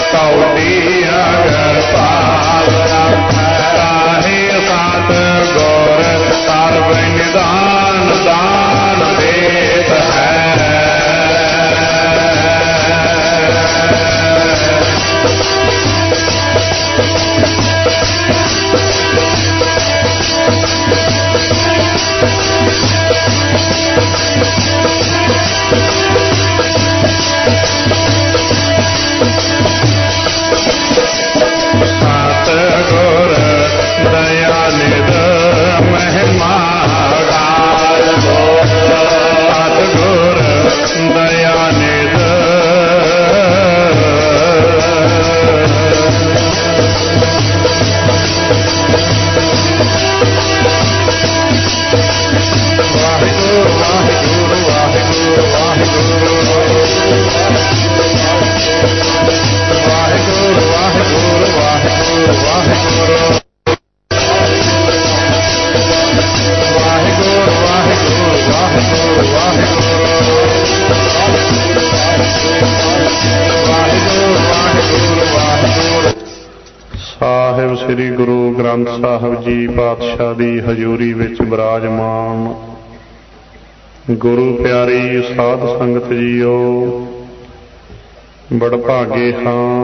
ਕੌਡੀ ਅਗਰ ਪਾਲ ਰਾਹੇ ਸਾਤ ਗੁਰ ਸਰਬ ਨਿਦਾਨ ਦਾਨ ਦੇਤ ਹੈ ਸਤਿਗੁਰ ਦਇਆਨਿਧ ਮਹਿਮਾ ਗਾਲ ਸਤਿਗੁਰ ਦਇਆਨਿਧ ਵਾਹਿਗੁਰੂ ਵਾਹਿਗੁਰੂ ਵਾਹਿਗੁਰੂ ਵਾਹਿਗੁਰੂ ਵਾਹਿਗੁਰੂ ਵਾਹਿਗੁਰੂ ਵਾਹਿਗੁਰੂ ਵਾਹਿਗੁਰੂ ਵਾਹਿਗੁਰੂ ਵਾਹਿਗੁਰੂ ਵਾਹਿਗੁਰੂ ਸਾਹਿਬ ਸ੍ਰੀ ਗੁਰੂ ਗ੍ਰੰਥ ਸਾਹਿਬ ਜੀ ਪਾਤਸ਼ਾਹ ਦੀ ਹਜ਼ੂਰੀ ਵਿੱਚ ਬਿਰਾਜਮਾਨ ਗੁਰੂ ਪਿਆਰੀ ਸਾਧ ਸੰਗਤ ਜੀਓ, ਬੜਭਾਗੇ ਹਾਂ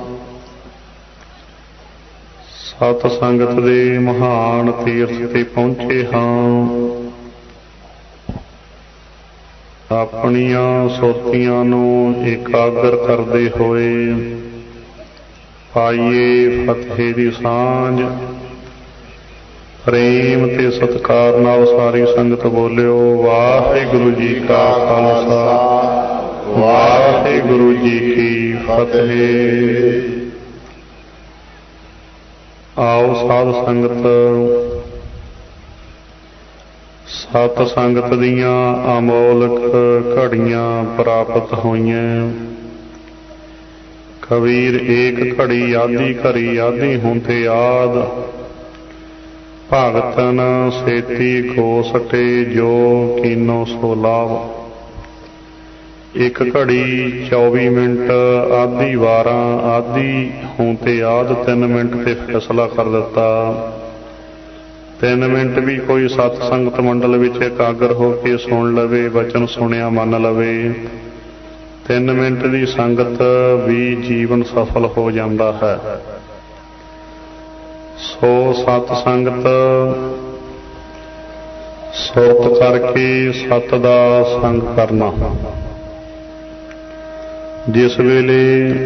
ਸਤ ਸੰਗਤ ਦੇ ਮਹਾਨ ਤੀਰਥ ਤੇ ਪਹੁੰਚੇ ਹਾਂ। ਆਪਣੀਆਂ ਸੁਰਤੀਆਂ ਨੂੰ ਇਕਾਗਰ ਕਰਦੇ ਹੋਏ ਪਾਈਏ ਫਤਿਹ ਦੀ ਸਾਂਝ। ਪ੍ਰੇਮ ਤੇ ਸਤਿਕਾਰ ਨਾਲ ਸਾਰੀ ਸੰਗਤ ਬੋਲਿਓ ਵਾਹਿਗੁਰੂ ਜੀ ਕਾ ਖਾਲਸਾ ਵਾਹਿਗੁਰੂ ਜੀ ਕੀ ਫਤਿਹ। ਆਓ ਸਾਧ ਸੰਗਤ, ਸਤ ਸੰਗਤ ਦੀਆਂ ਅਮੋਲਕ ਘੜੀਆਂ ਪ੍ਰਾਪਤ ਹੋਈਆਂ। ਕਬੀਰ ਏਕ ਘੜੀ ਆਦੀ ਘੜੀ ਆਦੀ ਹੁਣ ਤੇ ਆਦ ਭਗਤਨ ਸੇਤੀ ਕੋ ਸਟੇ ਜੋ ਕੀਨੋ ਸੋ ਲਾਭ। ਇੱਕ ਘੜੀ 24 ਮਿੰਟ ਆਦੀ 12 ਆਦੀ ਹੁਣ ਤੇ ਆਦ 3 ਮਿੰਟ ਤੇ ਫੈਸਲਾ ਕਰ ਦਿੱਤਾ। 3 ਮਿੰਟ ਵੀ ਕੋਈ ਸਤ ਸੰਗਤ ਮੰਡਲ ਵਿੱਚ ਇਕਾਗਰ ਹੋ ਕੇ ਸੁਣ ਲਵੇ, ਵਚਨ ਸੁਣਿਆ ਮੰਨ ਲਵੇ, 3 ਮਿੰਟ ਦੀ ਸੰਗਤ ਵੀ ਜੀਵਨ ਸਫਲ ਹੋ ਜਾਂਦਾ ਹੈ। ਸੋ ਸਤ ਸੰਗਤ ਸੁਰਤ ਕਰਕੇ ਸਤ ਦਾ ਸੰਗ ਕਰਨਾ। ਜਿਸ ਵੇਲੇ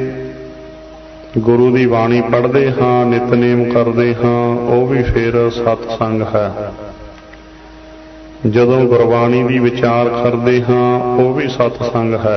ਗੁਰੂ ਦੀ ਬਾਣੀ ਪੜ੍ਹਦੇ ਹਾਂ, ਨਿਤਨੇਮ ਕਰਦੇ ਹਾਂ, ਉਹ ਵੀ ਫਿਰ ਸਤ ਸੰਗ ਹੈ। ਜਦੋਂ ਗੁਰਬਾਣੀ ਦੀ ਵਿਚਾਰ ਕਰਦੇ ਹਾਂ, ਉਹ ਵੀ ਸਤ ਸੰਗ ਹੈ।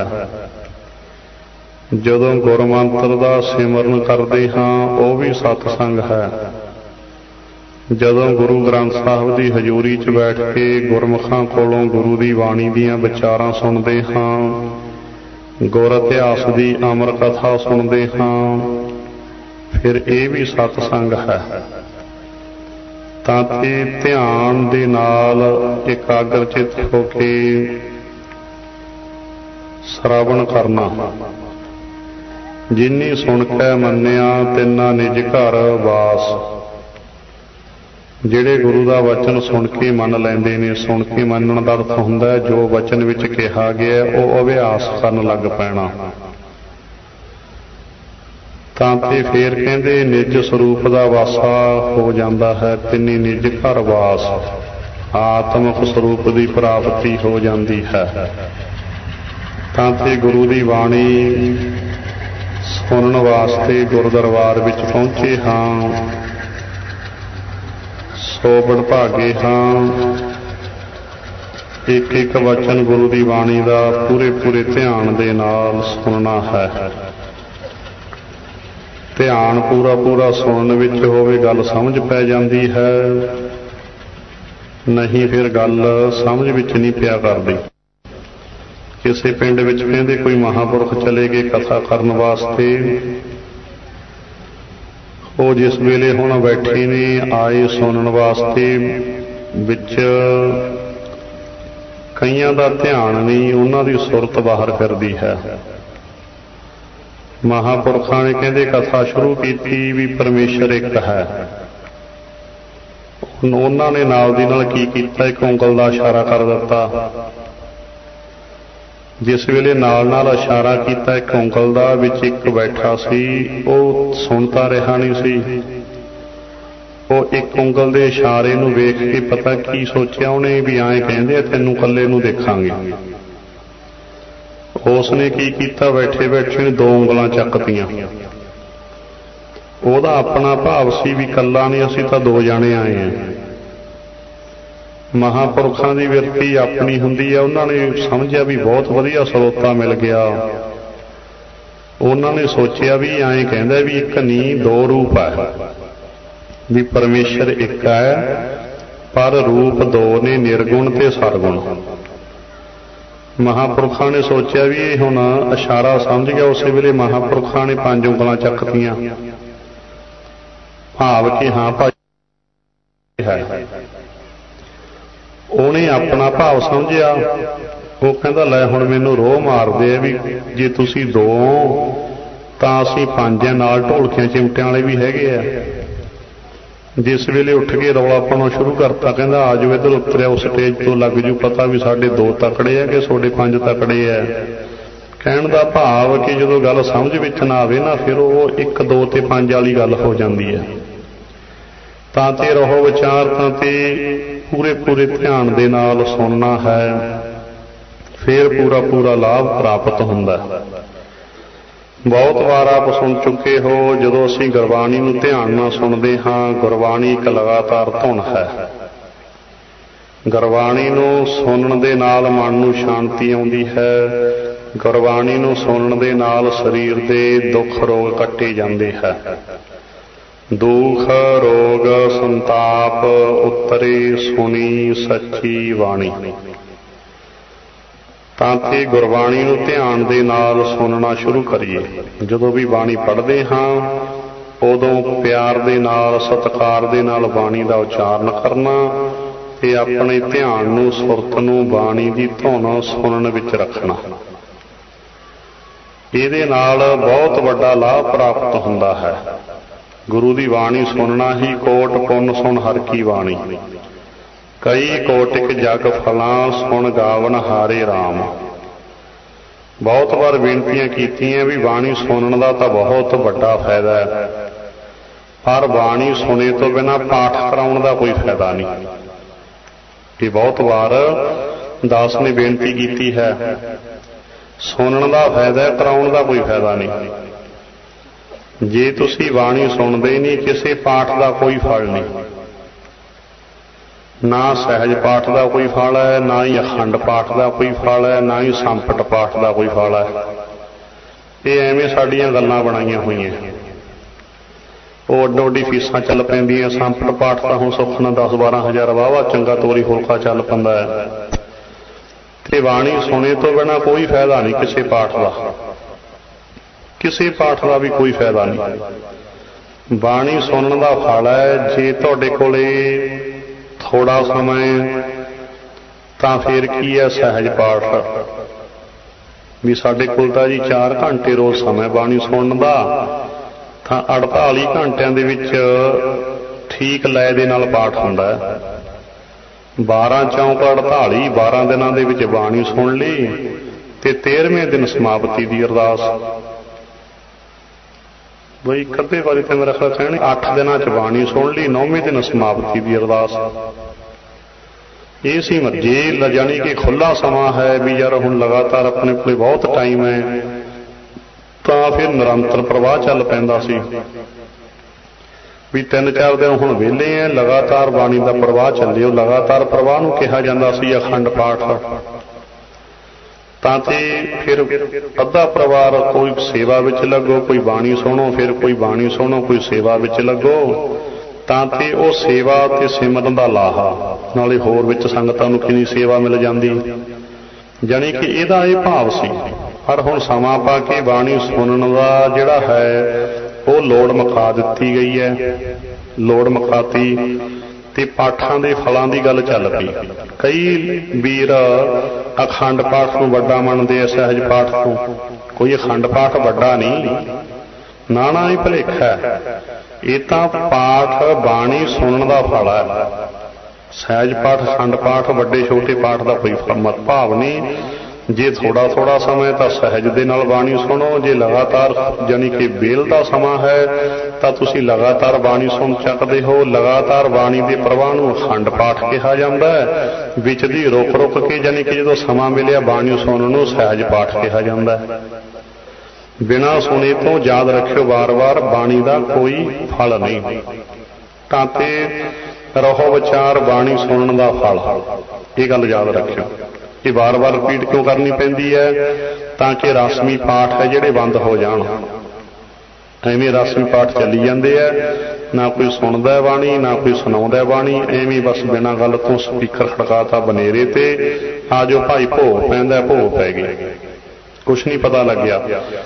ਜਦੋਂ ਗੁਰਮੰਤਰ ਦਾ ਸਿਮਰਨ ਕਰਦੇ ਹਾਂ, ਉਹ ਵੀ ਸਤ ਸੰਗ ਹੈ। ਜਦੋਂ ਗੁਰੂ ਗ੍ਰੰਥ ਸਾਹਿਬ ਦੀ ਹਜ਼ੂਰੀ 'ਚ ਬੈਠ ਕੇ ਗੁਰਮੁਖਾਂ ਕੋਲੋਂ ਗੁਰੂ ਦੀ ਬਾਣੀ ਦੀਆਂ ਵਿਚਾਰਾਂ ਸੁਣਦੇ ਹਾਂ, ਗੁਰ ਇਤਿਹਾਸ ਦੀ ਅਮਰ ਕਥਾ ਸੁਣਦੇ ਹਾਂ, ਫਿਰ ਇਹ ਵੀ ਸਤ ਸੰਗ ਹੈ। ਤਾਂ ਤੇ ਧਿਆਨ ਦੇ ਨਾਲ ਇਕਾਗਰ ਚਿੱਤ ਹੋ ਕੇ ਸ਼ਰਵਣ ਕਰਨਾ। ਜਿਨੀ ਸੁਣ ਕੇ ਮੰਨਿਆ ਤਿੰਨਾ ਨਿਜ ਘਰ ਵਾਸ। ਜਿਹੜੇ ਗੁਰੂ ਦਾ ਵਚਨ ਸੁਣ ਕੇ ਮੰਨ ਲੈਂਦੇ ਨੇ, ਸੁਣ ਕੇ ਮੰਨਣ ਦਾ ਅਰਥ ਹੁੰਦਾ ਜੋ ਵਚਨ ਵਿੱਚ ਕਿਹਾ ਗਿਆ ਉਹ ਅਭਿਆਸ ਕਰਨ ਲੱਗ ਪੈਣਾ। ਤਾਂ ਤੇ ਫੇਰ ਕਹਿੰਦੇ ਨਿਜ ਸਰੂਪ ਦਾ ਵਾਸਾ ਹੋ ਜਾਂਦਾ ਹੈ, ਤਿੰਨੀ ਨਿਜ ਘਰ ਵਾਸ। ਆਤਮਿਕ ਸਰੂਪ ਦੀ ਪ੍ਰਾਪਤੀ ਹੋ ਜਾਂਦੀ ਹੈ। ਤਾਂ ਤੇ ਗੁਰੂ ਦੀ ਬਾਣੀ ਸੁਣਨ ਵਾਸਤੇ ਗੁਰਦਰਬਾਰ ਵਿੱਚ ਪਹੁੰਚੇ ਹਾਂ। ਸੋ ਬੜਭਾਗੇ ਹਾਂ। ਇੱਕ ਇੱਕ ਵਚਨ ਗੁਰੂ ਦੀ ਬਾਣੀ ਦਾ ਪੂਰੇ ਪੂਰੇ ਧਿਆਨ ਦੇ ਨਾਲ ਸੁਣਨਾ ਹੈ। ਧਿਆਨ ਪੂਰਾ ਪੂਰਾ ਸੁਣਨ ਵਿੱਚ ਹੋਵੇ, ਗੱਲ ਸਮਝ ਪੈ ਜਾਂਦੀ ਹੈ, ਨਹੀਂ ਫਿਰ ਗੱਲ ਸਮਝ ਵਿੱਚ ਨਹੀਂ ਪਿਆ ਕਰਦੀ। ਕਿਸੇ ਪਿੰਡ ਵਿੱਚ ਕਹਿੰਦੇ ਕੋਈ ਮਹਾਂਪੁਰਖ ਚਲੇ ਗਏ ਕਥਾ ਕਰਨ ਵਾਸਤੇ। ਉਹ ਜਿਸ ਵੇਲੇ ਹੁਣ ਬੈਠੇ ਨੇ ਆਏ ਸੁਣਨ ਵਾਸਤੇ, ਵਿੱਚ ਕਈਆਂ ਦਾ ਧਿਆਨ ਨਹੀਂ, ਉਹਨਾਂ ਦੀ ਸੁਰਤ ਬਾਹਰ ਫਿਰਦੀ ਹੈ। ਮਹਾਂਪੁਰਖਾਂ ਨੇ ਕਹਿੰਦੇ ਕਥਾ ਸ਼ੁਰੂ ਕੀਤੀ ਵੀ ਪਰਮੇਸ਼ਰ ਇੱਕ ਹੈ। ਉਹਨਾਂ ਨੇ ਨਾਲ ਦੀ ਨਾਲ ਕੀ ਕੀਤਾ, ਇੱਕ ਉਂਗਲ ਦਾ ਇਸ਼ਾਰਾ ਕਰ ਦਿੱਤਾ। ਜਿਸ ਵੇਲੇ ਨਾਲ ਨਾਲ ਇਸ਼ਾਰਾ ਕੀਤਾ ਇੱਕ ਉਂਗਲ ਦਾ, ਵਿੱਚ ਇੱਕ ਬੈਠਾ ਸੀ, ਉਹ ਸੁਣਦਾ ਰਿਹਾ ਨਹੀਂ ਸੀ। ਉਹ ਇੱਕ ਉਂਗਲ ਦੇ ਇਸ਼ਾਰੇ ਨੂੰ ਵੇਖ ਕੇ ਪਤਾ ਕੀ ਸੋਚਿਆ ਉਹਨੇ, ਵੀ ਐਂ ਕਹਿੰਦੇ ਤੈਨੂੰ ਇਕੱਲੇ ਨੂੰ ਦੇਖਾਂਗੇ। ਉਸ ਨੇ ਕੀ ਕੀਤਾ, ਬੈਠੇ ਬੈਠੇ ਨੇ ਦੋ ਉਂਗਲਾਂ ਚੱਕਤੀਆਂ। ਉਹਦਾ ਆਪਣਾ ਭਾਵ ਸੀ ਵੀ ਇਕੱਲਾ ਨਹੀਂ, ਅਸੀਂ ਤਾਂ ਦੋ ਜਾਣੇ ਆਏ ਹਾਂ। ਮਹਾਂਪੁਰਖਾਂ ਦੀ ਵਿਰਤੀ ਆਪਣੀ ਹੁੰਦੀ ਹੈ। ਉਹਨਾਂ ਨੇ ਸਮਝਿਆ ਵੀ ਬਹੁਤ ਵਧੀਆ ਸਰੋਤਾ ਮਿਲ ਗਿਆ। ਉਹਨਾਂ ਨੇ ਸੋਚਿਆ ਵੀ ਐਂ ਕਹਿੰਦਾ ਵੀ ਇੱਕ ਨਹੀਂ ਦੋ ਰੂਪ ਹੈ, ਵੀ ਪਰਮੇਸ਼ਰ ਇੱਕ ਹੈ ਪਰ ਰੂਪ ਦੋ ਨੇ, ਨਿਰਗੁਣ ਤੇ ਸਰਗੁਣ। ਮਹਾਂਪੁਰਖਾਂ ਨੇ ਸੋਚਿਆ ਵੀ ਇਹ ਹੁਣ ਇਸ਼ਾਰਾ ਸਮਝ ਗਿਆ। ਉਸੇ ਵੇਲੇ ਮਹਾਂਪੁਰਖਾਂ ਨੇ ਪੰਜ ਉਂਗਲਾਂ ਚੱਕਤੀਆਂ, ਭਾਵ ਕਿ ਹਾਂ ਭਾਈ ਹੈ। ਉਹਨੇ ਆਪਣਾ ਭਾਵ ਸਮਝਿਆ। ਉਹ ਕਹਿੰਦਾ ਲੈ ਹੁਣ ਮੈਨੂੰ ਰੋਹ ਮਾਰਦੇ ਆ ਵੀ ਜੇ ਤੁਸੀਂ ਦੋ ਤਾਂ ਅਸੀਂ ਪੰਜ ਆ, ਨਾਲ ਢੋਲਕਿਆਂ ਚਿਮਟਿਆਂ ਵਾਲੇ ਵੀ ਹੈਗੇ ਆ। ਜਿਸ ਵੇਲੇ ਉੱਠ ਕੇ ਰੌਲਾ ਪਾਉਣਾ ਸ਼ੁਰੂ ਕਰਤਾ, ਕਹਿੰਦਾ ਆ ਜਾਓ ਇੱਧਰ ਉਤਰਿਆ, ਉਸ ਸਟੇਜ ਤੋਂ ਲੱਗ ਜੂ ਪਤਾ ਵੀ ਸਾਡੇ ਦੋ ਤਕੜੇ ਆ ਕਿ ਤੁਹਾਡੇ ਪੰਜ ਤਕੜੇ ਆ। ਕਹਿਣ ਦਾ ਭਾਵ ਕਿ ਜਦੋਂ ਗੱਲ ਸਮਝ ਵਿੱਚ ਨਾ ਆਵੇ ਨਾ, ਫਿਰ ਉਹ ਇੱਕ ਦੋ ਤੇ ਪੰਜ ਵਾਲੀ ਗੱਲ ਹੋ ਜਾਂਦੀ ਹੈ। ਤਾਂ ਤੇ ਰਹੋ ਵਿਚਾਰ, ਤਾਂ ਤੇ ਪੂਰੇ ਧਿਆਨ ਦੇ ਨਾਲ ਸੁਣਨਾ ਹੈ, ਫਿਰ ਪੂਰਾ ਲਾਭ ਪ੍ਰਾਪਤ ਹੁੰਦਾ ਹੈ। ਬਹੁਤ ਵਾਰ ਆਪ ਸੁਣ ਚੁੱਕੇ ਹੋ, ਜਦੋਂ ਅਸੀਂ ਗੁਰਬਾਣੀ ਨੂੰ ਧਿਆਨ ਨਾਲ ਸੁਣਦੇ ਹਾਂ, ਗੁਰਬਾਣੀ ਇੱਕ ਲਗਾਤਾਰ ਧੁਨ ਹੈ। ਗੁਰਬਾਣੀ ਨੂੰ ਸੁਣਨ ਦੇ ਨਾਲ ਮਨ ਨੂੰ ਸ਼ਾਂਤੀ ਆਉਂਦੀ ਹੈ। ਗੁਰਬਾਣੀ ਨੂੰ ਸੁਣਨ ਦੇ ਨਾਲ ਸਰੀਰ ਦੇ ਦੁੱਖ ਰੋਗ ਕੱਟੇ ਜਾਂਦੇ ਹੈ। ਦੁੱਖ ਰੋਗ ਸੰਤਾਪ ਉਤਰੇ ਸੁਣੀ ਸੱਚੀ ਬਾਣੀ। ਤਾਂ ਕਿ ਗੁਰਬਾਣੀ ਨੂੰ ਧਿਆਨ ਦੇ ਨਾਲ ਸੁਣਨਾ ਸ਼ੁਰੂ ਕਰੀਏ। ਜਦੋਂ ਵੀ ਬਾਣੀ ਪੜ੍ਹਦੇ ਹਾਂ ਉਦੋਂ ਪਿਆਰ ਦੇ ਨਾਲ, ਸਤਿਕਾਰ ਦੇ ਨਾਲ ਬਾਣੀ ਦਾ ਉਚਾਰਨ ਕਰਨਾ ਤੇ ਆਪਣੇ ਧਿਆਨ ਨੂੰ, ਸੁਰਤ ਨੂੰ ਬਾਣੀ ਦੀ ਧੁਨ ਸੁਣਨ ਵਿੱਚ ਰੱਖਣਾ। ਇਹਦੇ ਨਾਲ ਬਹੁਤ ਵੱਡਾ ਲਾਭ ਪ੍ਰਾਪਤ ਹੁੰਦਾ ਹੈ। ਗੁਰੂ ਦੀ ਬਾਣੀ ਸੁਣਨਾ ਹੀ ਕੋਟ ਪੁੰਨ ਸੁਣ ਹਰ ਕੀ ਬਾਣੀ, ਕਈ ਕੋਟਿਕ ਜਗ ਫਲਾਂ ਸੁਣ ਗਾਵਨ ਹਾਰੇ ਰਾਮ। ਬਹੁਤ ਵਾਰ ਬੇਨਤੀਆਂ ਕੀਤੀਆਂ ਵੀ ਬਾਣੀ ਸੁਣਨ ਦਾ ਤਾਂ ਬਹੁਤ ਵੱਡਾ ਫਾਇਦਾ ਹੈ, ਪਰ ਬਾਣੀ ਸੁਣੇ ਤੋਂ ਬਿਨਾਂ ਪਾਠ ਕਰਾਉਣ ਦਾ ਕੋਈ ਫਾਇਦਾ ਨਹੀਂ। ਇਹ ਬਹੁਤ ਵਾਰ ਦਾਸ ਨੇ ਬੇਨਤੀ ਕੀਤੀ ਹੈ। ਸੁਣਨ ਦਾ ਫਾਇਦਾ, ਕਰਾਉਣ ਦਾ ਕੋਈ ਫਾਇਦਾ ਨਹੀਂ। ਜੇ ਤੁਸੀਂ ਬਾਣੀ ਸੁਣਦੇ ਨਹੀਂ, ਕਿਸੇ ਪਾਠ ਦਾ ਕੋਈ ਫਲ ਨਹੀਂ। ਨਾ ਸਹਿਜ ਪਾਠ ਦਾ ਕੋਈ ਫਲ ਹੈ, ਨਾ ਹੀ ਅਖੰਡ ਪਾਠ ਦਾ ਕੋਈ ਫਲ ਹੈ, ਨਾ ਹੀ ਸੰਪਟ ਪਾਠ ਦਾ ਕੋਈ ਫਲ ਹੈ। ਇਹ ਐਵੇਂ ਸਾਡੀਆਂ ਗੱਲਾਂ ਬਣਾਈਆਂ ਹੋਈਆਂ। ਉਹ ਅੱਡੋ ਅੱਡੀ ਫੀਸਾਂ ਚੱਲ ਪੈਂਦੀਆਂ। ਸੰਪਟ ਪਾਠ ਤਾਂ ਹੁਣ ਸੁੱਖ ਨਾਲ 10-12 ਹਜ਼ਾਰ ਵਾਹਵਾ ਚੰਗਾ ਤੋਰੀ ਫੁਲਕਾ ਚੱਲ ਪੈਂਦਾ ਹੈ। ਤੇ ਬਾਣੀ ਸੁਣੇ ਤੋਂ ਬਿਨਾਂ ਕੋਈ ਫਾਇਦਾ ਨਹੀਂ ਕਿਸੇ ਪਾਠ ਦਾ, ਕਿਸੇ ਪਾਠ ਦਾ ਵੀ ਕੋਈ ਫਾਇਦਾ ਨਹੀਂ। ਬਾਣੀ ਸੁਣਨ ਦਾ ਫਲ ਹੈ। ਜੇ ਤੁਹਾਡੇ ਕੋਲੇ ਥੋੜਾ ਸਮਾਂ ਤਾਂ ਫਿਰ ਕੀ ਹੈ, ਸਹਿਜ ਪਾਠ। ਵੀ ਸਾਡੇ ਕੋਲ ਤਾਂ ਜੀ 4 ਘੰਟੇ ਰੋਜ਼ ਸਮਾਂ ਬਾਣੀ ਸੁਣਨ ਦਾ, ਤਾਂ 48 ਘੰਟਿਆਂ ਦੇ ਵਿੱਚ ਠੀਕ ਲਏ ਦੇ ਨਾਲ ਪਾਠ ਹੁੰਦਾ ਹੈ। 12 ਚੌਂਕ 48, 12 ਦਿਨਾਂ ਦੇ ਵਿੱਚ ਬਾਣੀ ਸੁਣ ਲਈ ਤੇ 13ਵੇਂ ਦਿਨ ਸਮਾਪਤੀ ਦੀ ਅਰਦਾਸ। ਬਈ ਕਦੇ ਵਾਰੀ ਤੇ ਮੇਰਾ ਖਿਆਲ ਕਹਿਣੇ 8 ਦਿਨਾਂ 'ਚ ਬਾਣੀ ਸੁਣ ਲਈ, 9ਵੇਂ ਦਿਨ ਸਮਾਪਤੀ ਦੀ ਅਰਦਾਸ। ਇਹ ਸੀ ਜੇ ਜਾਣੀ ਕਿ ਖੁੱਲ੍ਹਾ ਸਮਾਂ ਹੈ ਵੀ ਯਾਰ ਹੁਣ ਲਗਾਤਾਰ ਆਪਣੇ ਕੋਲ ਬਹੁਤ ਟਾਈਮ ਹੈ, ਤਾਂ ਫਿਰ ਨਿਰੰਤਰ ਪ੍ਰਵਾਹ ਚੱਲ ਪੈਂਦਾ ਸੀ। ਵੀ 3-4 ਦਿਨ ਹੁਣ ਵਿਹਲੇ ਆ, ਲਗਾਤਾਰ ਬਾਣੀ ਦਾ ਪ੍ਰਵਾਹ ਚੱਲਿਓ। ਲਗਾਤਾਰ ਪ੍ਰਵਾਹ ਨੂੰ ਕਿਹਾ ਜਾਂਦਾ ਸੀ ਅਖੰਡ ਪਾਠ। ਤਾਂ ਤੇ ਫਿਰ ਅੱਧਾ ਪਰਿਵਾਰ ਕੋਈ ਸੇਵਾ ਵਿੱਚ ਲੱਗੋ, ਕੋਈ ਬਾਣੀ ਸੁਣੋ, ਫਿਰ ਕੋਈ ਬਾਣੀ ਸੁਣੋ, ਕੋਈ ਸੇਵਾ ਵਿੱਚ ਲੱਗੋ। ਤਾਂ ਤੇ ਉਹ ਸੇਵਾ ਤੇ ਸਿਮਰਨ ਦਾ ਲਾਹਾ, ਨਾਲੇ ਹੋਰ ਵਿੱਚ ਸੰਗਤਾਂ ਨੂੰ ਕਿੰਨੀ ਸੇਵਾ ਮਿਲ ਜਾਂਦੀ। ਜਾਣੀ ਕਿ ਇਹਦਾ ਇਹ ਭਾਵ ਸੀ। ਪਰ ਹੁਣ ਸਮਾਂ ਪਾ ਕੇ ਬਾਣੀ ਸੁਣਨ ਦਾ ਜਿਹੜਾ ਹੈ ਉਹ ਲੋੜ ਮੁਕਾ ਦਿੱਤੀ ਗਈ ਹੈ। ਲੋੜ ਮੁਕਾਤੀ ਤੇ ਪਾਠਾਂ ਦੇ ਫਲਾਂ ਦੀ ਗੱਲ ਚੱਲ ਪਈ। ਕਈ ਵੀਰ ਅਖੰਡ ਪਾਠ ਨੂੰ ਵੱਡਾ ਮੰਨਦੇ ਆ ਸਹਿਜ ਪਾਠ ਤੋਂ, ਕੋਈ ਅਖੰਡ ਪਾਠ ਵੱਡਾ ਨਹੀਂ, ਨਾ ਨਾ ਇਹ ਭੁਲੇਖਾ ਹੈ। ਇਹ ਤਾਂ ਪਾਠ ਬਾਣੀ ਸੁਣਨ ਦਾ ਫਲ ਹੈ। ਸਹਿਜ ਪਾਠ, ਅਖੰਡ ਪਾਠ, ਵੱਡੇ ਛੋਟੇ ਪਾਠ ਦਾ ਕੋਈ ਭਾਵ ਨਹੀਂ। ਜੇ ਥੋੜਾ ਥੋੜਾ ਸਮਾਂ ਤਾਂ ਸਹਿਜ ਦੇ ਨਾਲ ਬਾਣੀ ਸੁਣੋ, ਜੇ ਲਗਾਤਾਰ ਜਾਨੀ ਕਿ ਵੇਲ ਦਾ ਸਮਾਂ ਹੈ ਤਾਂ ਤੁਸੀਂ ਲਗਾਤਾਰ ਬਾਣੀ ਸੁਣ ਸਕਦੇ ਹੋ। ਲਗਾਤਾਰ ਬਾਣੀ ਦੇ ਪ੍ਰਵਾਹ ਨੂੰ ਅਖੰਡ ਪਾਠ ਕਿਹਾ ਜਾਂਦਾ ਹੈ। ਵਿੱਚ ਦੀ ਰੁਕ ਰੁਕ ਕੇ ਜਾਨੀ ਕਿ ਜਦੋਂ ਸਮਾਂ ਮਿਲਿਆ ਬਾਣੀ ਸੁਣਨ ਨੂੰ ਸਹਿਜ ਪਾਠ ਕਿਹਾ ਜਾਂਦਾ ਹੈ। ਬਿਨਾਂ ਸੁਣੇ ਤੋਂ ਯਾਦ ਰੱਖਿਓ ਵਾਰ-ਵਾਰ ਬਾਣੀ ਦਾ ਕੋਈ ਫਲ ਨਹੀਂ। ਤਾਂ ਤੇ ਰਹੋ ਵਿਚਾਰ ਬਾਣੀ ਸੁਣਨ ਦਾ ਫਲ, ਇਹ ਗੱਲ ਯਾਦ ਰੱਖਿਓ। ਇਹ ਵਾਰ-ਵਾਰ ਰਿਪੀਟ ਕਿਉਂ ਕਰਨੀ ਪੈਂਦੀ ਹੈ? ਤਾਂ ਕਿ ਰਸਮੀ ਪਾਠ ਹੈ ਜਿਹੜੇ ਬੰਦ ਹੋ ਜਾਣ। ਐਵੇਂ ਰਸਮੀ ਪਾਠ ਚੱਲੀ ਜਾਂਦੇ ਆ, ਨਾ ਕੋਈ ਸੁਣਦਾ ਬਾਣੀ ਨਾ ਕੋਈ ਸੁਣਾਉਂਦਾ ਬਾਣੀ, ਐਵੇਂ ਬਸ ਬਿਨਾਂ ਗੱਲ ਤੋਂ ਸਪੀਕਰ ਖੜਕਾਤਾ ਬਨੇਰੇ ਤੇ, ਆ ਜੋ ਭਾਈ ਭੋਗ ਪੈਂਦਾ, ਭੋਗ ਪੈ ਗਏ, ਕੁਛ ਨਹੀਂ ਪਤਾ ਲੱਗਿਆ।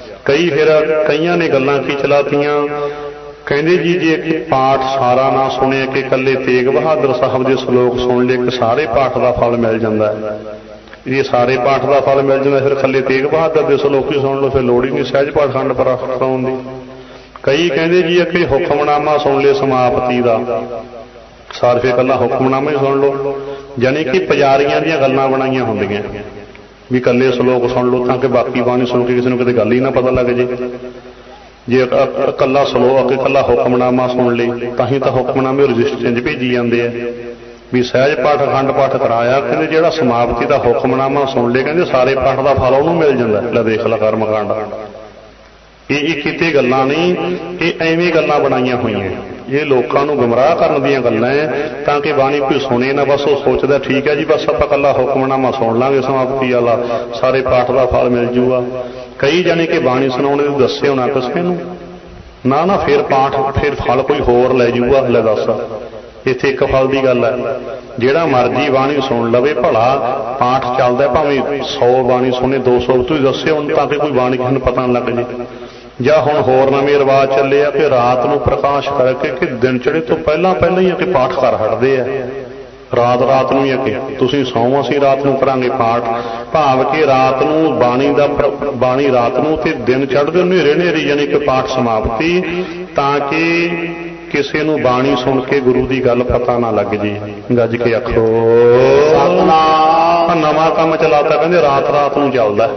ਕਈਆਂ ਨੇ ਗੱਲਾਂ ਕੀ ਚਲਾਤੀਆਂ, ਕਹਿੰਦੇ ਜੀ ਜੇ ਇੱਕ ਪਾਠ ਸਾਰਾ ਨਾ ਸੁਣਿਆ ਕਿ ਇਕੱਲੇ ਤੇਗ ਬਹਾਦਰ ਸਾਹਿਬ ਦੇ ਸ਼ਲੋਕ ਸੁਣ ਲਏ ਕਿ ਸਾਰੇ ਪਾਠ ਦਾ ਫਲ ਮਿਲ ਜਾਂਦਾ ਹੈ। ਜੇ ਸਾਰੇ ਪਾਠ ਦਾ ਫਲ ਮਿਲ ਜਾਂਦਾ ਫਿਰ ਇਕੱਲੇ ਤੇਗ ਬਹਾਦਰ ਦੇ ਸ਼ਲੋਕ ਹੀ ਸੁਣ ਲਓ, ਫਿਰ ਲੋੜ ਹੀ ਨਹੀਂ ਸਹਿਜ ਪਾਠ ਅਖੰਡ ਪਾਠ ਕਰਾਉਣ ਦੀ। ਕਈ ਕਹਿੰਦੇ ਜੀ ਕਿ ਹੁਕਮਨਾਮਾ ਸੁਣ ਲਏ ਸਮਾਪਤੀ ਦਾ, ਸਾਰੇ ਫਿਰ ਇਕੱਲਾ ਹੁਕਮਨਾਮਾ ਹੀ ਸੁਣ ਲਓ। ਜਾਨੀ ਕਿ ਪੁਜਾਰੀਆਂ ਦੀਆਂ ਗੱਲਾਂ ਬਣਾਈਆਂ ਹੁੰਦੀਆਂ ਵੀ ਇਕੱਲੇ ਸ਼ਲੋਕ ਸੁਣ ਲਓ ਤਾਂ ਕਿ ਬਾਕੀ ਬਾਣੀ ਸੁਣ ਕੇ ਕਿਸੇ ਨੂੰ ਕਿਤੇ ਗੱਲ ਹੀ ਨਾ ਪਤਾ ਲੱਗ ਜੇ। ਜੇ ਇਕੱਲਾ ਸ਼ਲੋਕ ਇਕੱਲਾ ਹੁਕਮਨਾਮਾ ਸੁਣ ਲਈ ਤਾਂ ਹੀ ਤਾਂ ਹੁਕਮਨਾਮੇ ਰਜਿਸਟਰ 'ਚ ਭੇਜੀ ਜਾਂਦੇ ਆ ਵੀ ਸਹਿਜ ਪਾਠ ਅਖੰਡ ਪਾਠ ਕਰਾਇਆ। ਕਹਿੰਦੇ ਜਿਹੜਾ ਸਮਾਪਤੀ ਦਾ ਹੁਕਮਨਾਮਾ ਸੁਣ ਲਏ ਕਹਿੰਦੇ ਸਾਰੇ ਪਾਠ ਦਾ ਫਲ ਉਹਨੂੰ ਮਿਲ ਜਾਂਦਾ। ਲੈ ਦੇਖ ਲਾ ਕਰਮ ਕਾਂਡ। ਇਹ ਕਿਤੇ ਗੱਲਾਂ ਨਹੀਂ, ਇਹ ਐਵੇਂ ਗੱਲਾਂ ਬਣਾਈਆਂ ਹੋਈਆਂ। ਇਹ ਲੋਕਾਂ ਨੂੰ ਗੁੰਮਰਾਹ ਕਰਨ ਦੀਆਂ ਗੱਲਾਂ ਹੈ ਤਾਂ ਕਿ ਬਾਣੀ ਕੋਈ ਸੁਣੇ ਨਾ। ਬਸ ਉਹ ਸੋਚਦਾ ਠੀਕ ਹੈ ਜੀ ਬਸ ਆਪਾਂ ਇਕੱਲਾ ਹੁਕਮਨਾਮਾ ਸੁਣ ਲਾਂਗੇ ਸਮਾਪਤੀ ਵਾਲਾ, ਸਾਰੇ ਪਾਠ ਦਾ ਫਲ ਮਿਲ ਜੂਗਾ। ਕਈ ਜਾਣੇ ਕਿ ਬਾਣੀ ਸੁਣਾਉਣੇ ਨੂੰ ਦੱਸਿਓ ਨਾ ਕਿਸੇ ਨੂੰ, ਨਾ ਨਾ ਫਿਰ ਪਾਠ ਫਿਰ ਫਲ ਕੋਈ ਹੋਰ ਲੈ ਜੂਗਾ। ਲੈ ਦੱਸ, ਇੱਥੇ ਇੱਕ ਫਲ ਦੀ ਗੱਲ ਹੈ। ਜਿਹੜਾ ਮਰਜੀ ਬਾਣੀ ਸੁਣ ਲਵੇ, ਭਲਾ ਪਾਠ ਚੱਲਦਾ ਭਾਵੇਂ 100 ਬਾਣੀ ਸੁਣੇ 200, ਤੁਸੀਂ ਦੱਸਿਓ ਤਾਂ ਕਿ ਕੋਈ ਬਾਣੀ ਕਿਸੇ ਨੂੰ ਪਤਾ ਨਾ ਲੱਗ ਜੇ। ਜਾਂ ਹੁਣ ਹੋਰ ਨਵੇਂ ਰਿਵਾਜ ਚੱਲੇ ਆ ਕਿ ਰਾਤ ਨੂੰ ਪ੍ਰਕਾਸ਼ ਕਰਕੇ ਕਿ ਦਿਨ ਚੜੇ ਤੋਂ ਪਹਿਲਾਂ ਹੀ ਆ ਕਿ ਪਾਠ ਕਰ ਹਟਦੇ ਆ। ਰਾਤ ਨੂੰ ਹੀ ਆ ਕਿ ਤੁਸੀਂ ਸੌਂ ਅਸੀਂ ਰਾਤ ਨੂੰ ਕਰਾਂਗੇ ਪਾਠ, ਭਾਵ ਕਿ ਰਾਤ ਨੂੰ ਬਾਣੀ ਰਾਤ ਨੂੰ ਤੇ ਦਿਨ ਚੜ੍ਹਦੇ ਹਨੇਰੇ ਯਾਨੀ ਕਿ ਪਾਠ ਸਮਾਪਤੀ, ਤਾਂ ਕਿ ਕਿਸੇ ਨੂੰ ਬਾਣੀ ਸੁਣ ਕੇ ਗੁਰੂ ਦੀ ਗੱਲ ਪਤਾ ਨਾ ਲੱਗ ਜੇ। ਗੱਜ ਕੇ ਆਖੋ ਸਤਿਨਾਮ। ਨਵਾਂ ਕੰਮ ਚਲਾਤਾ, ਕਹਿੰਦੇ ਰਾਤ ਨੂੰ ਚੱਲਦਾ,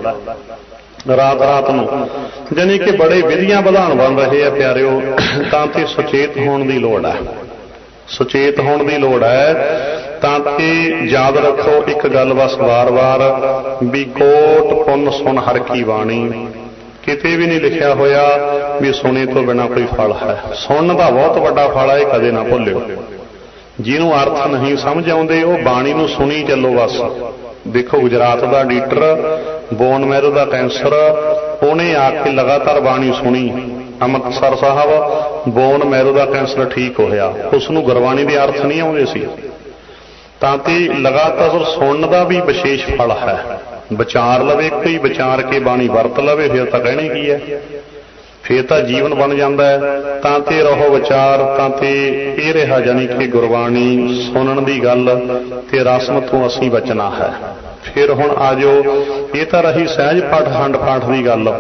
ਰਾਤ ਨੂੰ। ਜਾਨੀ ਕਿ ਬੜੇ ਵਿਧੀਆਂ ਵਿਧਾਨ ਬਣ ਰਹੇ ਆ ਪਿਆਰਿਓ। ਤਾਂ ਤੇ ਸੁਚੇਤ ਹੋਣ ਦੀ ਲੋੜ ਹੈ, ਸੁਚੇਤ ਹੋਣ ਦੀ ਲੋੜ ਹੈ। ਤਾਂ ਕਿ ਯਾਦ ਰੱਖੋ ਇੱਕ ਗੱਲ ਬਸ ਵਾਰ-ਵਾਰ ਵੀ ਕੋਟ ਪੁੰਨ ਸੁਣ ਹਰ ਕੀ ਬਾਣੀ। ਕਿਤੇ ਵੀ ਨਹੀਂ ਲਿਖਿਆ ਹੋਇਆ ਵੀ ਸੁਣੇ ਤੋਂ ਬਿਨਾਂ ਕੋਈ ਫਲ ਹੈ। ਸੁਣਨ ਦਾ ਬਹੁਤ ਵੱਡਾ ਫਲ ਹੈ, ਇਹ ਕਦੇ ਨਾ ਭੁੱਲਿਓ। ਜਿਹਨੂੰ ਅਰਥ ਨਹੀਂ ਸਮਝ ਆਉਂਦੇ ਉਹ ਬਾਣੀ ਨੂੰ ਸੁਣੀ ਚੱਲੋ ਬਸ। ਦੇਖੋ ਗੁਜਰਾਤ ਦਾ ਲੀਡਰ, ਬੋਨ ਮੈਰੋ ਦਾ ਕੈਂਸਰ, ਉਹਨੇ ਆ ਕੇ ਲਗਾਤਾਰ ਬਾਣੀ ਸੁਣੀ ਅੰਮ੍ਰਿਤਸਰ ਸਾਹਿਬ, ਬੋਨ ਮੈਰੋ ਦਾ ਕੈਂਸਰ ਠੀਕ ਹੋਇਆ। ਉਸ ਨੂੰ ਗੁਰਬਾਣੀ ਦੇ ਅਰਥ ਨਹੀਂ ਆਉਂਦੇ ਸੀ। ਤਾਂ ਤੇ ਲਗਾਤਾਰ ਸੁਣਨ ਦਾ ਵੀ ਵਿਸ਼ੇਸ਼ ਫਲ ਹੈ। ਵਿਚਾਰ ਲਵੇ, ਕੋਈ ਵਿਚਾਰ ਕੇ ਬਾਣੀ ਵਰਤ ਲਵੇ, ਫਿਰ ਤਾਂ ਕਹਿਣੀ ਕੀ ਹੈ, ਫਿਰ ਤਾਂ ਜੀਵਨ ਬਣ ਜਾਂਦਾ ਹੈ। ਤਾਂ ਤੇ ਰਹੋ ਵਿਚਾਰ, ਤਾਂ ਤੇ ਇਹ ਰਿਹਾ ਜਾਨੀ ਕਿ ਗੁਰਬਾਣੀ ਸੁਣਨ ਦੀ ਗੱਲ ਤੇ ਰਸਮ ਤੋਂ ਅਸੀਂ ਬਚਣਾ ਹੈ। ਫਿਰ ਹੁਣ ਆ ਜਾਓ, ਇਹ ਤਾਂ ਰਹੀ ਸਹਿਜ ਪਾਠ ਅਖੰਡ ਪਾਠ ਦੀ ਗੱਲ।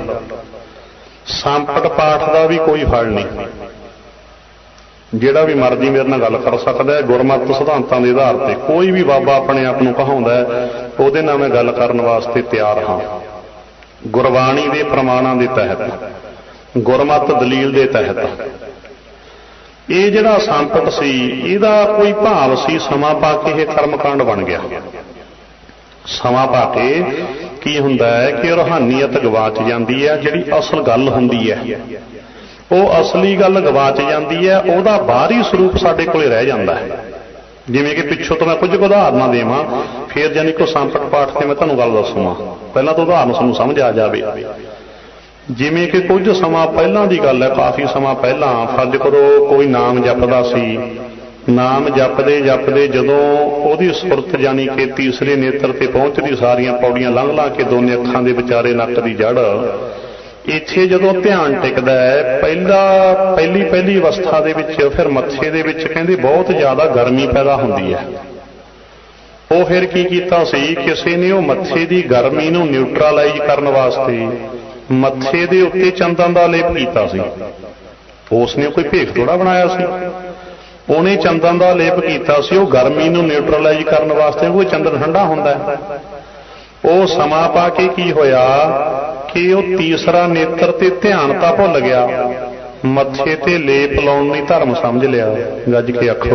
ਸੰਪਟ ਪਾਠ ਦਾ ਵੀ ਕੋਈ ਫਲ ਨਹੀਂ। ਜਿਹੜਾ ਵੀ ਮਰਜ਼ੀ ਮੇਰੇ ਨਾਲ ਗੱਲ ਕਰ ਸਕਦਾ ਹੈ ਗੁਰਮਤਿ ਸਿਧਾਂਤਾਂ ਦੇ ਆਧਾਰ ਤੇ। ਕੋਈ ਵੀ ਬਾਬਾ ਆਪਣੇ ਆਪ ਨੂੰ ਕਹਾਉਂਦਾ ਹੈ, ਉਹਦੇ ਨਾਲ ਮੈਂ ਗੱਲ ਕਰਨ ਵਾਸਤੇ ਤਿਆਰ ਹਾਂ। ਗੁਰਬਾਣੀ ਦੇ ਪ੍ਰਮਾਣਾਂ ਦੇ ਤਹਿਤ, ਗੁਰਮਤਿ ਦਲੀਲ ਦੇ ਤਹਿਤ। ਇਹ ਜਿਹੜਾ ਸੰਪਟ ਸੀ ਇਹਦਾ ਕੋਈ ਭਾਵ ਸੀ, ਸਮਾਂ ਪਾ ਕੇ ਇਹ ਕਰਮਕਾਂਡ ਬਣ ਗਿਆ। ਸਮਾਂ ਪਾ ਕੇ ਕੀ ਹੁੰਦਾ ਹੈ ਕਿ ਰੂਹਾਨੀਅਤ ਗਵਾਚ ਜਾਂਦੀ ਹੈ। ਜਿਹੜੀ ਅਸਲ ਗੱਲ ਹੁੰਦੀ ਹੈ ਉਹ ਅਸਲੀ ਗੱਲ ਗਵਾਚ ਜਾਂਦੀ ਹੈ, ਉਹਦਾ ਬਾਹਰੀ ਸਰੂਪ ਸਾਡੇ ਕੋਲੇ ਰਹਿ ਜਾਂਦਾ ਹੈ। ਜਿਵੇਂ ਕਿ ਪਿੱਛੋਂ ਤੋਂ ਮੈਂ ਕੁਝ ਉਦਾਹਰਨਾਂ ਦੇਵਾਂ, ਫਿਰ ਜਾਨੀ ਕਿ ਸੰਪਟ ਪਾਠ ਤੇ ਮੈਂ ਤੁਹਾਨੂੰ ਗੱਲ ਦੱਸੂਗਾ। ਪਹਿਲਾਂ ਤਾਂ ਉਦਾਹਰਨ ਤੁਹਾਨੂੰ ਸਮਝ ਆ ਜਾਵੇ। ਜਿਵੇਂ ਕਿ ਕੁਝ ਸਮਾਂ ਪਹਿਲਾਂ ਦੀ ਗੱਲ ਹੈ, ਕਾਫੀ ਸਮਾਂ ਪਹਿਲਾਂ ਫਰਜ਼ ਕਰੋ ਕੋਈ ਨਾਮ ਜਪਦਾ ਸੀ। ਨਾਮ ਜਪਦੇ ਜਦੋਂ ਉਹਦੀ ਸੁਰਤ ਜਾਨੀ ਕਿ ਤੀਸਰੇ ਨੇਤਰ ਤੇ ਪਹੁੰਚਦੀ, ਸਾਰੀਆਂ ਪੌੜੀਆਂ ਲੰਘ ਕੇ ਦੋਨੇ ਅੱਖਾਂ ਦੇ ਵਿਚਾਰੇ ਨੱਕ ਦੀ ਜੜ, ਇੱਥੇ ਜਦੋਂ ਧਿਆਨ ਟਿਕਦਾ ਹੈ ਪਹਿਲੀ ਅਵਸਥਾ ਦੇ ਵਿੱਚ, ਫਿਰ ਮੱਥੇ ਦੇ ਵਿੱਚ ਕਹਿੰਦੇ ਬਹੁਤ ਜ਼ਿਆਦਾ ਗਰਮੀ ਪੈਦਾ ਹੁੰਦੀ ਹੈ। ਉਹ ਫਿਰ ਕੀ ਕੀਤਾ ਸੀ, ਕਿਸੇ ਨੇ ਉਹ ਮੱਥੇ ਦੀ ਗਰਮੀ ਨੂੰ ਨਿਊਟਰਲਾਈਜ਼ ਕਰਨ ਵਾਸਤੇ ਮੱਥੇ ਦੇ ਉੱਤੇ ਚੰਦਨ ਦਾ ਲੇਪ ਕੀਤਾ ਸੀ। ਉਸਨੇ ਕੋਈ ਭੇਖ ਥੋੜਾ ਬਣਾਇਆ ਸੀ, ਉਹਨੇ ਚੰਦਨ ਦਾ ਲੇਪ ਕੀਤਾ ਸੀ। ਉਹ ਗਰਮੀ ਨੂੰ ਨਿਊਟਰਲਾਈਜ਼ ਕਰਨ ਵਾਸਤੇ, ਉਹ ਚੰਦਨ ਠੰਡਾ ਹੁੰਦਾ ਹੈ। ਉਹ ਸਮਾਂ ਪਾ ਕੇ ਕੀ ਹੋਇਆ ਕਿ ਉਹ ਤੀਸਰਾ ਨੇਤਰ ਤੇ ਧਿਆਨ ਤਾਂ ਭੁੱਲ ਗਿਆ, ਮੱਥੇ ਤੇ ਲੇਪ ਲਾਉਣ ਨੂੰ ਧਰਮ ਸਮਝ ਲਿਆ। ਗੱਜ ਕੇ ਆਖੋ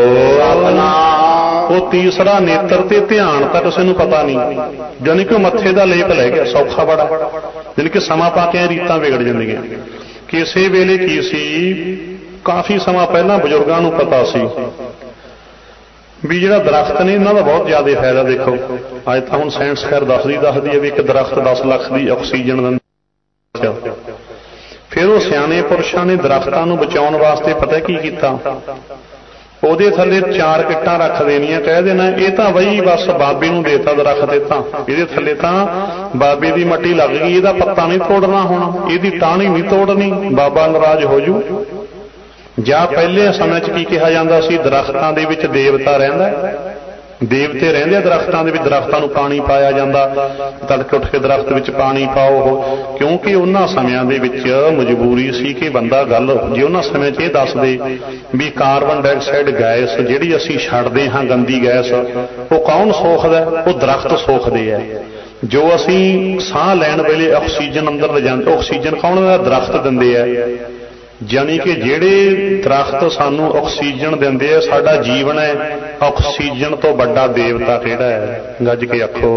ਉਹ ਤੀਸਰਾ ਨੇਤਰ ਤੇ ਧਿਆਨ ਤਾਂ ਕਿਸੇ ਨੂੰ ਪਤਾ ਨਹੀਂ, ਜਾਨੀ ਕਿ ਉਹ ਮੱਥੇ ਦਾ ਲੇਪ ਲੈ ਗਿਆ। ਸੌਖਾ ਬੜਾ, ਜਾਨੀ ਕਿ ਸਮਾਂ ਪਾ ਕੇ ਰੀਤਾਂ ਵਿਗੜ ਜਾਂਦੀਆਂ। ਕਿਸੇ ਵੇਲੇ ਕੀ ਸੀ, ਕਾਫੀ ਸਮਾਂ ਪਹਿਲਾਂ ਬਜ਼ੁਰਗਾਂ ਨੂੰ ਪਤਾ ਸੀ ਵੀ ਜਿਹੜਾ ਦਰਖਤ ਨੇ ਇਹਨਾਂ ਦਾ ਬਹੁਤ ਜ਼ਿਆਦਾ ਫਾਇਦਾ। ਦੇਖੋ ਅੱਜ ਤਾਂ ਹੁਣ ਸਾਇੰਸ ਖੈਰ ਦੱਸਦੀ ਹੈ ਵੀ ਇੱਕ ਦਰਖਤ 10 ਲੱਖ ਦੀ ਆਕਸੀਜਨ ਦਿੰਦਾ। ਫਿਰ ਉਹ ਸਿਆਣੇ ਪੁਰਸ਼ਾਂ ਨੇ ਦਰਖਤਾਂ ਨੂੰ ਬਚਾਉਣ ਵਾਸਤੇ ਪਤਾ ਕੀ ਕੀਤਾ, ਉਹਦੇ ਥੱਲੇ 4 ਇੱਟਾਂ ਰੱਖ ਦੇਣੀਆਂ, ਕਹਿ ਦੇਣਾ ਇਹ ਤਾਂ ਬਈ ਬਸ ਬਾਬੇ ਨੂੰ ਦੇਤਾ ਦਰਖਤ, ਇਹ ਤਾਂ ਇਹਦੇ ਥੱਲੇ ਤਾਂ ਬਾਬੇ ਦੀ ਮੱਟੀ ਲੱਗ ਗਈ, ਇਹਦਾ ਪੱਤਾ ਨਹੀਂ ਤੋੜਨਾ, ਹੁਣ ਇਹਦੀ ਟਾਹਣੀ ਨਹੀਂ ਤੋੜਨੀ, ਬਾਬਾ ਨਾਰਾਜ਼ ਹੋ ਜੂ। ਜਾਂ ਪਹਿਲੇ ਸਮੇਂ 'ਚ ਕੀ ਕਿਹਾ ਜਾਂਦਾ ਸੀ, ਦਰਖਤਾਂ ਦੇ ਵਿੱਚ ਦੇਵਤਾ ਰਹਿੰਦਾ, ਦੇਵਤੇ ਰਹਿੰਦੇ ਆ ਦਰਖਤਾਂ ਦੇ ਵਿੱਚ, ਦਰਖਤਾਂ ਨੂੰ ਪਾਣੀ ਪਾਇਆ ਜਾਂਦਾ, ਤੜਕੇ ਉੱਠ ਕੇ ਦਰਖਤ ਵਿੱਚ ਪਾਣੀ ਪਾਓ, ਕਿਉਂਕਿ ਉਹਨਾਂ ਸਮਿਆਂ ਦੇ ਵਿੱਚ ਮਜਬੂਰੀ ਸੀ ਕਿ ਬੰਦਾ ਗੱਲ ਜੇ ਉਹਨਾਂ ਸਮੇਂ 'ਚ ਇਹ ਦੱਸਦੇ ਵੀ ਕਾਰਬਨ ਡਾਈਆਕਸਾਈਡ ਗੈਸ ਜਿਹੜੀ ਅਸੀਂ ਛੱਡਦੇ ਹਾਂ, ਗੰਦੀ ਗੈਸ, ਉਹ ਕੌਣ ਸੋਖਦਾ? ਉਹ ਦਰਖਤ ਸੋਖਦੇ ਆ। ਜੋ ਅਸੀਂ ਸਾਹ ਲੈਣ ਵੇਲੇ ਆਕਸੀਜਨ ਅੰਦਰ ਲਿਜਾਂਦੇ, ਆਕਸੀਜਨ ਕੌਣ ਦਿੰਦਾ? ਦਰਖਤ ਦਿੰਦੇ ਆ। ਜਾਨੀ ਕਿ ਜਿਹੜੇ ਦਰਖਤ ਸਾਨੂੰ ਆਕਸੀਜਨ ਦਿੰਦੇ ਆ, ਸਾਡਾ ਜੀਵਨ ਹੈ। ਆਕਸੀਜਨ ਤੋਂ ਵੱਡਾ ਦੇਵਤਾ ਕਿਹੜਾ ਹੈ? ਗੱਜ ਕੇ ਆਖੋ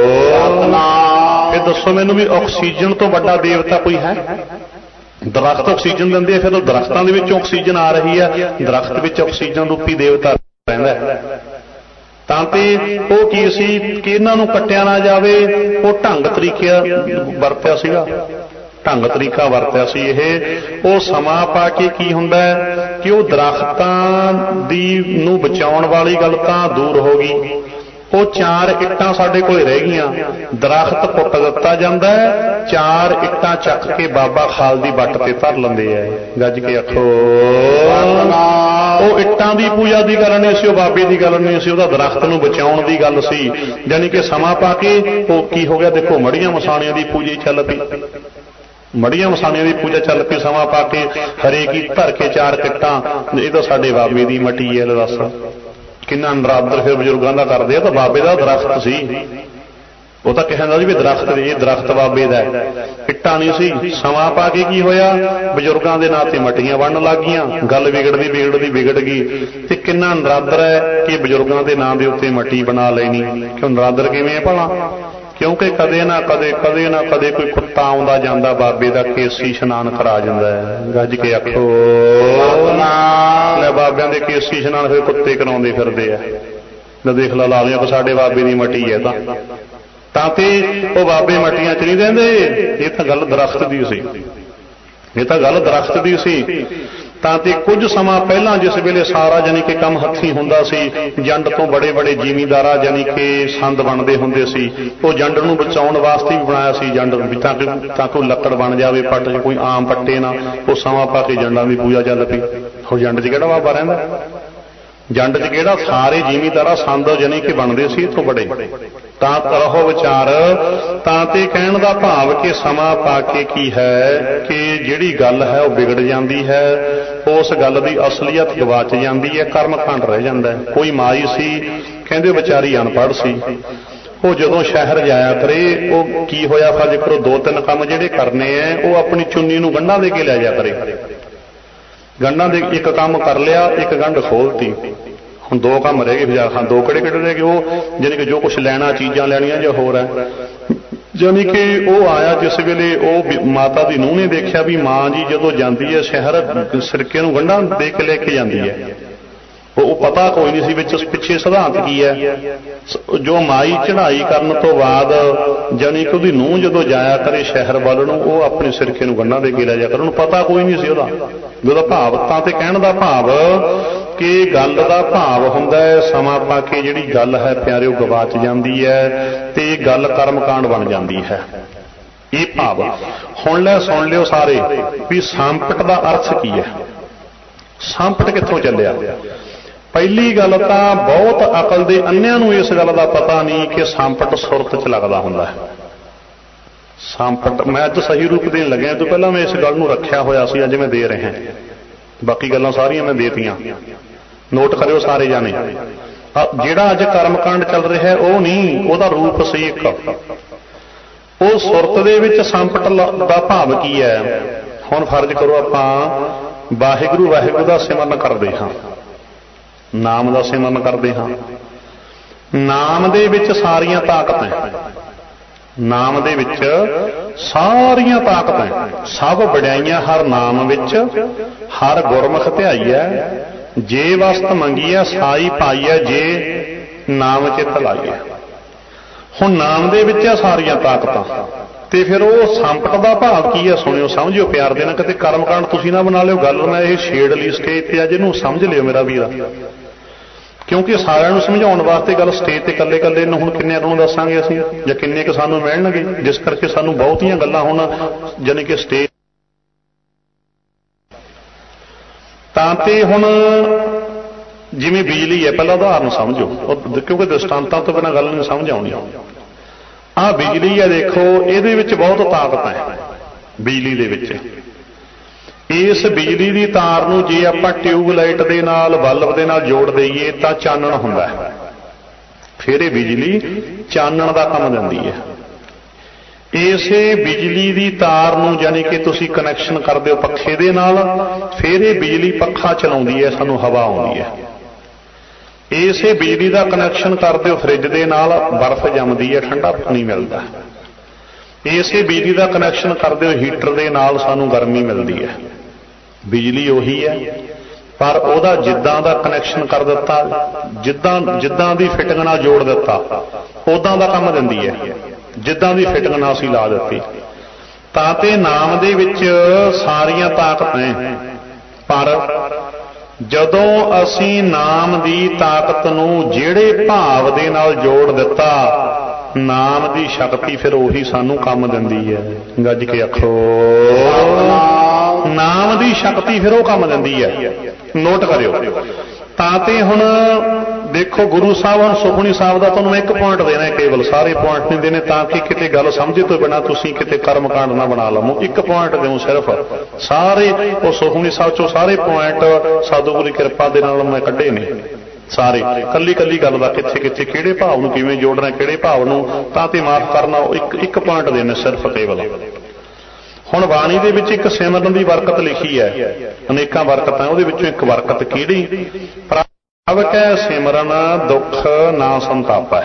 ਇਹ ਦੱਸੋ ਮੈਨੂੰ ਵੀ ਆਕਸੀਜਨ ਤੋਂ ਵੱਡਾ ਦੇਵਤਾ ਕੋਈ ਹੈ? ਦਰਖਤ ਆਕਸੀਜਨ ਦਿੰਦੇ ਆ, ਫਿਰ ਉਹ ਦਰਖਤਾਂ ਦੇ ਵਿੱਚੋਂ ਆਕਸੀਜਨ ਆ ਰਹੀ ਹੈ, ਦਰਖਤ ਵਿੱਚ ਆਕਸੀਜਨ ਰੂਪੀ ਦੇਵਤਾ ਰਹਿੰਦਾ। ਤਾਂ ਤੇ ਉਹ ਕੀ ਸੀ ਕਿ ਇਹਨਾਂ ਨੂੰ ਕੱਟਿਆ ਨਾ ਜਾਵੇ, ਉਹ ਢੰਗ ਤਰੀਕੇ ਵਰਤਿਆ ਸੀਗਾ, ਢੰਗ ਤਰੀਕਾ ਵਰਤਿਆ ਸੀ ਇਹ। ਉਹ ਸਮਾਂ ਪਾ ਕੇ ਕੀ ਹੁੰਦਾ ਕਿ ਉਹ ਦਰਖਤਾਂ ਦੀ ਨੂੰ ਬਚਾਉਣ ਵਾਲੀ ਗੱਲ ਤਾਂ ਦੂਰ ਹੋ ਗਈ, ਉਹ 4 ਇੱਟਾਂ ਸਾਡੇ ਕੋਲ ਰਹਿ ਗਈਆਂ, ਦਰਖਤ ਪੁੱਟ ਦਿੱਤਾ ਜਾਂਦਾ, 4 ਇੱਟਾਂ ਚੱਕ ਕੇ ਬਾਬਾ ਖਾਲ ਦੀ ਵੱਟ ਤੇ ਧਰ ਲੈਂਦੇ ਆ। ਗੱਜ ਕੇ ਆਖੋ ਉਹ ਇੱਟਾਂ ਦੀ ਪੂਜਾ ਦੀ ਗੱਲ ਨਹੀਂ ਸੀ, ਉਹ ਬਾਬੇ ਦੀ ਗੱਲ ਨਹੀਂ ਸੀ, ਉਹਦਾ ਦਰਖਤ ਨੂੰ ਬਚਾਉਣ ਦੀ ਗੱਲ ਸੀ। ਜਾਨੀ ਕਿ ਸਮਾਂ ਪਾ ਕੇ ਉਹ ਕੀ ਹੋ ਗਿਆ, ਦੇਖੋ ਮੜੀਆਂ ਮਸਾਣਿਆਂ ਦੀ ਪੂਜਾ ਚੱਲ ਪਈ, ਮੜੀਆਂ ਮਸਾਣਿਆਂ ਦੀ ਪੂਜਾ ਚੱਲ ਪਈ। ਸਮਾਂ ਪਾ ਕੇ ਹਰੇ ਕੀ ਧਰ ਕੇ 4 ਇੱਟਾਂ, ਇਹ ਤਾਂ ਸਾਡੇ ਬਾਬੇ ਦੀ ਮੱਟੀ ਹੈ। ਦੱਸ ਕਿੰਨਾ ਨਰਾਦਰ ਫਿਰ ਬਜ਼ੁਰਗਾਂ ਦਾ ਕਰਦੇ ਆ, ਤਾਂ ਬਾਬੇ ਦਾ ਦਰਖਤ ਸੀ, ਉਹ ਤਾਂ ਕਹਿੰਦਾ ਜੀ ਵੀ ਦਰਖਤ, ਇਹ ਦਰਖਤ ਬਾਬੇ ਦਾ, ਇੱਟਾਂ ਨਹੀਂ ਸੀ। ਸਮਾਂ ਪਾ ਕੇ ਕੀ ਹੋਇਆ, ਬਜ਼ੁਰਗਾਂ ਦੇ ਨਾਂ ਤੇ ਮੱਟੀਆਂ ਬਣਨ ਲੱਗ ਗਈਆਂ, ਗੱਲ ਵਿਗੜ ਗਈ। ਤੇ ਕਿੰਨਾ ਨਰਾਦਰ ਹੈ ਕਿ ਬਜ਼ੁਰਗਾਂ ਦੇ ਨਾਂ ਦੇ ਉੱਤੇ ਮੱਟੀ ਬਣਾ ਲੈਣੀ। ਕਿਉਂ ਨਰਾਦਰ ਕਿਵੇਂ ਹੈ ਭਲਾ? ਕਿਉਂਕਿ ਕਦੇ ਨਾ ਕਦੇ ਕੋਈ ਕੁੱਤਾ ਆਉਂਦਾ ਜਾਂਦਾ ਬਾਬੇ ਦਾ ਕੇਸੀ ਇਸ਼ਨਾਨ ਕਰਾ ਜਾਂਦਾ ਹੈ। ਗੱਜ ਕੇ ਆਖੋ ਲੈ ਬਾਬਿਆਂ ਦੇ ਕੇਸੀ ਇਸ਼ਨਾਨ ਫਿਰ ਕੁੱਤੇ ਕਰਾਉਂਦੇ ਫਿਰਦੇ ਆ। ਲੈ ਦੇਖ ਲਾ ਲਿਆ ਕਿ ਸਾਡੇ ਬਾਬੇ ਦੀ ਮੱਟੀ ਹੈ ਤਾਂ ਤੇ ਉਹ ਬਾਬੇ ਮੱਟੀਆਂ 'ਚ ਨਹੀਂ ਰਹਿੰਦੇ। ਇਹ ਤਾਂ ਗੱਲ ਦਰਖਤ ਦੀ ਸੀ, ਇਹ ਤਾਂ ਗੱਲ ਦਰਖਤ ਦੀ ਸੀ। ਤਾਂ ਤੇ ਕੁਝ ਸਮਾਂ ਪਹਿਲਾਂ ਜਿਸ ਵੇਲੇ ਸਾਰਾ ਜਾਨੀ ਕਿ ਕੰਮ ਹੱਥੀਂ ਹੁੰਦਾ ਸੀ, ਜੰਡ ਤੋਂ ਬੜੇ ਜ਼ਿਮੀਂਦਾਰਾਂ ਜਾਨੀ ਕਿ ਸੰਦ ਬਣਦੇ ਹੁੰਦੇ ਸੀ, ਉਹ ਜੰਡ ਨੂੰ ਬਚਾਉਣ ਵਾਸਤੇ ਵੀ ਬਣਾਇਆ ਸੀ ਜੰਡ, ਤਾਂ ਕੋਈ ਲੱਕੜ ਬਣ ਜਾਵੇ, ਪੱਟ ਕੋਈ ਆਮ ਪੱਟੇ ਨਾ। ਉਹ ਸਮਾਂ ਪਾ ਕੇ ਜੰਡਾਂ ਦੀ ਪੂਜਾ ਚੱਲ ਪਈ। ਉਹ ਜੰਡ 'ਚ ਕਿਹੜਾ ਬਾਬਾ ਰਹਿੰਦਾ? ਜੰਡ 'ਚ ਕਿਹੜਾ? ਸਾਰੇ ਜ਼ਿਮੀਂਦਾਰਾਂ ਸੰਦ ਜਾਨੀ ਕਿ ਬਣਦੇ ਸੀ ਇੱਥੋਂ ਬੜੇ। ਤਾਂ ਕਰੋ ਵਿਚਾਰ। ਤਾਂ ਤੇ ਕਹਿਣ ਦਾ ਭਾਵ ਕਿ ਸਮਾਂ ਪਾ ਕੇ ਕੀ ਹੈ ਕਿ ਜਿਹੜੀ ਗੱਲ ਹੈ ਉਹ ਵਿਗੜ ਜਾਂਦੀ ਹੈ, ਉਸ ਗੱਲ ਦੀ ਅਸਲੀਅਤ ਗਵਾਚ ਜਾਂਦੀ ਹੈ, ਕਰਮਕਾਂਡ ਰਹਿ ਜਾਂਦਾ ਹੈ। ਕੋਈ ਮਾਈ ਸੀ, ਕਹਿੰਦੇ ਵਿਚਾਰੀ ਅਨਪੜ੍ਹ ਸੀ, ਉਹ ਜਦੋਂ ਸ਼ਹਿਰ ਜਾਇਆ ਕਰੇ, ਉਹ ਕੀ ਹੋਇਆ ਫਰਜ਼ ਕਰੋ 2-3 ਕੰਮ ਜਿਹੜੇ ਕਰਨੇ ਐ, ਉਹ ਆਪਣੀ ਚੁੰਨੀ ਨੂੰ ਗੰਢਾਂ ਦੇ ਕੇ ਲੈ ਜਾ ਕਰੇ। ਗੰਢਾਂ ਦੇ ਇੱਕ ਕੰਮ ਕਰ ਲਿਆ, ਇੱਕ ਗੰਢ ਖੋਲਤੀ, ਹੁਣ 2 ਕੰਮ ਰਹਿ ਗਏ। ਫਿਰ ਦੋ ਕਿਹੜੇ ਰਹਿ ਗਏ? ਉਹ ਜਾਨੀ ਕਿ ਜੋ ਕੁਛ ਲੈਣਾ, ਚੀਜ਼ਾਂ ਲੈਣੀਆਂ ਜਾਂ ਹੋਰ ਹੈ। ਜਾਨੀ ਕਿ ਉਹ ਆਇਆ ਜਿਸ ਵੇਲੇ ਉਹ ਮਾਤਾ ਦੀ ਨੂੰਹ ਨੇ ਦੇਖਿਆ ਵੀ ਮਾਂ ਜੀ ਜਦੋਂ ਜਾਂਦੀ ਹੈ ਸ਼ਹਿਰ, ਸਿਰਕੇ ਨੂੰ ਗੰਢਾਂ ਦੇ ਕੇ ਲੈ ਕੇ ਜਾਂਦੀ ਹੈ। ਉਹ ਪਤਾ ਕੋਈ ਨਹੀਂ ਸੀ ਵਿੱਚ ਪਿੱਛੇ ਸਿਧਾਂਤ ਕੀ ਹੈ। ਜੋ ਮਾਈ ਚੜ੍ਹਾਈ ਕਰਨ ਤੋਂ ਬਾਅਦ ਜਾਨੀ ਕਿ ਉਹਦੀ ਨੂੰਹ ਜਦੋਂ ਜਾਇਆ ਕਰੇ ਸ਼ਹਿਰ ਵੱਲ ਨੂੰ, ਉਹ ਆਪਣੇ ਸਿਰਕੇ ਨੂੰ ਗੰਢਾਂ ਦੇ ਕੇ ਲੈ ਜਾ ਕਰ, ਉਹਨੂੰ ਪਤਾ ਕੋਈ ਨਹੀਂ ਸੀ ਉਹਦਾ ਭਾਵ। ਤਾਂ ਤੇ ਕਹਿਣ ਦਾ ਭਾਵ ਕਿ ਗੱਲ ਦਾ ਭਾਵ ਹੁੰਦਾ ਹੈ ਸਮਾਂ ਪਾ ਕੇ ਜਿਹੜੀ ਗੱਲ ਹੈ ਪਿਆਰਿਓ ਗਵਾਚ ਜਾਂਦੀ ਹੈ ਤੇ ਗੱਲ ਕਰਮਕਾਂਡ ਬਣ ਜਾਂਦੀ ਹੈ। ਇਹ ਭਾਵ ਹੁਣ ਸੁਣ ਲਿਓ ਸਾਰੇ ਵੀ ਸੰਪਟ ਦਾ ਅਰਥ ਕੀ ਹੈ, ਸੰਪਟ ਕਿੱਥੋਂ ਚੱਲਿਆ। ਪਹਿਲੀ ਗੱਲ ਤਾਂ ਬਹੁਤ ਅਕਲ ਦੇ ਅੰਨਿਆਂ ਨੂੰ ਇਸ ਗੱਲ ਦਾ ਪਤਾ ਨਹੀਂ ਕਿ ਸੰਪਟ ਸੁਰਤ 'ਚ ਲੱਗਦਾ ਹੁੰਦਾ ਹੈ। ਸੰਪਟ मैं अज सही रूप देन लग्या तो पहला मैं इस गल नूं रखिया होया सी, अज मैं दे रहा। बाकी गल्लां सारियां मैं देतियां, नोट करियो सारे जाने। जिहड़ा अज कर्मकांड चल रहा है वो नहीं, ਉਹਦਾ रूप सी एक। ਉਹ ਸੁਰਤ ਦੇ ਵਿੱਚ ਸੰਪਟ ਦਾ ਭਾਵ ਕੀ ਹੈ? ਹੁਣ ਫਰਜ਼ ਕਰੋ ਆਪਾਂ ਵਾਹਿਗੁਰੂ ਵਾਹਿਗੁਰੂ ਦਾ ਸਿਮਰਨ ਕਰਦੇ ਹਾਂ, ਨਾਮ ਦਾ ਸਿਮਰਨ ਕਰਦੇ ਹਾਂ। ਨਾਮ ਦੇ ਵਿੱਚ ਸਾਰੀਆਂ ਤਾਕਤਾਂ, ਨਾਮ ਦੇ ਵਿੱਚ ਸਾਰੀਆਂ ਤਾਕਤਾਂ, ਸਭ ਵਡਿਆਈਆਂ ਹਰ ਨਾਮ ਵਿੱਚ, ਹਰ ਗੁਰਮੁਖ ਧਿਆਈ ਹੈ। ਜੇ ਵਸਤ ਮੰਗੀ ਹੈ ਸਾਈ ਪਾਈ ਹੈ, ਜੇ ਨਾਮ ਚਿੱਤ ਲਾਈ ਹੈ। ਹੁਣ ਨਾਮ ਦੇ ਵਿੱਚ ਆ ਸਾਰੀਆਂ ਤਾਕਤਾਂ, ਤੇ ਫਿਰ ਉਹ ਸੰਪਟ ਦਾ ਭਾਵ ਕੀ ਹੈ? ਸੁਣਿਓ, ਸਮਝਿਓ ਪਿਆਰ ਦੇ ਨਾਲ, ਕਿਤੇ ਕਰਮਕਾਂਡ ਤੁਸੀਂ ਨਾ ਬਣਾ ਲਿਓ। ਗੱਲ ਮੈਂ ਇਹ ਛੇੜ ਲਈ ਸਟੇਜ ਤੇ, ਅੱਜ ਇਹਨੂੰ ਸਮਝ ਲਿਓ ਮੇਰਾ ਵੀਰ, ਕਿਉਂਕਿ ਸਾਰਿਆਂ ਨੂੰ ਸਮਝਾਉਣ ਵਾਸਤੇ ਗੱਲ ਸਟੇਜ ਤੇ ਇਕੱਲੇ ਇਕੱਲੇ ਨੂੰ ਹੁਣ ਕਿੰਨੇ ਨੂੰ ਦੱਸਾਂਗੇ ਅਸੀਂ, ਜਾਂ ਕਿੰਨੇ ਕੁ ਸਾਨੂੰ ਮਿਲਣਗੇ? ਜਿਸ ਕਰਕੇ ਸਾਨੂੰ ਬਹੁਤੀਆਂ ਗੱਲਾਂ ਹੁਣ ਜਾਣੀ ਕਿ ਸਟੇਜ ਤਾਂ ਤੇ ਹੁਣ ਜਿਵੇਂ ਬਿਜਲੀ ਹੈ, ਪਹਿਲਾਂ ਉਦਾਹਰਨ ਸਮਝੋ, ਕਿਉਂਕਿ ਦ੍ਰਿਸ਼ਟਾਂਤਾਂ ਤੋਂ ਬਿਨਾਂ ਗੱਲ ਨਹੀਂ ਸਮਝ ਆਉਣੀ। ਆਹ ਬਿਜਲੀ ਹੈ, ਦੇਖੋ ਇਹਦੇ ਵਿੱਚ ਬਹੁਤ ਤਾਕਤ ਹੈ ਬਿਜਲੀ ਦੇ ਵਿੱਚ। ਇਸ ਬਿਜਲੀ ਦੀ ਤਾਰ ਨੂੰ ਜੇ ਆਪਾਂ ਟਿਊਬਲਾਈਟ ਦੇ ਨਾਲ, ਬਲਬ ਦੇ ਨਾਲ ਜੋੜ ਦਈਏ ਤਾਂ ਚਾਨਣ ਹੁੰਦਾ ਹੈ। ਫਿਰ ਇਹ ਬਿਜਲੀ ਚਾਨਣ ਦਾ ਕੰਮ ਦਿੰਦੀ ਹੈ। ਇਸੇ ਬਿਜਲੀ ਦੀ ਤਾਰ ਨੂੰ ਜਾਨੀ ਕਿ ਤੁਸੀਂ ਕਨੈਕਸ਼ਨ ਕਰਦੇ ਹੋ ਪੱਖੇ ਦੇ ਨਾਲ, ਫਿਰ ਇਹ ਬਿਜਲੀ ਪੱਖਾ ਚਲਾਉਂਦੀ ਹੈ, ਸਾਨੂੰ ਹਵਾ ਆਉਂਦੀ ਹੈ। ਇਸੇ ਬਿਜਲੀ ਦਾ ਕਨੈਕਸ਼ਨ ਕਰਦੇ ਹੋ ਫਰਿੱਜ ਦੇ ਨਾਲ, ਬਰਫ਼ ਜੰਮਦੀ ਹੈ, ਠੰਡਾ ਪਾਣੀ ਮਿਲਦਾ। ਇਸੇ ਬਿਜਲੀ ਦਾ ਕਨੈਕਸ਼ਨ ਕਰਦੇ ਹੋ ਹੀਟਰ ਦੇ ਨਾਲ, ਸਾਨੂੰ ਗਰਮੀ ਮਿਲਦੀ ਹੈ। ਬਿਜਲੀ ਉਹੀ ਹੈ, ਪਰ ਉਹਦਾ ਜਿੱਦਾਂ ਦਾ ਕਨੈਕਸ਼ਨ ਕਰ ਦਿੱਤਾ, ਜਿੱਦਾਂ ਦੀ ਫਿਟਿੰਗ ਨਾਲ ਜੋੜ ਦਿੱਤਾ, ਉਦਾਂ ਦਾ ਕੰਮ ਦਿੰਦੀ ਹੈ। ਜਿੱਦਾਂ ਦੀ ਫਿਟਿੰਗ ਨਾਲ ਅਸੀਂ ਲਾ ਦਿੱਤੀ। ਤਾਂ ਤੇ ਨਾਮ ਦੇ ਵਿੱਚ ਸਾਰੀਆਂ ਤਾਕਤਾਂ, ਪਰ ਜਦੋਂ ਅਸੀਂ ਨਾਮ ਦੀ ਤਾਕਤ ਨੂੰ ਜਿਹੜੇ ਭਾਵ ਦੇ ਨਾਲ ਜੋੜ ਦਿੱਤਾ, ਨਾਮ ਦੀ ਸ਼ਕਤੀ ਫਿਰ ਉਹੀ ਸਾਨੂੰ ਕੰਮ ਦਿੰਦੀ ਹੈ। ਗੱਜ ਕੇ ਆਖੋ, ਨਾਮ ਦੀ ਸ਼ਕਤੀ ਫਿਰ ਉਹ ਕੰਮ ਦਿੰਦੀ ਹੈ। ਨੋਟ ਕਰਿਓ। ਤਾਂ ਤੇ ਹੁਣ ਦੇਖੋ ਗੁਰੂ ਸਾਹਿਬ, ਹੁਣ ਸੁਖਮਨੀ ਸਾਹਿਬ ਦਾ ਤੁਹਾਨੂੰ ਇੱਕ ਪੁਆਇੰਟ ਦੇਣਾ, ਕੇਵਲ ਸਾਰੇ ਪੁਆਇੰਟ ਨਹੀਂ ਦੇਣੇ, ਤਾਂ ਕਿ ਕਿਤੇ ਗੱਲ ਸਮਝੇ ਤੋਂ ਬਿਨਾਂ ਤੁਸੀਂ ਕਿਤੇ ਕਰਮਕਾਂਡ ਨਾ ਬਣਾ ਲਵੋ। ਇੱਕ ਪੁਆਇੰਟ ਦਿਓ ਸਿਰਫ, ਸਾਰੇ ਉਹ ਸੁਖਮਨੀ ਸਾਹਿਬ ਚੋਂ ਸਾਰੇ ਪੁਆਇੰਟ ਸਤਿਗੁਰੂ ਦੀ ਕਿਰਪਾ ਦੇ ਨਾਲ ਮੈਂ ਕੱਢੇ ਨੇ ਸਾਰੇ, ਕੱਲੀ ਕੱਲੀ ਗੱਲ ਦਾ ਕਿੱਥੇ ਕਿੱਥੇ ਕਿਹੜੇ ਭਾਵ ਨੂੰ ਕਿਵੇਂ ਜੋੜਨਾ, ਕਿਹੜੇ ਭਾਵ ਨੂੰ ਤਾਂ ਤੇ ਮਾਫ ਕਰਨਾ, ਇੱਕ ਪੁਆਇੰਟ ਦੇਣਾ ਸਿਰਫ ਕੇਵਲ। ਹੁਣ ਬਾਣੀ ਦੇ ਵਿੱਚ ਇੱਕ ਸਿਮਰਨ ਦੀ ਬਰਕਤ ਲਿਖੀ ਹੈ, ਅਨੇਕਾਂ ਬਰਕਤਾਂ, ਉਹਦੇ ਵਿੱਚੋਂ ਇੱਕ ਬਰਕਤ ਕਿਹੜੀ? ਪ੍ਰਭ ਕੈ ਸਿਮਰਨ ਦੁੱਖ ਨਾ ਸੰਤਾਪੈ।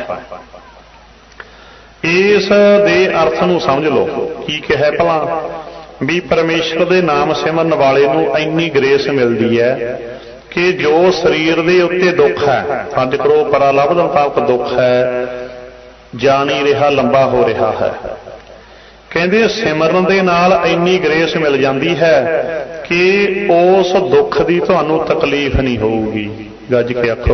ਇਸ ਦੇ ਅਰਥ ਨੂੰ ਸਮਝ ਲਓ। ਕੀ ਕਿਹਾ ਭਲਾ? ਵੀ ਪਰਮੇਸ਼ਰ ਦੇ ਨਾਮ ਸਿਮਰਨ ਵਾਲੇ ਨੂੰ ਇੰਨੀ ਗ੍ਰੇਸ ਮਿਲਦੀ ਹੈ ਕਿ ਜੋ ਸਰੀਰ ਦੇ ਉੱਤੇ ਦੁੱਖ ਹੈ, ਪੰਜ ਕਰੋ ਪਰਾਲਬਧ ਮੁਤਾਬਕ ਦੁੱਖ ਹੈ, ਜਾ ਨਹੀਂ ਰਿਹਾ, ਲੰਬਾ ਹੋ ਰਿਹਾ ਹੈ। ਕਹਿੰਦੇ ਸਿਮਰਨ ਦੇ ਨਾਲ ਇੰਨੀ ਗ੍ਰੇਸ ਮਿਲ ਜਾਂਦੀ ਹੈ ਕਿ ਉਸ ਦੁੱਖ ਦੀ ਤੁਹਾਨੂੰ ਤਕਲੀਫ ਨਹੀਂ ਹੋਊਗੀ। ਗੱਜ ਕੇ ਆਖੋ,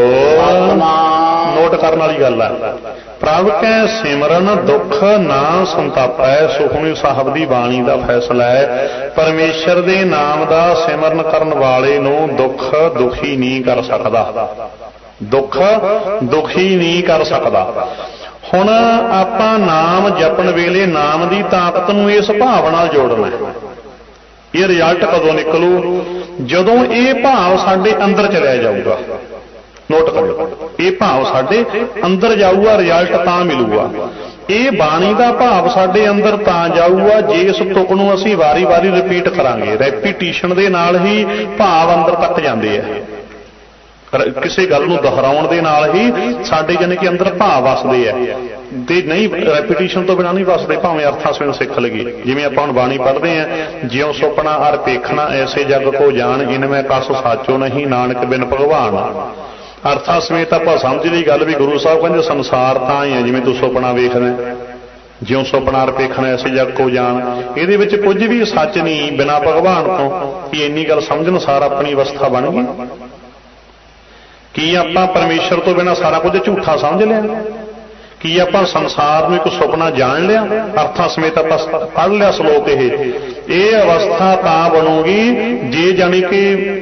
ਨੋਟ ਕਰਨ ਵਾਲੀ ਗੱਲ ਹੈ। ਪ੍ਰਭ ਕੈ ਸਿਮਰਨ ਦੁੱਖ ਨਾ ਸੰਤਾਪੈ, ਸੁਖਮਨੀ ਸਾਹਿਬ ਦੀ ਬਾਣੀ ਦਾ ਫੈਸਲਾ ਹੈ। ਪਰਮੇਸ਼ਰ ਦੇ ਨਾਮ ਦਾ ਸਿਮਰਨ ਕਰਨ ਵਾਲੇ ਨੂੰ ਦੁੱਖ ਦੁਖੀ ਨਹੀਂ ਕਰ ਸਕਦਾ, ਦੁੱਖ ਦੁਖੀ ਨਹੀਂ ਕਰ ਸਕਦਾ। ਹੁਣ ਆਪਾਂ ਨਾਮ ਜਪਣ ਵੇਲੇ ਨਾਮ ਦੀ ਤਾਕਤ ਨੂੰ ਇਸ ਭਾਵ ਨਾਲ ਜੋੜਨਾ। ਇਹ ਰਿਜ਼ਲਟ ਕਦੋਂ ਨਿਕਲੂ? ਜਦੋਂ ਇਹ ਭਾਵ ਸਾਡੇ ਅੰਦਰ ਚਲਿਆ ਜਾਊਗਾ। ਨੋਟ ਕਰੋ, ਇਹ ਭਾਵ ਸਾਡੇ ਅੰਦਰ ਜਾਊਗਾ, ਰਿਜ਼ਲਟ ਤਾਂ ਮਿਲੂਗਾ। ਇਹ ਬਾਣੀ ਦਾ ਭਾਵ ਸਾਡੇ ਅੰਦਰ ਤਾਂ ਜਾਊਗਾ ਜੇ ਇਸ ਤੁਕ ਨੂੰ ਅਸੀਂ ਵਾਰੀ ਵਾਰੀ ਰਿਪੀਟ ਕਰਾਂਗੇ। ਰੈਪੀਟੀਸ਼ਨ ਦੇ ਨਾਲ ਹੀ ਭਾਵ ਅੰਦਰ ਤੱਕ ਜਾਂਦੇ ਆ। ਕਿਸੇ ਗੱਲ ਨੂੰ ਦੁਹਰਾਉਣ ਦੇ ਨਾਲ ਹੀ ਸਾਡੇ ਜਾਨੀ ਕਿ ਅੰਦਰ ਭਾਵ ਵਸਦੇ ਆ, ਤੇ ਨਹੀਂ ਰੈਪੀਟੀਸ਼ਨ ਤੋਂ ਬਿਨਾਂ ਨਹੀਂ ਵਸਦੇ, ਭਾਵੇਂ ਅਰਥਾਂ ਸਮੇਤ ਸਿੱਖ ਲਈਏ। ਜਿਵੇਂ ਆਪਾਂ ਹੁਣ ਬਾਣੀ ਪੜ੍ਹਦੇ ਆ, ਜਿਉਂ ਸੁਪਨਾ ਅਰ ਪੇਖਣਾ ਐਸੇ ਜਗ ਕੋ ਜਾਣ, ਇਨ ਮੈਂ ਕਸ ਸਾਚੋ ਨਹੀਂ, ਨਾਨਕ ਬਿਨ ਭਗਵਾਨ। ਅਰਥਾਂ ਸਮੇਤ ਆਪਾਂ ਸਮਝ ਲਈ ਗੱਲ ਵੀ ਗੁਰੂ ਸਾਹਿਬ ਕਹਿੰਦੇ ਸੰਸਾਰ ਤਾਂ ਹੀ ਹੈ ਜਿਵੇਂ ਤੂੰ ਸੁਪਨਾ ਵੇਖਦਾ, ਜਿਉਂ ਸੁਪਨਾ ਅਰ ਪੇਖਣਾ ਐਸੇ ਜਗ ਕੋ ਜਾਣ। ਇਹਦੇ ਵਿੱਚ ਕੁਝ ਵੀ ਸੱਚ ਨਹੀਂ ਬਿਨਾਂ ਭਗਵਾਨ ਤੋਂ। ਕੀ ਇੰਨੀ ਗੱਲ ਸਮਝਣ ਸਾਰ ਆਪਣੀ ਅਵਸਥਾ ਬਣ ਗਈ? ਕੀ ਆਪਾਂ ਪਰਮੇਸ਼ਰ ਤੋਂ ਬਿਨਾਂ ਸਾਰਾ ਕੁਝ ਝੂਠਾ ਸਮਝ ਲਿਆ? ਕੀ ਆਪਾਂ ਸੰਸਾਰ ਨੂੰ ਇੱਕ ਸੁਪਨਾ ਜਾਣ ਲਿਆ? ਅਰਥਾਂ ਸਮੇਤ ਆਪਾਂ ਪੜ੍ਹ ਲਿਆ ਸ਼ਲੋਕ। ਇਹ ਅਵਸਥਾ ਤਾਂ ਬਣੂਗੀ ਜੇ ਜਾਣੀ ਕਿ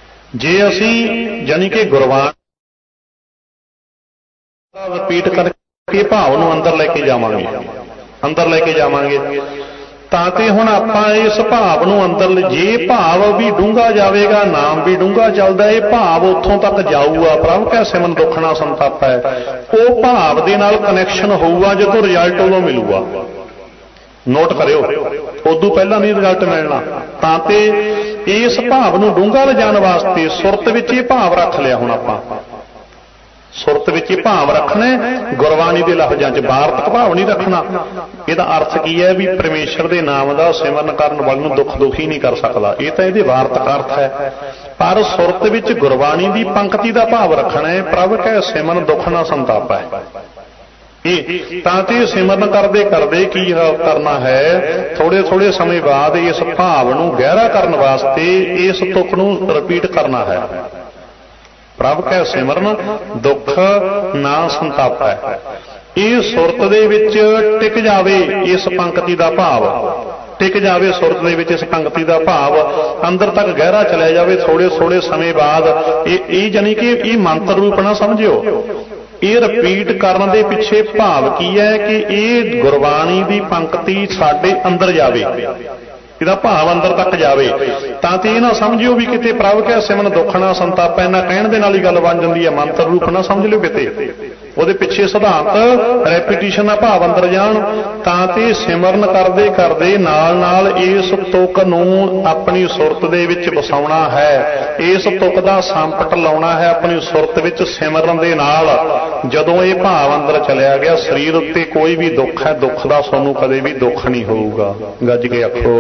ਜੇ ਅਸੀਂ ਜਾਣੀ ਕਿ ਗੁਰਬਾਣੀ ਰਿਪੀਟ ਕਰਕੇ ਕਿ ਭਾਵ ਨੂੰ ਅੰਦਰ ਲੈ ਕੇ ਜਾਵਾਂਗੇ, ਅੰਦਰ ਲੈ ਕੇ ਜਾਵਾਂਗੇ। ਤਾਂ ਤੇ ਹੁਣ ਆਪਾਂ ਇਸ ਭਾਵ ਨੂੰ ਅੰਦਰ, ਜੇ ਭਾਵ ਵੀ ਡੂੰਘਾ ਜਾਵੇਗਾ, ਨਾਮ ਵੀ ਡੂੰਘਾ ਚੱਲਦਾ, ਇਹ ਭਾਵ ਉੱਥੋਂ ਤੱਕ ਜਾਊਗਾ। ਪ੍ਰਭ ਕੈ ਸਿਮਰਨ ਦੁੱਖ ਨਾ ਸੰਤਾਪ ਹੈ, ਉਹ ਭਾਵ ਦੇ ਨਾਲ ਕਨੈਕਸ਼ਨ ਹੋਊਗਾ ਜਦੋਂ ਰਿਜ਼ਲਟ ਉਦੋਂ ਮਿਲੂਗਾ। ਨੋਟ ਕਰਿਓ, ਉਦੋਂ ਪਹਿਲਾਂ ਨਹੀਂ ਰਿਜ਼ਲਟ ਮਿਲਣਾ। ਤਾਂ ਤੇ ਇਸ ਭਾਵ ਨੂੰ ਡੂੰਘਾ ਲਿਜਾਣ ਵਾਸਤੇ ਸੁਰਤ ਵਿੱਚ ਇਹ ਭਾਵ ਰੱਖ ਲਿਆ। ਹੁਣ ਆਪਾਂ ਸੁਰਤ ਵਿੱਚ ਇਹ ਭਾਵ ਰੱਖਣਾ, ਗੁਰਬਾਣੀ ਦੇ ਲਫ਼ਜ਼ਾਂ 'ਚ ਵਾਰਤਕ ਭਾਵ ਨਹੀਂ ਰੱਖਣਾ। ਇਹਦਾ ਅਰਥ ਕੀ ਹੈ ਵੀ ਪਰਮੇਸ਼ਰ ਦੇ ਨਾਮ ਦਾ ਸਿਮਰਨ ਕਰਨ ਵਾਲੇ ਨੂੰ ਦੁੱਖ ਦੁਖੀ ਨਹੀਂ ਕਰ ਸਕਦਾ, ਇਹ ਤਾਂ ਇਹਦੇ ਵਾਰਤਕ ਅਰਥ ਹੈ। ਪਰ ਸੁਰਤ ਵਿੱਚ ਗੁਰਬਾਣੀ ਦੀ ਪੰਕਤੀ ਦਾ ਭਾਵ ਰੱਖਣਾ ਹੈ, ਪ੍ਰਭ ਕੈ ਸਿਮਰਨ ਦੁੱਖ ਨਾ ਸੰਤਾਪ ਹੈ। ਇਹ ਤਾਂ ਤੇ ਸਿਮਰਨ ਕਰਦੇ ਕਰਦੇ ਕੀ ਕਰਨਾ ਹੈ, ਥੋੜੇ ਥੋੜੇ ਸਮੇਂ ਬਾਅਦ ਇਸ ਭਾਵ ਨੂੰ ਗਹਿਰਾ ਕਰਨ ਵਾਸਤੇ ਇਸ ਤੁਕ ਨੂੰ ਰਿਪੀਟ ਕਰਨਾ ਹੈ। ਪ੍ਰਭ ਕੈ ਸਿਮਰਨ ਦੁੱਖ ਨਾ ਸੰਤਾਪ ਹੈ। ਇਹ ਸੁਰਤ ਦੇ ਵਿੱਚ ਟਿਕ ਜਾਵੇ, ਇਸ ਪੰਕਤੀ ਦਾ ਭਾਵ ਟਿਕ ਜਾਵੇ ਸੁਰਤ ਦੇ ਵਿੱਚ, ਇਸ ਪੰਕਤੀ ਦਾ ਭਾਵ ਅੰਦਰ ਤੱਕ ਗਹਿਰਾ ਚਲਿਆ ਜਾਵੇ। ਥੋੜੇ ਥੋੜੇ ਸਮੇਂ ਬਾਅਦ ਇਹ ਜਾਨੀ ਕਿ ਇਹ ਮੰਤਰ ਰੂਪ ਨਾ ਸਮਝਿਓ, ਇਹ ਰਿਪੀਟ ਕਰਨ ਦੇ ਪਿੱਛੇ ਭਾਵ ਕੀ ਹੈ ਕਿ ਇਹ ਗੁਰਬਾਣੀ ਦੀ ਪੰਕਤੀ ਸਾਡੇ ਅੰਦਰ ਜਾਵੇ, ਇਹਦਾ ਭਾਵ ਅੰਦਰ ਤੱਕ ਜਾਵੇ। ਤਾਂ ਤੇ ਇਹ ਨਾ ਸਮਝਿਓ ਵੀ ਕਿਤੇ ਪ੍ਰਭ ਕੈ ਸਿਮਰਨ ਦੁੱਖ ਨਾ ਸੰਤਾਪ ਇਹਨਾਂ ਕਹਿਣ ਦੇ ਨਾਲ ਹੀ ਗੱਲ ਬਣ ਜਾਂਦੀ ਹੈ, ਮੰਤਰ ਰੂਪ ਨਾ ਸਮਝ ਲਿਓ ਕਿਤੇ। ਉਹਦੇ ਪਿੱਛੇ ਸਿਧਾਂਤ ਰੈਪੀਟੀਸ਼ਨ ਦਾ ਭਾਵ ਅੰਦਰ ਜਾਣ। ਤਾਂ ਤੇ ਸਿਮਰਨ ਕਰਦੇ ਕਰਦੇ ਨਾਲ ਨਾਲ ਇਸ ਤੁਕ ਨੂੰ ਆਪਣੀ ਸੁਰਤ ਦੇ ਵਿੱਚ ਵਸਾਉਣਾ ਹੈ, ਇਸ ਤੁਕ ਦਾ ਸੰਪਟ ਲਾਉਣਾ ਹੈ ਆਪਣੀ ਸੁਰਤ ਵਿੱਚ ਸਿਮਰਨ ਦੇ ਨਾਲ। ਜਦੋਂ ਇਹ ਭਾਵ ਅੰਦਰ ਚਲਿਆ ਗਿਆ, ਸਰੀਰ ਉੱਤੇ ਕੋਈ ਵੀ ਦੁੱਖ ਹੈ, ਦੁੱਖ ਦਾ ਸਾਨੂੰ ਕਦੇ ਵੀ ਦੁੱਖ ਨਹੀਂ ਹੋਊਗਾ। ਗੱਜ ਕੇ ਆਖੋ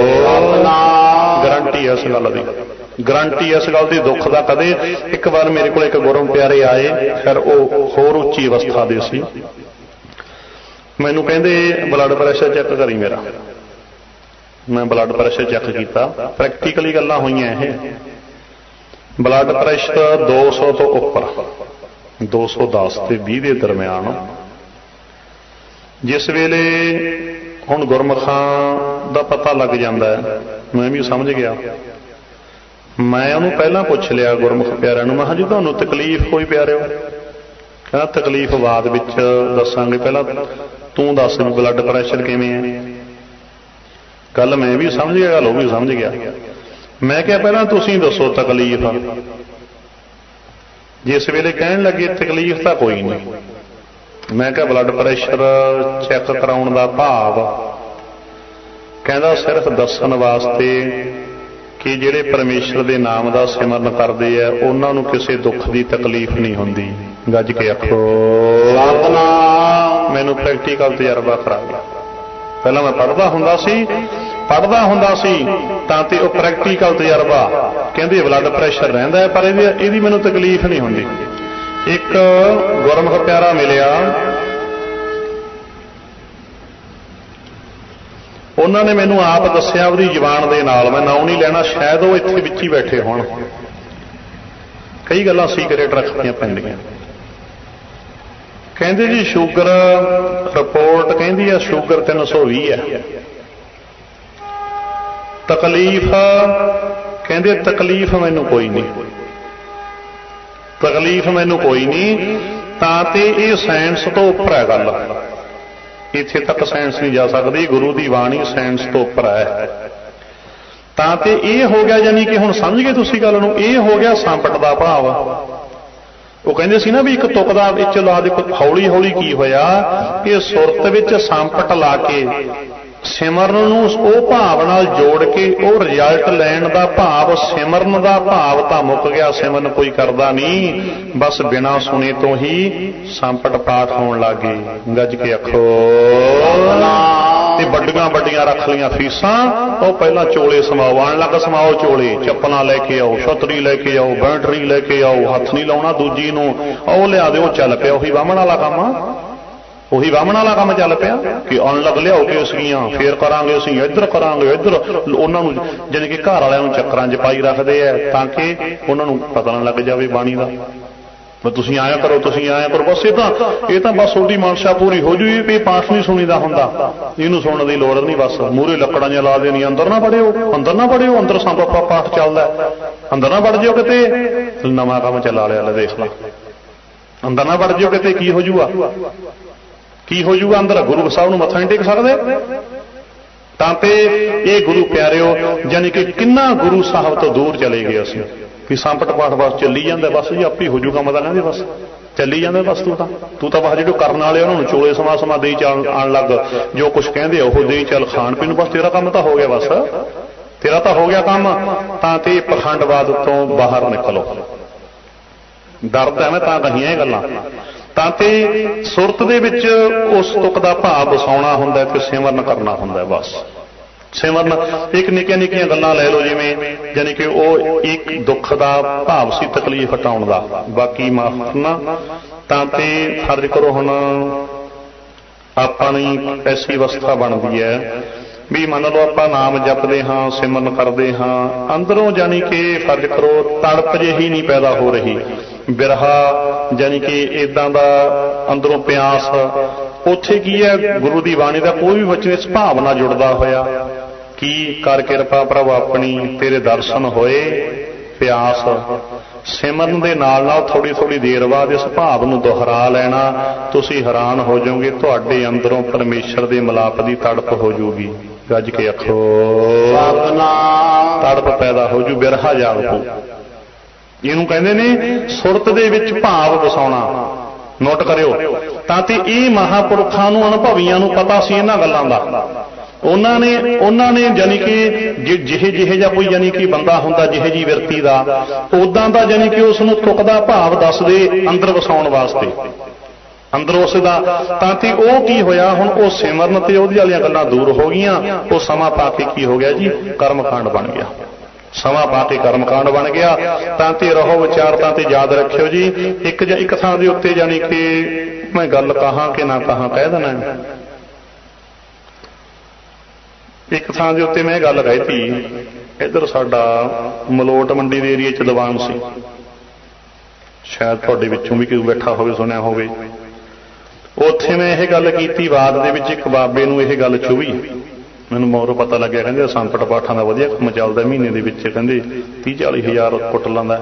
ਗਰੰਟੀ ਹੈ ਇਸ ਗੱਲ ਦੀ, ਗਰੰਟੀ ਇਸ ਗੱਲ ਦੀ, ਦੁੱਖ ਦਾ ਕਦੇ। ਇੱਕ ਵਾਰ ਮੇਰੇ ਕੋਲ ਇੱਕ ਗੁਰੂ ਪਿਆਰੇ ਆਏ, ਫਿਰ ਉਹ ਹੋਰ ਉੱਚੀ ਅਵਸਥਾ ਦੇ ਸੀ। ਮੈਨੂੰ ਕਹਿੰਦੇ ਬਲੱਡ ਪ੍ਰੈਸ਼ਰ ਚੈੱਕ ਕਰੀ ਮੇਰਾ। ਮੈਂ ਬਲੱਡ ਪ੍ਰੈਸ਼ਰ ਚੈੱਕ ਕੀਤਾ, ਪ੍ਰੈਕਟੀਕਲੀ ਗੱਲਾਂ ਹੋਈਆਂ। ਇਹ ਬਲੱਡ ਪ੍ਰੈਸ਼ਰ 200 ਤੋਂ ਉੱਪਰ, 210 ਤੇ 20 ਦੇ ਦਰਮਿਆਨ। ਜਿਸ ਵੇਲੇ ਹੁਣ ਗੁਰਮੁਖਾਂ ਦਾ ਪਤਾ ਲੱਗ ਜਾਂਦਾ ਹੈ, ਮੈਂ ਵੀ ਸਮਝ ਗਿਆ। ਮੈਂ ਉਹਨੂੰ ਪਹਿਲਾਂ ਪੁੱਛ ਲਿਆ ਗੁਰਮੁਖ ਪਿਆਰਿਆਂ ਨੂੰ, ਮੈਂ ਕਿਹਾ ਜੀ ਤੁਹਾਨੂੰ ਤਕਲੀਫ ਕੋਈ ਪਿਆਰਿਓ? ਕਹਿੰਦਾ ਤਕਲੀਫ ਬਾਅਦ ਵਿੱਚ ਦੱਸਾਂਗੇ, ਪਹਿਲਾਂ ਤੂੰ ਦੱਸ ਵੀ ਬਲੱਡ ਪ੍ਰੈਸ਼ਰ ਕਿਵੇਂ ਹੈ। ਗੱਲ ਮੈਂ ਵੀ ਸਮਝ ਗਿਆ, ਗੱਲ ਉਹ ਵੀ ਸਮਝ ਗਿਆ। ਮੈਂ ਕਿਹਾ ਪਹਿਲਾਂ ਤੁਸੀਂ ਦੱਸੋ ਤਕਲੀਫ। ਜਿਸ ਵੇਲੇ ਕਹਿਣ ਲੱਗੇ ਤਕਲੀਫ ਤਾਂ ਕੋਈ ਨਹੀਂ, ਮੈਂ ਕਿਹਾ ਬਲੱਡ ਪ੍ਰੈਸ਼ਰ ਚੈੱਕ ਕਰਾਉਣ ਦਾ ਭਾਵ, ਕਹਿੰਦਾ ਸਿਰਫ ਦੱਸਣ ਵਾਸਤੇ ਕਿ ਜਿਹੜੇ ਪਰਮੇਸ਼ਰ ਦੇ ਨਾਮ ਦਾ ਸਿਮਰਨ ਕਰਦੇ ਆ ਉਹਨਾਂ ਨੂੰ ਕਿਸੇ ਦੁੱਖ ਦੀ ਤਕਲੀਫ ਨਹੀਂ ਹੁੰਦੀ। ਗੱਜ ਕੇ ਆਖੋ ਸਤਿਨਾਮ। ਮੈਨੂੰ ਪ੍ਰੈਕਟੀਕਲ ਤਜਰਬਾ ਕਰਾ ਗਿਆ। ਪਹਿਲਾਂ ਮੈਂ ਪੜ੍ਹਦਾ ਹੁੰਦਾ ਸੀ ਤਾਂ ਤੇ ਉਹ ਪ੍ਰੈਕਟੀਕਲ ਤਜਰਬਾ, ਕਹਿੰਦੇ ਬਲੱਡ ਪ੍ਰੈਸ਼ਰ ਰਹਿੰਦਾ ਹੈ ਪਰ ਇਹਦੀ ਮੈਨੂੰ ਤਕਲੀਫ ਨਹੀਂ ਹੁੰਦੀ। ਇੱਕ ਗੁਰਮੁਖ ਪਿਆਰਾ ਮਿਲਿਆ, ਉਹਨਾਂ ਨੇ ਮੈਨੂੰ ਆਪ ਦੱਸਿਆ ਉਹਦੀ ਜ਼ੁਬਾਨ ਦੇ ਨਾਲ, ਮੈਂ ਨਾਮ ਨਹੀਂ ਲੈਣਾ, ਸ਼ਾਇਦ ਉਹ ਇੱਥੇ ਵਿੱਚ ਹੀ ਬੈਠੇ ਹੋਣ। ਕਈ ਗੱਲਾਂ ਸੀਕ੍ਰੇਟ ਰੱਖਣੀਆਂ ਪੈਂਦੀਆਂ। ਕਹਿੰਦੇ ਜੀ ਸ਼ੂਗਰ ਰਿਪੋਰਟ ਕਹਿੰਦੀ ਆ ਸ਼ੂਗਰ 320 ਹੈ। ਤਕਲੀਫ ਕਹਿੰਦੇ ਤਕਲੀਫ ਮੈਨੂੰ ਕੋਈ ਨਹੀਂ, ਤਕਲੀਫ ਮੈਨੂੰ ਕੋਈ ਨਹੀਂ। ਤਾਂ ਤੇ ਇਹ ਸਾਇੰਸ ਤੋਂ ਉੱਪਰ ਹੈ ਗੱਲ, ਇੱਥੇ ਤੱਕ ਸਾਇੰਸ ਨਹੀਂ ਜਾ ਸਕਦੀ, ਗੁਰੂ ਦੀ ਬਾਣੀ ਸਾਇੰਸ ਤੋਂ ਉੱਪਰ ਹੈ। ਤਾਂ ਤੇ ਇਹ ਹੋ ਗਿਆ, ਯਾਨੀ ਕਿ ਹੁਣ ਸਮਝ ਗਏ ਤੁਸੀਂ ਗੱਲ ਨੂੰ, ਇਹ ਹੋ ਗਿਆ ਸੰਪਟ ਦਾ ਭਾਵ। ਉਹ ਕਹਿੰਦੇ ਸੀ ਨਾ ਵੀ ਇੱਕ ਤੁਕ ਦਾ ਵਿੱਚ ਲਾ ਦੇ, ਹੌਲੀ ਹੌਲੀ ਕੀ ਹੋਇਆ ਕਿ ਸੁਰਤ ਵਿੱਚ ਸੰਪਟ ਲਾ ਕੇ ਸਿਮਰਨ ਨੂੰ ਉਹ ਭਾਵ ਨਾਲ ਜੋੜ ਕੇ ਉਹ ਰਿਜ਼ਲਟ ਲੈਣ ਦਾ ਭਾਵ, ਸਿਮਰਨ ਦਾ ਭਾਵ ਤਾਂ ਮੁੱਕ ਗਿਆ। ਸਿਮਰਨ ਕੋਈ ਕਰਦਾ ਨਹੀਂ, ਬਸ ਬਿਨਾਂ ਸੁਣੇ ਤੋਂ ਹੀ ਸੰਪਟ ਪਾਠ ਹੋਣ ਲੱਗ ਗਏ। ਗੱਜ ਕੇ ਆਖੋ। ਤੇ ਵੱਡੀਆਂ ਵੱਡੀਆਂ ਰੱਖ ਲਈਆਂ ਫੀਸਾਂ, ਉਹ ਪਹਿਲਾਂ ਚੋਲੇ ਸਮਾਓ, ਆਣ ਲੱਗ ਸਮਾਓ ਚੋਲੇ, ਚੱਪਲਾਂ ਲੈ ਕੇ ਆਓ, ਛਤਰੀ ਲੈ ਕੇ ਆਓ, ਬੈਟਰੀ ਲੈ ਕੇ ਆਓ, ਹੱਥ ਨਹੀਂ ਲਾਉਣਾ ਦੂਜੀ ਨੂੰ, ਉਹ ਲਿਆ ਦਿਓ, ਚੱਲ ਪਿਆ ਉਹੀ ਵਾਹਮਣ ਵਾਲਾ ਕੰਮ। ਉਹੀ ਵਾਹਮਣ ਵਾਲਾ ਕੰਮ ਚੱਲ ਪਿਆ ਕਿ ਅਣਲਗ ਲਿਆਓ ਕੇ ਅਸੀਂ ਫੇਰ ਕਰਾਂਗੇ, ਅਸੀਂ ਇੱਧਰ ਕਰਾਂਗੇ, ਇੱਧਰ। ਉਹਨਾਂ ਨੂੰ ਜਾਣੀ ਕਿ ਘਰ ਵਾਲਿਆਂ ਨੂੰ ਚੱਕਰਾਂ 'ਚ ਪਾਈ ਰੱਖਦੇ ਆ ਤਾਂ ਕਿ ਉਹਨਾਂ ਨੂੰ ਪਤਾ ਨਾ ਲੱਗ ਜਾਵੇ ਬਾਣੀ ਦਾ। ਤੁਸੀਂ ਆਇਆ ਕਰੋ, ਤੁਸੀਂ ਆਇਆ ਕਰੋ, ਬਸ ਇਹ ਤਾਂ ਬਸ ਤੁਹਾਡੀ ਮਨਸ਼ਾ ਪੂਰੀ ਹੋ ਜੂ। ਇਹ ਪਾਠ ਨਹੀਂ ਸੁਣੀਦਾ ਹੁੰਦਾ, ਇਹਨੂੰ ਸੁਣਨ ਦੀ ਲੋੜ ਨਹੀਂ। ਬਸ ਮੂਹਰੇ ਲੱਕੜਾਂ ਜਿਹਾ ਲਾ ਦੇਣੀਆਂ, ਅੰਦਰ ਨਾ ਵੜਿਓ, ਅੰਦਰ ਨਾ ਵੜਿਓ, ਅੰਦਰ ਸੰਪਾ ਪਾਠ ਚੱਲਦਾ, ਅੰਦਰ ਨਾ ਵੜ ਜਿਓ ਕਿਤੇ। ਨਵਾਂ ਕੰਮ ਚਲਾ ਲਿਆ, ਲੈ ਦੇਖ ਲਾ, ਅੰਦਰ ਨਾ ਵੜ ਜਿਓ ਕਿਤੇ, ਕੀ ਹੋ ਜੂਗਾ। ਕੀ ਹੋ ਜੂਗਾ? ਅੰਦਰ ਗੁਰੂ ਸਾਹਿਬ ਨੂੰ ਮੱਥਾ ਨਹੀਂ ਟੇਕ ਸਕਦੇ। ਤਾਂ ਤੇ ਇਹ ਗੁਰੂ ਪਿਆਰਿਓ ਯਾਨੀ ਕਿ ਕਿੰਨਾ ਗੁਰੂ ਸਾਹਿਬ ਤੋਂ ਦੂਰ ਚਲੇ ਗਏ ਅਸੀਂ ਵੀ ਸੰਪਟ ਪਾਠ ਬਸ ਚੱਲੀ ਜਾਂਦਾ, ਬਸ ਜੀ ਆਪੇ ਹੋ ਜੂਗਾ ਮਤਾ ਕਹਿੰਦੇ, ਬਸ ਚੱਲੀ ਜਾਂਦਾ, ਬਸ ਤੂੰ ਤਾਂ ਬਸ ਜਿਹੜੇ ਕਰਨ ਵਾਲੇ ਉਹਨਾਂ ਨੂੰ ਚੋਲੇ ਸਮਾਂ ਦੇਈ ਚੱਲ ਆਉਣ ਲੱਗ, ਜੋ ਕੁਛ ਕਹਿੰਦੇ ਉਹ ਦੇਈ ਚੱਲ, ਖਾਣ ਪੀਣ ਨੂੰ, ਬਸ ਤੇਰਾ ਕੰਮ ਤਾਂ ਹੋ ਗਿਆ, ਬਸ ਤੇਰਾ ਤਾਂ ਹੋ ਗਿਆ ਕੰਮ। ਤਾਂ ਤੇ ਪਖੰਡਵਾਦ ਤੋਂ ਬਾਹਰ ਨਿਕਲੋ। ਡਰਦਾ ਮੈਂ ਤਾਂ ਕਹੀਆਂ ਇਹ ਗੱਲਾਂ। ਤਾਂ ਤੇ ਸੁਰਤ ਦੇ ਵਿੱਚ ਉਸ ਤੁਕ ਦਾ ਭਾਵ ਵਸਾਉਣਾ ਹੁੰਦਾ ਤੇ ਸਿਮਰਨ ਕਰਨਾ ਹੁੰਦਾ। ਬਸ ਸਿਮਰਨ ਇੱਕ ਨਿੱਕੀਆਂ ਨਿੱਕੀਆਂ ਗੱਲਾਂ ਲੈ ਲਓ, ਜਿਵੇਂ ਯਾਨੀ ਕਿ ਉਹ ਇੱਕ ਦੁੱਖ ਦਾ ਭਾਵ ਸੀ, ਤਕਲੀਫ ਹਟਾਉਣ ਦਾ, ਬਾਕੀ ਮਾਫ ਕਰਨਾ। ਤਾਂ ਤੇ ਫਰਜ਼ ਕਰੋ ਹੁਣ ਆਪਣੀ ਐਸੀ ਅਵਸਥਾ ਬਣਦੀ ਹੈ ਵੀ ਮੰਨ ਲਓ ਆਪਾਂ ਨਾਮ ਜਪਦੇ ਹਾਂ, ਸਿਮਰਨ ਕਰਦੇ ਹਾਂ, ਅੰਦਰੋਂ ਯਾਨੀ ਕਿ ਫਰਜ਼ ਕਰੋ ਤੜਪ ਜਿਹੀ ਨਹੀਂ ਪੈਦਾ ਹੋ ਰਹੀ, ਬਿਰਹਾ ਯਾਨੀ ਕਿ ਇੱਦਾਂ ਦਾ ਅੰਦਰੋਂ ਪਿਆਸ। ਉੱਥੇ ਕੀ ਹੈ? ਗੁਰੂ ਦੀ ਬਾਣੀ ਦਾ ਕੋਈ ਵੀ ਵਚਨ ਇਸ ਭਾਵ ਨਾਲ ਜੁੜਦਾ ਹੋਇਆ ਕੀ ਕਰ ਕਿਰਪਾ ਪ੍ਰਭ ਆਪਣੀ, ਤੇਰੇ ਦਰਸ਼ਨ ਹੋਏ, ਪਿਆਸ। ਸਿਮਰਨ ਦੇ ਨਾਲ ਨਾਲ ਥੋੜ੍ਹੀ ਥੋੜ੍ਹੀ ਦੇਰ ਬਾਅਦ ਇਸ ਭਾਵ ਨੂੰ ਦੁਹਰਾ ਲੈਣਾ, ਤੁਸੀਂ ਹੈਰਾਨ ਹੋ ਜਾਓਗੇ, ਤੁਹਾਡੇ ਅੰਦਰੋਂ ਪਰਮੇਸ਼ਰ ਦੇ ਮਿਲਾਪ ਦੀ ਤੜਪ ਹੋ ਜੂਗੀ। ਗੱਜ ਕੇ ਆਖੋ ਸਤਿਨਾਮ। ਤੜਪ ਪੈਦਾ ਹੋ ਜੂ, ਬਿਰਹਾ ਜਾਗ ਪਊ। ਇਹਨੂੰ ਕਹਿੰਦੇ ਨੇ ਸੁਰਤ ਦੇ ਵਿੱਚ ਭਾਵ ਵਸਾਉਣਾ। ਨੋਟ ਕਰਿਓ। ਤਾਂ ਤੇ ਇਹ ਮਹਾਂਪੁਰਖਾਂ ਨੂੰ, ਅਨੁਭਵੀਆਂ ਨੂੰ ਪਤਾ ਸੀ ਇਹਨਾਂ ਗੱਲਾਂ ਦਾ। ਉਹਨਾਂ ਨੇ ਯਾਨੀ ਕਿ ਜਿਹੇ ਜਿਹਾ ਕੋਈ ਯਾਨੀ ਕਿ ਬੰਦਾ ਹੁੰਦਾ, ਜਿਹੇ ਜੀ ਵਿਰਤੀ ਦਾ, ਉਦਾਂ ਦਾ ਯਾਨੀ ਕਿ ਉਸ ਨੂੰ ਤੁਕ ਦਾ ਭਾਵ ਦੱਸਦੇ ਅੰਦਰ ਵਸਾਉਣ ਵਾਸਤੇ, ਅੰਦਰ ਉਸ ਦਾ। ਤਾਂ ਤੇ ਉਹ ਕੀ ਹੋਇਆ ਹੁਣ? ਉਹ ਸਿਮਰਨ ਤੇ ਉਹਦੀ ਵਾਲੀਆਂ ਗੱਲਾਂ ਦੂਰ ਹੋ ਗਈਆਂ। ਉਹ ਸਮਾਂ ਪਾ ਕੇ ਕੀ ਹੋ ਗਿਆ ਜੀ? ਕਰਮਕਾਂਡ ਬਣ ਗਿਆ। ਸਮਾਂ ਪਾ ਕੇ ਕਰਮਕਾਂਡ ਬਣ ਗਿਆ। ਤਾਂ ਤੇ ਰਹੋ ਵਿਚਾਰ। ਤਾਂ ਤੇ ਯਾਦ ਰੱਖਿਓ ਜੀ, ਇੱਕ ਥਾਂ ਦੇ ਉੱਤੇ ਯਾਨੀ ਕਿ ਮੈਂ ਗੱਲ ਕਹਾਂ ਕਿ ਨਾ ਕਹਾਂ, ਕਹਿ ਦੇਣਾ। ਇੱਕ ਥਾਂ ਦੇ ਉੱਤੇ ਮੈਂ ਇਹ ਗੱਲ ਕਹੀ ਤੀ, ਇੱਧਰ ਸਾਡਾ ਮਲੋਟ ਮੰਡੀ ਦੇ ਏਰੀਏ 'ਚ ਦੀਵਾਨ ਸੀ, ਸ਼ਾਇਦ ਤੁਹਾਡੇ ਵਿੱਚੋਂ ਵੀ ਕੋਈ ਬੈਠਾ ਹੋਵੇ, ਸੁਣਿਆ ਹੋਵੇ। ਉੱਥੇ ਮੈਂ ਇਹ ਗੱਲ ਕੀਤੀ, ਬਾਅਦ ਦੇ ਵਿੱਚ ਇੱਕ ਬਾਬੇ ਨੂੰ ਇਹ ਗੱਲ ਚੁਭੀ। ਮੈਨੂੰ ਮਗਰੋਂ ਪਤਾ ਲੱਗਿਆ, ਕਹਿੰਦੇ ਸੰਪਟ ਪਾਠਾਂ ਦਾ ਵਧੀਆ ਕੰਮ ਚੱਲਦਾ, ਮਹੀਨੇ ਦੇ ਵਿੱਚ ਕਹਿੰਦੇ 30-40 ਹਜ਼ਾਰ ਕੁੱਟ ਲੈਂਦਾ।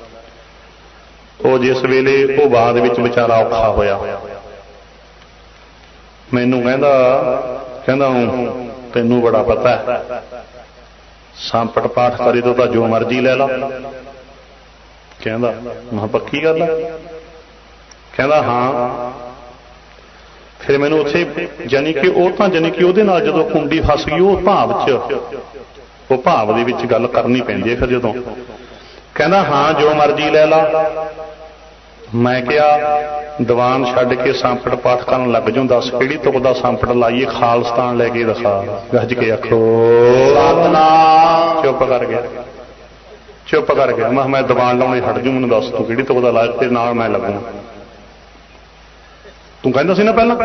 ਉਹ ਜਿਸ ਵੇਲੇ ਉਹ ਬਾਅਦ ਵਿੱਚ ਵਿਚਾਰਾ ਔਖਾ ਹੋਇਆ, ਮੈਨੂੰ ਕਹਿੰਦਾ ਤੈਨੂੰ ਬੜਾ ਪਤਾ ਹੈ, ਸੰਪਟ ਪਾਠ ਕਰੇ ਤੋਂ ਤਾਂ ਜੋ ਮਰਜ਼ੀ ਲੈ ਲਾ। ਕਹਿੰਦਾ ਮੈਂ ਪੱਕੀ ਗੱਲ ਹੈ? ਕਹਿੰਦਾ ਹਾਂ। ਫਿਰ ਮੈਨੂੰ ਉੱਥੇ ਯਾਨੀ ਕਿ ਉਹ ਤਾਂ ਯਾਨੀ ਕਿ ਉਹਦੇ ਨਾਲ ਜਦੋਂ ਕੁੰਡੀ ਫਸ ਗਈ, ਉਹ ਭਾਵ ਦੇ ਵਿੱਚ ਗੱਲ ਕਰਨੀ ਪੈਂਦੀ ਹੈ। ਫਿਰ ਜਦੋਂ ਕਹਿੰਦਾ ਹਾਂ ਜੋ ਮਰਜ਼ੀ ਲੈ ਲਾ, ਮੈਂ ਕਿਹਾ ਦੀਵਾਨ ਛੱਡ ਕੇ ਸੰਪਟ ਪਾਠ ਕਰਨ ਲੱਗ ਜਾਉ, ਦੱਸ ਕਿਹੜੀ ਤੁਕ ਦਾ ਸੰਪਟ ਲਾਈਏ, ਖਾਲਸਤਾਨ ਲੈ ਕੇ ਦਿਖਾ। ਗੱਜ ਕੇ ਆਖੋ ਸਤਿਨਾਮ। ਚੁੱਪ ਕਰ ਗਿਆ। ਮੈਂ ਦੀਵਾਨ ਲਾਉਣੇ ਹਟ ਜੂ, ਮੈਨੂੰ ਦੱਸ ਤੂੰ ਕਿਹੜੀ ਤੁਕ ਦਾ ਲਾਇਆ, ਤੇ ਨਾਲ ਮੈਂ ਲੱਗੂ। ਤੂੰ ਕਹਿੰਦਾ ਸੀ ਨਾ ਪਹਿਲਾਂ।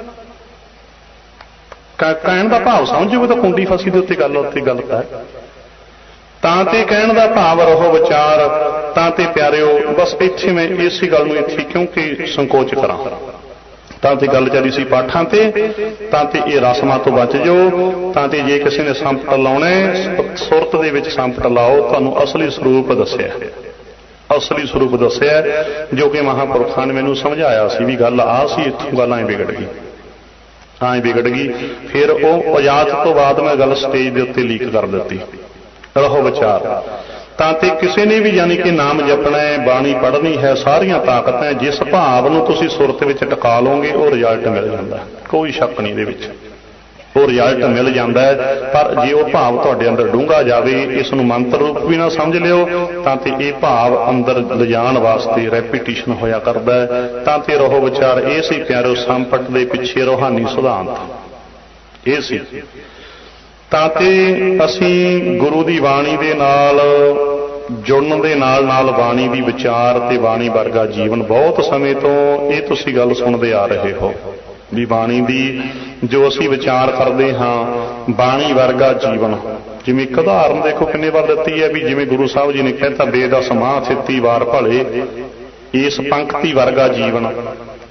ਕਹਿਣ ਦਾ ਭਾਵ ਸਮਝੋਗੇ ਤਾਂ ਕੁੰਡੀ ਫਸੀ ਦੇ ਉੱਤੇ ਗਲਤ ਹੈ। ਤਾਂ ਤੇ ਕਹਿਣ ਦਾ ਭਾਵ ਰਹੋ ਵਿਚਾਰ। ਤਾਂ ਤੇ ਪਿਆਰਿਓ ਬਸ ਇੱਥੇ ਮੈਂ ਇਸੇ ਗੱਲ ਨੂੰ ਇੱਥੇ ਕਿਉਂਕਿ ਸੰਕੋਚ ਕਰਾਂ, ਤਾਂ ਤੇ ਗੱਲ ਚੱਲੀ ਸੀ ਪਾਠਾਂ ਤੇ। ਤਾਂ ਤੇ ਇਹ ਰਸਮਾਂ ਤੋਂ ਬਚ ਜਾਓ। ਤਾਂ ਤੇ ਜੇ ਕਿਸੇ ਨੇ ਸੰਪਟ ਲਾਉਣਾ, ਸੁਰਤ ਦੇ ਵਿੱਚ ਸੰਪਟ ਲਾਓ। ਤੁਹਾਨੂੰ ਅਸਲੀ ਸਰੂਪ ਦੱਸਿਆ ਜੋ ਕਿ ਮਹਾਂਪੁਰਖਾਂ ਨੇ ਮੈਨੂੰ ਸਮਝਾਇਆ ਸੀ ਵੀ ਗੱਲ ਆ ਸੀ, ਇੱਥੋਂ ਗੱਲ ਐਂ ਵਿਗੜ ਗਈ। ਫਿਰ ਉਹ ਇਜਾਜ਼ਤ ਤੋਂ ਬਾਅਦ ਮੈਂ ਗੱਲ ਸਟੇਜ ਦੇ ਉੱਤੇ ਲੀਕ ਕਰ ਦਿੱਤੀ। ਰਹੋ ਵਿਚਾਰ। ਤਾਂ ਤੇ ਕਿਸੇ ਨੇ ਵੀ ਯਾਨੀ ਕਿ ਨਾਮ ਜਪਣਾ ਹੈ, ਬਾਣੀ ਪੜ੍ਹਨੀ ਹੈ, ਸਾਰੀਆਂ ਤਾਕਤਾਂ ਜਿਸ ਭਾਵ ਨੂੰ ਤੁਸੀਂ ਸੁਰਤ ਵਿੱਚ ਟਿਕਾ ਲਓਗੇ, ਉਹ ਰਿਜ਼ਲਟ ਮਿਲ ਜਾਂਦਾ, ਕੋਈ ਸ਼ੱਕ ਨਹੀਂ ਇਹਦੇ ਵਿੱਚ, ਉਹ ਰਿਜ਼ਲਟ ਮਿਲ ਜਾਂਦਾ ਹੈ। ਪਰ ਜੇ ਉਹ ਭਾਵ ਤੁਹਾਡੇ ਅੰਦਰ ਡੂੰਘਾ ਜਾਵੇ, ਇਸ ਨੂੰ ਮੰਤਰ ਰੂਪ ਵੀ ਨਾ ਸਮਝ ਲਿਓ, ਤਾਂ ਤੇ ਇਹ ਭਾਵ ਅੰਦਰ ਲਿਜਾਣ ਵਾਸਤੇ ਰੈਪੀਟੀਸ਼ਨ ਹੋਇਆ ਕਰਦਾ ਹੈ। ਤਾਂ ਤੇ ਰਹੋ ਵਿਚਾਰ। ਇਹ ਸੀ ਪਿਆਰੋ ਸੰਪਟ ਦੇ ਪਿੱਛੇ ਰੂਹਾਨੀ ਸਿਧਾਂਤ, ਇਹ ਸੀ। ਤਾਂ ਤੇ ਅਸੀਂ ਗੁਰੂ ਦੀ ਬਾਣੀ ਦੇ ਨਾਲ ਜੁੜਨ ਦੇ ਨਾਲ ਬਾਣੀ ਦੀ ਵਿਚਾਰ ਤੇ ਬਾਣੀ ਵਰਗਾ ਜੀਵਨ, ਬਹੁਤ ਸਮੇਂ ਤੋਂ ਇਹ ਤੁਸੀਂ ਗੱਲ ਸੁਣਦੇ ਆ ਰਹੇ ਹੋ ਵੀ ਬਾਣੀ ਦੀ ਜੋ ਅਸੀਂ ਵਿਚਾਰ ਕਰਦੇ ਹਾਂ, ਬਾਣੀ ਵਰਗਾ ਜੀਵਨ। ਜਿਵੇਂ ਇੱਕ ਉਦਾਹਰਨ ਦੇਖੋ ਕਿੰਨੇ ਵਾਰ ਦਿੱਤੀ ਹੈ ਵੀ ਜਿਵੇਂ ਗੁਰੂ ਸਾਹਿਬ ਜੀ ਨੇ ਕਹਿਤਾ, ਬੇਦਸ ਮਾਹ 36 ਵਾਰ ਭਲੇ, ਇਸ ਪੰਕਤੀ ਵਰਗਾ ਜੀਵਨ।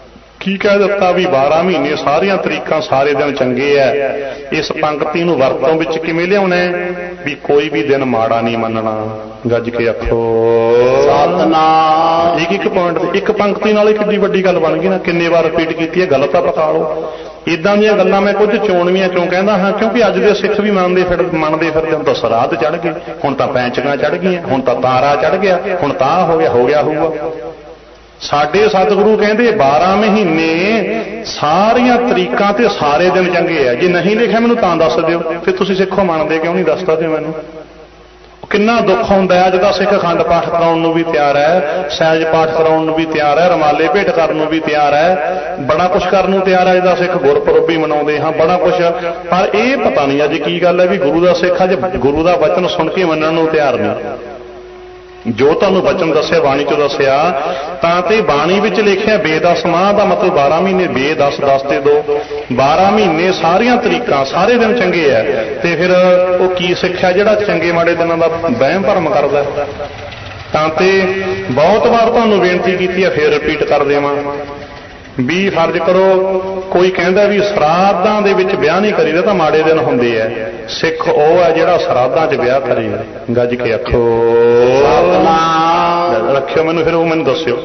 ਕੀ ਕਹਿ ਦਿੱਤਾ ਵੀ 12 ਮਹੀਨੇ ਸਾਰੀਆਂ ਤਰੀਕਾਂ ਸਾਰੇ ਦਿਨ ਚੰਗੇ ਐ। ਇਸ ਪੰਕਤੀ ਨੂੰ ਵਰਤੋਂ ਵਿੱਚ ਕਿਵੇਂ ਲਿਆਉਣਾ ਵੀ ਕੋਈ ਵੀ ਦਿਨ ਮਾੜਾ ਨਹੀਂ ਮੰਨਣਾ। ਗੱਜ ਕੇ ਆਖੋ ਸਤਿਨਾਮ। ਇੱਕ ਪੁਆਇੰਟ ਇੱਕ ਪੰਕਤੀ ਨਾਲ ਕਿੰਨੀ ਵੱਡੀ ਗੱਲ ਬਣ ਗਈ ਨਾ। ਕਿੰਨੇ ਵਾਰ ਰਿਪੀਟ ਕੀਤੀ ਹੈ, ਗੱਲ ਤਾਂ ਪਕਾ ਲਓ। ਇਦਾਂ ਦੀਆਂ ਗੱਲਾਂ ਮੈਂ ਕੁਝ ਚੋਣਵੀਆਂ ਕਿਉਂ ਕਹਿੰਦਾ ਹਾਂ, ਕਿਉਂਕਿ ਅੱਜ ਦੇ ਸਿੱਖ ਵੀ ਮੰਨਦੇ ਫਿਰਦੇ ਹੁਣ ਤਾਂ ਸਰਾਧ ਚੜ੍ਹ ਗਏ, ਹੁਣ ਤਾਂ ਪੈਂਚਕਾਂ ਚੜ੍ਹ ਗਈਆਂ, ਹੁਣ ਤਾਂ ਤਾਰਾ ਚੜ੍ਹ ਗਿਆ, ਹੁਣ ਤਾਂ ਹੋ ਗਿਆ ਹੋਊਗਾ। ਸਾਡੇ ਸਤਿਗੁਰੂ ਕਹਿੰਦੇ 12 ਮਹੀਨੇ ਸਾਰੀਆਂ ਤਰੀਕਾਂ ਤੇ ਸਾਰੇ ਦਿਨ ਚੰਗੇ ਆ। ਜੇ ਨਹੀਂ ਲਿਖਿਆ ਮੈਨੂੰ ਤਾਂ ਦੱਸ ਦਿਓ, ਫਿਰ ਤੁਸੀਂ ਸਿੱਖੋ ਮੰਨਦੇ ਕਿਉਂ ਨਹੀਂ, ਦੱਸਦਾ ਤੇ ਮੈਨੂੰ। ਕਿੰਨਾ ਦੁੱਖ ਹੁੰਦਾ ਹੈ। ਅੱਜ ਦਾ ਸਿੱਖ ਅਖੰਡ ਪਾਠ ਕਰਾਉਣ ਨੂੰ ਵੀ ਤਿਆਰ ਹੈ, ਸਹਿਜ ਪਾਠ ਕਰਾਉਣ ਨੂੰ ਵੀ ਤਿਆਰ ਹੈ, ਰਮਾਲੇ ਭੇਟ ਕਰਨ ਨੂੰ ਵੀ ਤਿਆਰ ਹੈ, ਬੜਾ ਕੁਛ ਕਰਨ ਨੂੰ ਤਿਆਰ ਹੈ। ਅੱਜ ਦਾ ਸਿੱਖ ਗੁਰਪੁਰਬ ਵੀ ਮਨਾਉਂਦੇ ਹਾਂ, ਬੜਾ ਕੁਛ। ਪਰ ਇਹ ਪਤਾ ਨਹੀਂ ਅੱਜ ਕੀ ਗੱਲ ਹੈ ਵੀ ਗੁਰੂ ਦਾ ਸਿੱਖ ਅੱਜ ਗੁਰੂ ਦਾ ਵਚਨ ਸੁਣ ਕੇ ਮੰਨਣ ਨੂੰ ਤਿਆਰ ਨਹੀਂ। ਜੋ ਤੁਹਾਨੂੰ ਵਚਨ ਦੱਸਿਆ, ਬਾਣੀ ਚੋਂ ਦੱਸਿਆ, ਤਾਂ ਤੇ ਬਾਣੀ ਵਿੱਚ ਲਿਖਿਆ ਬੇਦਸ ਮਾਹ ਦਾ ਮਤਲਬ 12 ਮਹੀਨੇ, ਬੇਦਸ 10 ਤੇ 2 12 ਮਹੀਨੇ ਸਾਰੀਆਂ ਤਰੀਕਾਂ ਸਾਰੇ ਦਿਨ ਚੰਗੇ ਆ। ਤੇ ਫਿਰ ਉਹ ਕੀ ਸਿੱਖਿਆ ਜਿਹੜਾ ਚੰਗੇ ਮਾੜੇ ਦਿਨਾਂ ਦਾ ਵਹਿਮ ਭਰਮ ਕਰਦਾ। ਤਾਂ ਤੇ ਬਹੁਤ ਵਾਰ ਤੁਹਾਨੂੰ ਬੇਨਤੀ ਕੀਤੀ ਹੈ, ਫਿਰ ਰਿਪੀਟ ਕਰ ਦੇਵਾਂ ਵੀ ਫਰਜ਼ ਕਰੋ ਕੋਈ ਕਹਿੰਦਾ ਵੀ ਸਰਾਧਾਂ ਦੇ ਵਿੱਚ ਵਿਆਹ ਨਹੀਂ ਕਰੀਦਾ ਤਾਂ ਮਾੜੇ ਦਿਨ ਹੁੰਦੇ ਆ। ਸਿੱਖ ਉਹ ਹੈ ਜਿਹੜਾ ਸਰਾਧਾਂ 'ਚ ਵਿਆਹ ਕਰੇ। ਗੱਜ ਕੇ ਆਖੋ ਰੱਖਿਓ ਮੈਨੂੰ, ਫਿਰ ਉਹ ਮੈਨੂੰ ਦੱਸਿਓ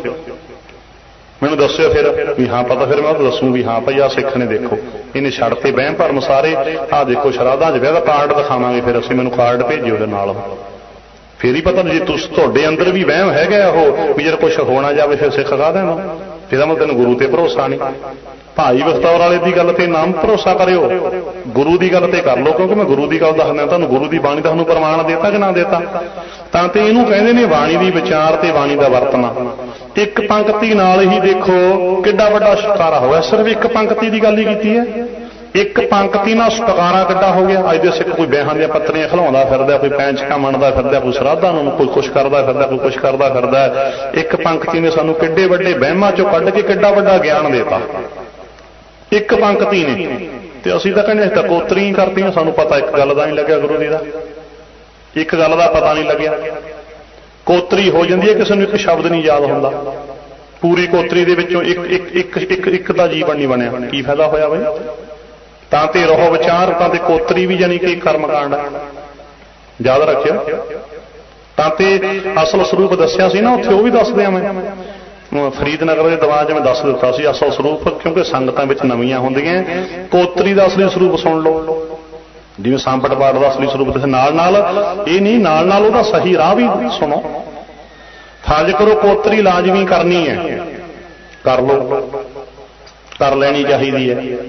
ਫਿਰ ਵੀ ਹਾਂ ਪਤਾ। ਫਿਰ ਮੈਂ ਉਹ ਦੱਸੂ ਵੀ ਹਾਂ ਭਾਈ ਆਹ ਸਿੱਖ ਨੇ ਦੇਖੋ ਇਹਨੇ ਛੱਡ ਤੇ ਵਹਿਮ ਭਰਮ ਸਾਰੇ। ਆਹ ਦੇਖੋ ਸਰਾਧਾਂ 'ਚ ਵਿਆਹ ਦਾ ਕਾਰਡ ਦਿਖਾਵਾਂਗੇ, ਫਿਰ ਅਸੀਂ ਮੈਨੂੰ ਕਾਰਡ ਭੇਜਿਓ ਉਹਦੇ ਨਾਲ। ਫਿਰ ਹੀ ਪਤਾ ਜੇ ਤੁਹਾਡੇ ਅੰਦਰ ਵੀ ਵਹਿਮ ਹੈਗਾ ਉਹ ਵੀ ਜਦ ਕੁਛ ਹੋਣਾ ਜਾਵੇ ਫਿਰ ਸਿੱਖ ਕਾ ਦੇਣਾ। ਇਹਦਾ ਮਤਲਬ ਤੈਨੂੰ ਗੁਰੂ ਤੇ ਭਰੋਸਾ ਨਹੀਂ। ਭਾਈ ਬਖਤੌਰ ਵਾਲੇ ਦੀ ਗੱਲ ਤੇ ਨਾਮ ਭਰੋਸਾ ਕਰਿਓ, ਗੁਰੂ ਦੀ ਗੱਲ ਤੇ ਕਰ ਲਓ, ਕਿਉਂਕਿ ਮੈਂ ਗੁਰੂ ਦੀ ਗੱਲ ਦੱਸਦਾ ਤੁਹਾਨੂੰ। ਗੁਰੂ ਦੀ ਬਾਣੀ ਦਾ ਤੁਹਾਨੂੰ ਪ੍ਰਮਾਣ ਦੇਤਾ ਕਿ ਨਾ ਦੇਤਾ। ਤਾਂ ਤੇ ਇਹਨੂੰ ਕਹਿੰਦੇ ਨੇ ਬਾਣੀ ਦੀ ਵਿਚਾਰ ਤੇ ਬਾਣੀ ਦਾ ਵਰਤਣਾ। ਇੱਕ ਪੰਕਤੀ ਨਾਲ ਹੀ ਦੇਖੋ ਕਿੱਡਾ ਵੱਡਾ ਛੁਟਕਾਰਾ ਹੋਇਆ। ਸਿਰਫ ਇੱਕ ਪੰਕਤੀ ਦੀ ਗੱਲ ਹੀ ਕੀਤੀ ਹੈ, ਇੱਕ ਪੰਕਤੀ ਨਾਲ ਛੁਟਕਾਰਾ ਕਿੱਡਾ ਹੋ ਗਿਆ। ਅੱਜ ਦੇ ਸਿੱਖ ਕੋਈ ਵਿਆਹਾਂ ਦੀਆਂ ਪੱਤਰੀਆਂ ਖਿਲਾਉਂਦਾ ਫਿਰਦਾ, ਕੋਈ ਪੈਂਚਕਾਂ ਮੰਨਦਾ ਫਿਰਦਾ, ਕੋਈ ਸਰਾਧਾਂ ਨੂੰ ਕੋਈ ਕੁਛ ਕਰਦਾ ਫਿਰਦਾ, ਕੋਈ ਕੁਛ ਕਰਦਾ ਫਿਰਦਾ। ਇੱਕ ਪੰਕਤੀ ਨੇ ਸਾਨੂੰ ਕਿੱਡੇ ਵੱਡੇ ਵਹਿਮਾਂ ਚੋਂ ਕੱਢ ਕੇ ਕਿੱਡਾ ਵੱਡਾ ਗਿਆਨ ਦੇਤਾ ਇੱਕ ਪੰਕਤੀ ਨੇ। ਤੇ ਅਸੀਂ ਤਾਂ ਕਹਿੰਦੇ ਤਾਂ ਕੋਤਰੀ ਕਰਤੀਆਂ, ਸਾਨੂੰ ਪਤਾ ਇੱਕ ਗੱਲ ਦਾ ਨਹੀਂ ਲੱਗਿਆ ਗੁਰੂ ਜੀ ਦਾ, ਇੱਕ ਗੱਲ ਦਾ ਪਤਾ ਨਹੀਂ ਲੱਗਿਆ। ਕੋਤਰੀ ਹੋ ਜਾਂਦੀ ਹੈ, ਕਿਸੇ ਨੂੰ ਇੱਕ ਸ਼ਬਦ ਨਹੀਂ ਯਾਦ ਹੁੰਦਾ। ਪੂਰੀ ਕੋਤਰੀ ਦੇ ਵਿੱਚੋਂ ਇੱਕ ਦਾ ਜੀਵਨ ਨਹੀਂ ਬਣਿਆ, ਕੀ ਫਾਇਦਾ ਹੋਇਆ ਬਈ। ਤਾਂ ਤੇ ਰਹੋ ਵਿਚਾਰ, ਤਾਂ ਤੇ ਕੋਤਰੀ ਵੀ ਜਾਨੀ ਕਿ ਕਰਮ ਕਾਂਡ ਯਾਦ ਰੱਖਿਓ। ਤਾਂ ਤੇ ਅਸਲ ਸਰੂਪ ਦੱਸਿਆ ਸੀ ਨਾ ਉੱਥੇ, ਉਹ ਵੀ ਦੱਸ ਦਿਆਂ ਮੈਂ। ਫਰੀਦਨਗਰ ਦੇ ਦੀਵਾਨ 'ਚ ਮੈਂ ਦੱਸ ਦਿੱਤਾ ਸੀ ਅਸਲ ਸਰੂਪ, ਕਿਉਂਕਿ ਸੰਗਤਾਂ ਵਿੱਚ ਨਵੀਆਂ ਹੁੰਦੀਆਂ। ਕੋਤਰੀ ਦਾ ਅਸਲੀ ਸਰੂਪ ਸੁਣ ਲਓ, ਜਿਵੇਂ ਸਾਂਬਟ ਪਾਠ ਦਾ ਅਸਲੀ ਸਰੂਪ ਦੱਸਿਆ। ਨਾਲ ਇਹ ਨਹੀਂ, ਨਾਲ ਉਹਦਾ ਸਹੀ ਰਾਹ ਵੀ ਸੁਣੋ। ਫਰਜ਼ ਕਰੋ ਕੋਤਰੀ ਲਾਜ਼ਮੀ ਕਰਨੀ ਹੈ, ਕਰ ਲਓ, ਕਰ ਲੈਣੀ ਚਾਹੀਦੀ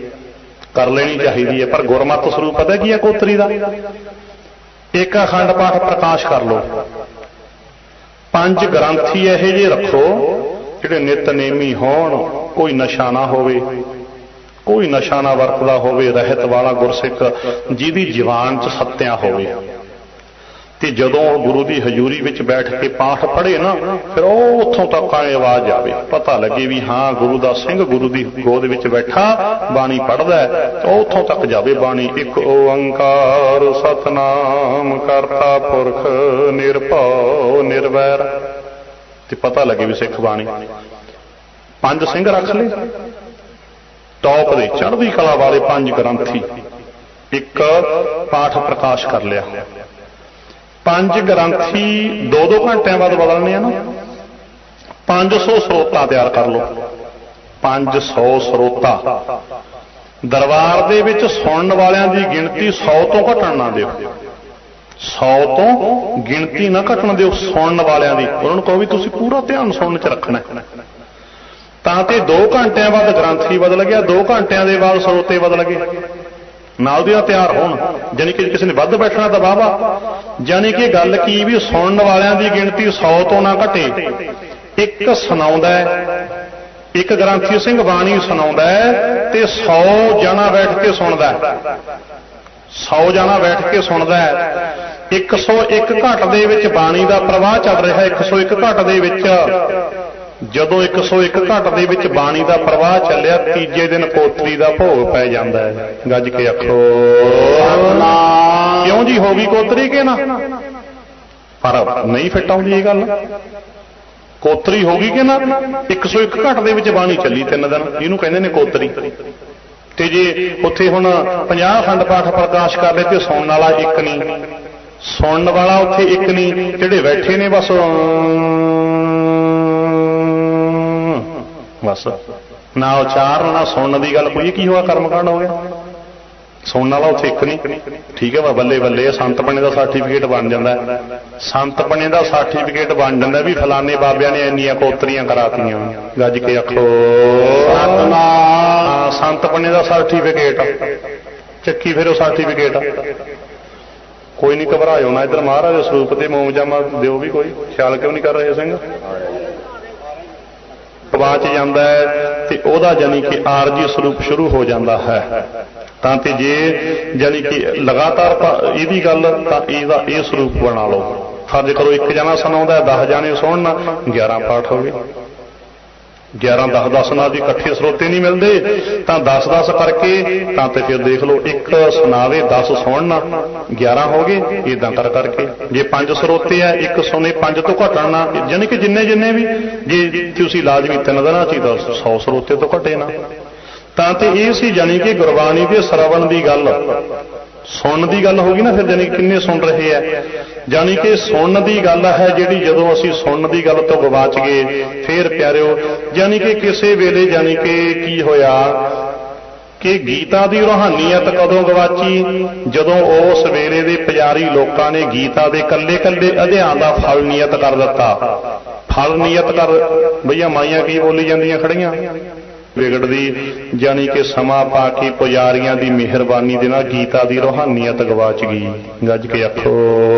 ਹੈ। ਪਰ ਗੁਰਮਤਿ ਸਰੂਪ ਪਤਾ ਕੀ ਹੈ ਕੋਤਰੀ ਦਾ? ਇੱਕ ਅਖੰਡ ਪਾਠ ਪ੍ਰਕਾਸ਼ ਕਰ ਲਓ। 5 ਗ੍ਰੰਥੀ ਇਹੋ ਜਿਹੇ ਰੱਖੋ ਜਿਹੜੇ ਨਿਤਨੇਮੀ ਹੋਣ, ਕੋਈ ਨਸ਼ਾ ਨਾ ਹੋਵੇ, ਕੋਈ ਨਸ਼ਾ ਨਾ ਵਰਤਦਾ ਹੋਵੇ, ਰਹਿਤ ਵਾਲਾ ਗੁਰਸਿੱਖ ਜਿਹਦੀ ਜ਼ੁਬਾਨ 'ਚ ਸੱਤਿਆ ਹੋਵੇ। ਤੇ ਜਦੋਂ ਗੁਰੂ ਦੀ ਹਜ਼ੂਰੀ ਵਿੱਚ ਬੈਠ ਕੇ ਪਾਠ ਪੜ੍ਹੇ ਨਾ, ਫਿਰ ਉਹ ਉੱਥੋਂ ਤੱਕ ਆਵਾਜ਼ ਆਵੇ, ਪਤਾ ਲੱਗੇ ਵੀ ਹਾਂ ਗੁਰੂ ਦਾ ਸਿੰਘ ਗੁਰੂ ਦੀ ਗੋਦ ਵਿੱਚ ਬੈਠਾ ਬਾਣੀ ਪੜ੍ਹਦਾ। ਉਹ ਉੱਥੋਂ ਤੱਕ ਜਾਵੇ ਬਾਣੀ। ਇੱਕ ਓੰਕਾਰ ਸਤਨਾਮ ਕਰਤਾ ਪੁਰਖ ਨਿਰਭਉ ਨਿਰਵੈਰ, ਤੇ ਪਤਾ ਲੱਗੇ ਵੀ ਸਿੱਖ ਬਾਣੀ। 5 ਸਿੰਘ ਰੱਖ ਲਏ ਟੌਪ ਦੇ, ਚੜ੍ਹਦੀ ਕਲਾ ਵਾਲੇ 5 ਗ੍ਰੰਥੀ, ਇੱਕ ਪਾਠ ਪ੍ਰਕਾਸ਼ ਕਰ ਲਿਆ। 5 ਗ੍ਰੰਥੀ 2-2 ਘੰਟਿਆਂ ਬਾਅਦ ਬਦਲਣੇ ਆ ਨਾ। 500 ਸਰੋਤਾ ਤਿਆਰ ਕਰ ਲਓ। 500 ਸਰੋਤਾ ਦਰਬਾਰ ਦੇ ਵਿੱਚ ਸੁਣਨ ਵਾਲਿਆਂ ਦੀ ਗਿਣਤੀ 100 ਤੋਂ ਘਟਣ ਨਾ ਦਿਓ। 100 ਤੋਂ ਗਿਣਤੀ ਨਾ ਘਟਣ ਦਿਓ ਸੁਣਨ ਵਾਲਿਆਂ ਦੀ। ਉਹਨਾਂ ਨੂੰ ਕਹੋ ਵੀ ਤੁਸੀਂ ਪੂਰਾ ਧਿਆਨ ਸੁਣਨ 'ਚ ਰੱਖਣਾ। ਤਾਂ ਤੇ 2 ਘੰਟਿਆਂ ਬਾਅਦ ਗ੍ਰੰਥੀ ਬਦਲ ਗਿਆ, 2 ਘੰਟਿਆਂ ਦੇ ਬਾਅਦ ਸਰੋਤੇ ਬਦਲ ਗਏ। ਨਾਲ ਦੀਆਂ ਤਿਆਰ ਹੋਣ, ਜਾਨੀ ਕਿ ਕਿਸੇ ਨੇ ਵੱਧ ਬੈਠਣਾ ਤਾਂ ਵਾਹਵਾ। ਜਾਨੀ ਕਿ ਗੱਲ ਕੀ ਵੀ ਸੁਣਨ ਵਾਲਿਆਂ ਦੀ ਗਿਣਤੀ 100 ਤੋਂ ਨਾ ਘਟੇ। ਇੱਕ ਸੁਣਾਉਂਦਾ, ਇੱਕ ਗ੍ਰੰਥੀ ਸਿੰਘ ਬਾਣੀ ਸੁਣਾਉਂਦਾ ਤੇ 100 ਜਣਾ ਬੈਠ ਕੇ ਸੁਣਦਾ। 100 ਜਣਾ ਬੈਠ ਕੇ ਸੁਣਦਾ। 101 ਘਟ ਦੇ ਵਿੱਚ ਬਾਣੀ ਦਾ ਪ੍ਰਵਾਹ ਚੱਲ ਰਿਹਾ। 101 ਘਟ ਦੇ ਵਿੱਚ ਜਦੋਂ 101 ਘਟ ਦੇ ਵਿੱਚ ਬਾਣੀ ਦਾ ਪ੍ਰਵਾਹ ਚੱਲਿਆ, ਤੀਜੇ ਦਿਨ ਕੋਤਰੀ ਦਾ ਭੋਗ ਪੈ ਜਾਂਦਾ ਹੈ। ਗੱਜ ਕੇ ਆਖੋ ਕਿਉਂ ਜੀ, ਹੋ ਗਈ ਕੋਤਰੀ ਕਿ ਨਾ? ਪਰ ਨਹੀਂ ਫਿੱਟ ਆਉਂਦੀ ਇਹ ਗੱਲ। ਕੋਤਰੀ ਹੋ ਗਈ ਕਿ ਨਾ 101 ਘਟ ਦੇ ਵਿੱਚ ਬਾਣੀ ਚੱਲੀ 3 ਦਿਨ, ਇਹਨੂੰ ਕਹਿੰਦੇ ਨੇ ਕੋਤਰੀ। ਤੇ ਜੇ ਉੱਥੇ ਹੁਣ 50 ਅਖੰਡ ਪਾਠ ਪ੍ਰਕਾਸ਼ ਕਰ ਲਏ ਤੇ ਸੁਣਨ ਵਾਲਾ ਇੱਕ ਨਹੀਂ, ਸੁਣਨ ਵਾਲਾ ਉੱਥੇ ਇੱਕ ਨਹੀਂ, ਜਿਹੜੇ ਬੈਠੇ ਨੇ ਬਸ ਨਾ ਉਚਾਰਨ ਨਾ ਸੁਣਨ ਦੀ ਗੱਲ ਕੋਈ, ਕੀ ਹੋਇਆ? ਕਰਮਕਾਂਡ ਹੋ ਗਿਆ। ਸੁਣਨ ਵਾਲਾ ਉੱਥੇ ਇੱਕ ਨਹੀਂ, ਠੀਕ ਹੈ। ਬੱਲੇ ਬੱਲੇ ਸੰਤ ਬਣੇ ਦਾ ਸਰਟੀਫਿਕੇਟ ਬਣ ਜਾਂਦਾ, ਸੰਤ ਬਣੇ ਦਾ ਸਰਟੀਫਿਕੇਟ ਬਣ ਜਾਂਦਾ ਵੀ ਫਲਾਣੇ ਬਾਬਿਆਂ ਨੇ ਇੰਨੀਆਂ ਕੋਤਰੀਆਂ ਕਰਾਤੀਆਂ, ਗੱਜ ਕੇ ਆਖੋ ਸੰਤ ਬਣੇ ਦਾ ਸਰਟੀਫਿਕੇਟ ਚੱਕੀ ਫਿਰ ਉਹ ਸਰਟੀਫਿਕੇਟ। ਕੋਈ ਨਹੀਂ ਘਬਰਾਇਓ ਨਾ, ਇੱਧਰ ਮਹਾਰਾਜ ਦੇ ਸਰੂਪ ਤੇ ਮੋਮਜਾਮਾ ਦਿਓ ਵੀ, ਕੋਈ ਖਿਆਲ ਕਿਉਂ ਨਹੀਂ ਕਰ ਰਹੇ ਸਿੰਘ? ਗਵਾਚ ਜਾਂਦਾ ਹੈ ਤੇ ਉਹਦਾ ਜਾਨੀ ਕਿ ਆਰਜੀ ਸਰੂਪ ਸ਼ੁਰੂ ਹੋ ਜਾਂਦਾ ਹੈ। ਤਾਂ ਤੇ ਜੇ ਜਾਨੀ ਕਿ ਲਗਾਤਾਰ ਇਹਦੀ ਗੱਲ ਤਾਂ ਇਹਦਾ ਇਹ ਸਰੂਪ ਬਣਾ ਲਓ। ਫਰਜ਼ ਕਰੋ ਇੱਕ ਜਣਾ ਸੁਣਾਉਂਦਾ 10 ਜਾਣੇ ਸੁਣਨ, 11 ਪਾਠ ਹੋ ਗਏ। 11 10 ਨਾਲ ਦੀ ਇਕੱਠੇ ਸਰੋਤੇ ਨਹੀਂ ਮਿਲਦੇ ਤਾਂ 10 ਕਰਕੇ ਤਾਂ ਤੇ ਫਿਰ ਦੇਖ ਲਓ, ਇੱਕ ਸੁਣਾਵੇ 10 ਸੁਣਨ 11 ਹੋ ਗਏ। ਇਦਾਂ ਕਰਕੇ ਜੇ 5 ਸਰੋਤੇ ਆ, ਇੱਕ ਸੁਣੇ 5 ਤੋਂ ਘਟਣ ਨਾ, ਜਾਨੀ ਕਿ ਜਿੰਨੇ ਵੀ ਜੇ ਤੁਸੀਂ ਲਾਜ਼ਮੀ 3 ਦਿਨਾਂ 'ਚ 100 ਸਰੋਤੇ ਤੋਂ ਘਟੇ ਨਾ। ਤਾਂ ਤੇ ਇਹ ਸੀ ਜਾਨੀ ਕਿ ਗੁਰਬਾਣੀ ਦੇ ਸਰਵਣ ਦੀ ਗੱਲ, ਸੁਣਨ ਦੀ ਗੱਲ ਹੋ ਗਈ ਨਾ। ਫਿਰ ਜਾਨੀ ਕਿੰਨੇ ਸੁਣ ਰਹੇ ਆ, ਜਾਨੀ ਕਿ ਸੁਣਨ ਦੀ ਗੱਲ ਹੈ ਜਿਹੜੀ। ਜਦੋਂ ਅਸੀਂ ਸੁਣਨ ਦੀ ਗੱਲ ਤੋਂ ਗਵਾਚ ਗਏ ਫੇਰ ਪਿਆਰਿਓ ਜਾਨੀ ਕਿ ਕਿਸੇ ਵੇਲੇ ਜਾਨੀ ਕਿ ਕੀ ਹੋਇਆ ਕਿ ਗੀਤਾ ਦੀ ਰੂਹਾਨੀਅਤ ਕਦੋਂ ਗਵਾਚੀ? ਜਦੋਂ ਉਸ ਵੇਲੇ ਦੇ ਪੁਜਾਰੀ ਲੋਕਾਂ ਨੇ ਗੀਤਾ ਦੇ ਕੱਲੇ ਅਧਿਆਨ ਦਾ ਫਲ ਨਿਯਤ ਕਰ ਦਿੱਤਾ। ਫਲ ਨਿਯਤ ਕਰ ਬਈਆ ਮਾਈਆਂ ਕੀ ਬੋਲੀ ਜਾਂਦੀਆਂ ਖੜੀਆਂ ਵਿਗੜਦੀ, ਜਾਨੀ ਕਿ ਸਮਾਂ ਪਾ ਕੇ ਪੁਜਾਰੀਆਂ ਦੀ ਮਿਹਰਬਾਨੀ ਦੇ ਨਾਲ ਗੀਤਾ ਦੀ ਰੂਹਾਨੀਅਤ ਗਵਾਚ ਗਈ। ਗੱਜ ਕੇ ਆਖੋ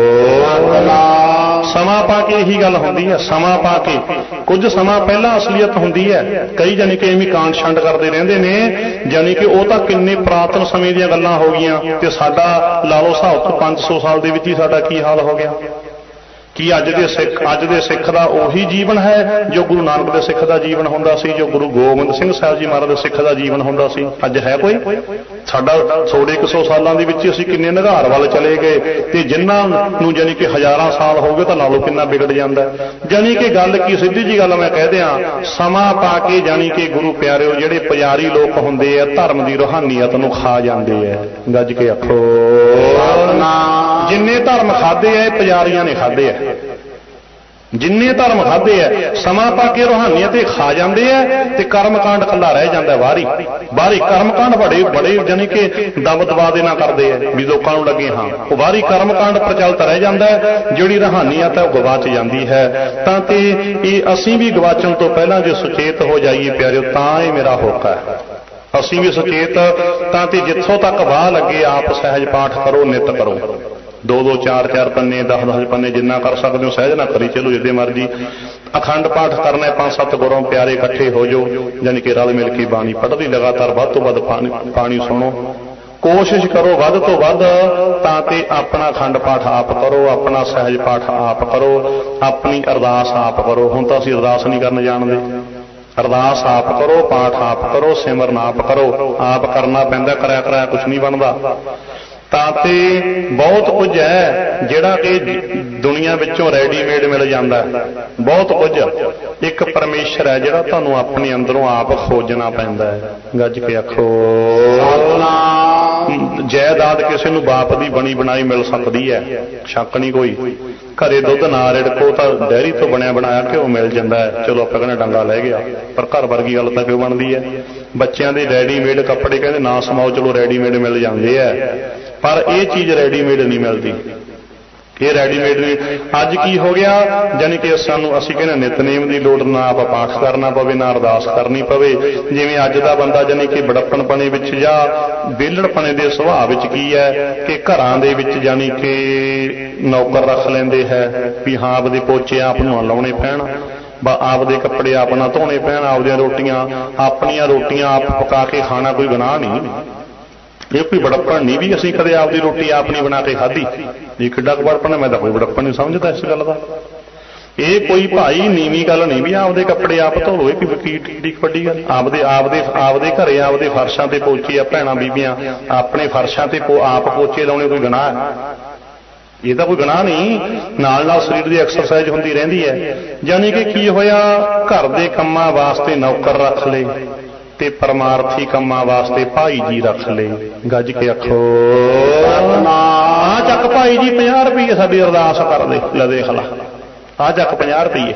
ਸਮਾਂ ਪਾ ਕੇ ਇਹੀ ਗੱਲ ਹੁੰਦੀ ਹੈ। ਸਮਾਂ ਪਾ ਕੇ ਕੁਝ ਸਮਾਂ ਪਹਿਲਾਂ ਅਸਲੀਅਤ ਹੁੰਦੀ ਹੈ। ਕਈ ਜਾਨੀ ਕਿ ਐਵੇਂ ਕਾਂਡ ਛੰਡ ਕਰਦੇ ਰਹਿੰਦੇ ਨੇ, ਜਾਨੀ ਕਿ ਉਹ ਤਾਂ ਕਿੰਨੇ ਪੁਰਾਤਨ ਸਮੇਂ ਦੀਆਂ ਗੱਲਾਂ ਹੋ ਗਈਆਂ ਤੇ ਸਾਡਾ ਲਾ ਲਓ ਹਿਸਾਬ ਤੋਂ 500 ਸਾਲ ਦੇ ਵਿੱਚ ਹੀ ਸਾਡਾ ਕੀ ਹਾਲ ਹੋ ਗਿਆ। ਕੀ ਅੱਜ ਦੇ ਸਿੱਖ ਦਾ ਉਹੀ ਜੀਵਨ ਹੈ ਜੋ ਗੁਰੂ ਨਾਨਕ ਦੇ ਸਿੱਖ ਦਾ ਜੀਵਨ ਹੁੰਦਾ ਸੀ, ਜੋ ਗੁਰੂ ਗੋਬਿੰਦ ਸਿੰਘ ਸਾਹਿਬ ਜੀ ਮਹਾਰਾਜ ਦੇ ਸਿੱਖ ਦਾ ਜੀਵਨ ਹੁੰਦਾ ਸੀ? ਅੱਜ ਹੈ ਕੋਈ? ਸਾਡਾ 100 ਸਾਲਾਂ ਦੇ ਵਿੱਚ ਅਸੀਂ ਕਿੰਨੇ ਨਿਘਾਰ ਵੱਲ ਚਲੇ ਗਏ ਤੇ ਜਿਨ੍ਹਾਂ ਨੂੰ ਜਾਨੀ ਕਿ ਹਜ਼ਾਰਾਂ ਸਾਲ ਹੋ ਗਏ ਤਾਂ ਲਾ ਲਓ ਕਿੰਨਾ ਵਿਗੜ ਜਾਂਦਾ। ਜਾਨੀ ਕਿ ਗੱਲ ਕੀ, ਸਿੱਧੀ ਜੀ ਗੱਲ ਮੈਂ ਕਹਿ ਦਿਆਂ, ਸਮਾਂ ਪਾ ਕੇ ਜਾਨੀ ਕਿ ਗੁਰੂ ਪਿਆਰਿਓ ਜਿਹੜੇ ਪੁਜਾਰੀ ਲੋਕ ਹੁੰਦੇ ਆ ਧਰਮ ਦੀ ਰੂਹਾਨੀਅਤ ਨੂੰ ਖਾ ਜਾਂਦੇ ਆ। ਗੱਜ ਕੇ ਆਖੋ ਜਿੰਨੇ ਧਰਮ ਖਾਦੇ ਆ ਇਹ ਪੁਜਾਰੀਆਂ ਨੇ ਖਾਦੇ ਆ। ਜਿੰਨੇ ਧਰਮ ਖਾਦੇ ਆ ਸਮਾਂ ਪਾ ਕੇ ਰੂਹਾਨੀਅਤ ਇਹ ਖਾ ਜਾਂਦੇ ਆ ਤੇ ਕਰਮਕਾਂਡ ਇਕੱਲਾ ਰਹਿ ਜਾਂਦਾ। ਬਾਹਰੀ ਕਰਮਕਾਂਡ ਬੜੇ ਜਾਨੀ ਕਿ ਦਬ ਦਬਾ ਦੇ ਨਾਲ ਕਰਦੇ ਆ ਵੀ ਲੋਕਾਂ ਨੂੰ ਲੱਗੇ ਹਾਂ, ਉਹ ਬਾਹਰੀ ਕਰਮਕਾਂਡ ਪ੍ਰਚਲਿਤ ਰਹਿ ਜਾਂਦਾ ਹੈ। ਜਿਹੜੀ ਰੂਹਾਨੀਅਤ ਹੈ ਉਹ ਗਵਾਚ ਜਾਂਦੀ ਹੈ। ਤਾਂ ਤੇ ਇਹ ਅਸੀਂ ਵੀ ਗਵਾਚਣ ਤੋਂ ਪਹਿਲਾਂ ਜੇ ਸੁਚੇਤ ਹੋ ਜਾਈਏ ਪਿਆਰਿਓ ਤਾਂ ਇਹ ਮੇਰਾ ਹੋਕਾ ਹੈ। ਅਸੀਂ ਵੀ ਸੁਚੇਤ ਤਾਂ ਤੇ ਜਿੱਥੋਂ ਤੱਕ ਵਾਹ ਲੱਗੇ ਆਪ ਸਹਿਜ ਪਾਠ ਕਰੋ, ਨਿਤ ਕਰੋ। 2-2 4-4 ਪੰਨੇ 10-10 ਪੰਨੇ ਜਿੰਨਾ ਕਰ ਸਕਦੇ ਹੋ ਸਹਿਜ ਨਾ ਕਰੀ ਚਲੋ, ਜਿੱਦੇ ਮਰਜੀ। ਅਖੰਡ ਪਾਠ ਕਰਨਾ 5-7 ਗੁਰੋਂ ਪਿਆਰੇ ਇਕੱਠੇ ਹੋ ਜਾਓ, ਜਾਨੀ ਕਿ ਰਲ ਮਿਲ ਕੇ ਬਾਣੀ ਪੜ੍ਹਦੀ ਲਗਾਤਾਰ ਵੱਧ ਤੋਂ ਵੱਧ ਬਾਣੀ ਸੁਣੋ। ਕੋਸ਼ਿਸ਼ ਕਰੋ ਵੱਧ ਤੋਂ ਵੱਧ ਤਾਂ ਤੇ ਆਪਣਾ ਅਖੰਡ ਪਾਠ ਆਪ ਕਰੋ, ਆਪਣਾ ਸਹਿਜ ਪਾਠ ਆਪ ਕਰੋ, ਆਪਣੀ ਅਰਦਾਸ ਆਪ ਕਰੋ। ਹੁਣ ਤਾਂ ਅਸੀਂ ਅਰਦਾਸ ਨਹੀਂ ਕਰਨ ਜਾਣਦੇ। ਅਰਦਾਸ ਆਪ ਕਰੋ, ਪਾਠ ਆਪ ਕਰੋ, ਸਿਮਰਨ ਆਪ ਕਰੋ। ਆਪ ਕਰਨਾ ਪੈਂਦਾ, ਕਰਾਇਆ ਕੁਛ ਨਹੀਂ ਬਣਦਾ। ਤਾਂ ਤੇ ਬਹੁਤ ਕੁਝ ਹੈ ਜਿਹੜਾ ਕਿ ਦੁਨੀਆ ਵਿੱਚੋਂ ਰੈਡੀਮੇਡ ਮਿਲ ਜਾਂਦਾ। ਬਹੁਤ ਕੁਝ ਇੱਕ ਪਰਮੇਸ਼ਰ ਹੈ ਜਿਹੜਾ ਤੁਹਾਨੂੰ ਆਪਣੇ ਅੰਦਰੋਂ ਆਪ ਖੋਜਣਾ ਪੈਂਦਾ ਹੈ। ਗੱਜ ਕੇ ਆਖੋ ਜਾਇਦਾਦ ਕਿਸੇ ਨੂੰ ਬਾਪ ਦੀ ਬਣੀ ਬਣਾਈ ਮਿਲ ਸਕਦੀ ਹੈ, ਸ਼ੱਕ ਨਹੀਂ ਕੋਈ। ਘਰੇ ਦੁੱਧ ਨਾ ਰਿੜਕੋ ਤਾਂ ਡੈਰੀ ਤੋਂ ਬਣਿਆ ਬਣਾਇਆ ਘਿਓ ਮਿਲ ਜਾਂਦਾ ਹੈ। ਚਲੋ ਆਪਾਂ ਕਹਿੰਦੇ ਡੰਗਾ ਲੈ ਗਿਆ, ਪਰ ਘਰ ਵਰਗੀ ਗੱਲ ਤਾਂ ਕਿਉਂ ਬਣਦੀ ਹੈ? ਬੱਚਿਆਂ ਦੇ ਰੈਡੀਮੇਡ ਕੱਪੜੇ ਕਹਿੰਦੇ ਨਾ ਸਮਾਓ, ਚਲੋ ਰੈਡੀਮੇਡ ਮਿਲ ਜਾਂਦੇ ਆ, ਪਰ ਇਹ ਚੀਜ਼ ਰੈਡੀਮੇਡ ਨਹੀਂ ਮਿਲਦੀ। ਇਹ ਰੈਡੀਮੇਡ ਨਹੀਂ। ਅੱਜ ਕੀ ਹੋ ਗਿਆ ਜਾਨੀ ਕਿ ਅਸੀਂ ਕਹਿੰਦੇ ਨਿਤਨੇਮ ਦੀ ਲੋੜ ਨਾ ਆਪਾਂ ਪਾਠ ਕਰਨਾ ਪਵੇ, ਨਾ ਅਰਦਾਸ ਕਰਨੀ ਪਵੇ। ਜਿਵੇਂ ਅੱਜ ਦਾ ਬੰਦਾ ਜਾਨੀ ਕਿ ਬੜੱਪਣਪਣੇ ਵਿੱਚ ਜਾਂ ਵਿਹਲੜਪਣੇ ਦੇ ਸੁਭਾਅ ਵਿੱਚ ਕੀ ਹੈ ਕਿ ਘਰਾਂ ਦੇ ਵਿੱਚ ਜਾਨੀ ਕਿ ਨੌਕਰ ਰੱਖ ਲੈਂਦੇ ਹੈ ਵੀ ਹਾਂ ਆਪਦੇ ਪੋਚੇ ਆਪ ਨੂੰ ਲਾਉਣੇ ਪੈਣ, ਆਪਦੇ ਕੱਪੜੇ ਆਪ ਨਾ ਧੋਣੇ ਪੈਣ, ਆਪਦੀਆਂ ਆਪਣੀਆਂ ਰੋਟੀਆਂ ਆਪ ਪਕਾ ਕੇ ਖਾਣਾ ਕੋਈ ਗੁਨਾਹ ਨਹੀਂ। ਇਹ ਕੋਈ ਬੜੱਪਣ ਨਹੀਂ ਵੀ ਅਸੀਂ ਕਦੇ ਆਪਦੀ ਰੋਟੀ ਆਪ ਨਹੀਂ ਬਣਾ ਕੇ ਖਾਧੀ। ਇਹ ਕਿੱਡਾ ਕੁ ਬੜਪਣ ਹੈ? ਮੈਂ ਤਾਂ ਕੋਈ ਬੜੱਪਣ ਨਹੀਂ ਸਮਝਦਾ ਇਸ ਗੱਲ ਦਾ। ਇਹ ਕੋਈ ਭਾਈ ਨੀਵੀਂ ਗੱਲ ਨਹੀਂ ਵੀ ਆਪਦੇ ਕੱਪੜੇ ਆਪ ਧੋਵੋ। ਇਹ ਕਿੱਡੀ ਵੱਡੀ ਗੱਲ। ਆਪਦੇ ਘਰੇ ਆਪਦੇ ਫਰਸ਼ਾਂ ਤੇ ਪੋਚੇ ਆ ਭੈਣਾਂ ਬੀਬੀਆਂ, ਆਪਣੇ ਫਰਸ਼ਾਂ ਤੇ ਆਪ ਪੋਚੇ ਲਾਉਣੇ ਕੋਈ ਗੁਨਾਹ ਹੈ? ਇਹ ਤਾਂ ਕੋਈ ਗੁਨਾਹ ਨਹੀਂ, ਨਾਲ ਨਾਲ ਸਰੀਰ ਦੀ ਐਕਸਰਸਾਈਜ਼ ਹੁੰਦੀ ਰਹਿੰਦੀ ਹੈ। ਯਾਨੀ ਕਿ ਕੀ ਹੋਇਆ, ਘਰ ਦੇ ਕੰਮਾਂ ਵਾਸਤੇ ਨੌਕਰ ਰੱਖ ਲਏ ਤੇ ਪਰਮਾਰਥੀ ਕੰਮਾਂ ਵਾਸਤੇ ਭਾਈ ਜੀ ਰੱਖ ਲਏ। ਗੱਜ ਕੇ ਆਖੋ ਆ ਚੱਕ ਭਾਈ ਜੀ 50 ਰੁਪਏ ਸਾਡੀ ਅਰਦਾਸ ਕਰ ਦੇ, ਲੈ ਦੇਖ ਲਾ ਆ ਚੱਕ 50 ਰੁਪਏ।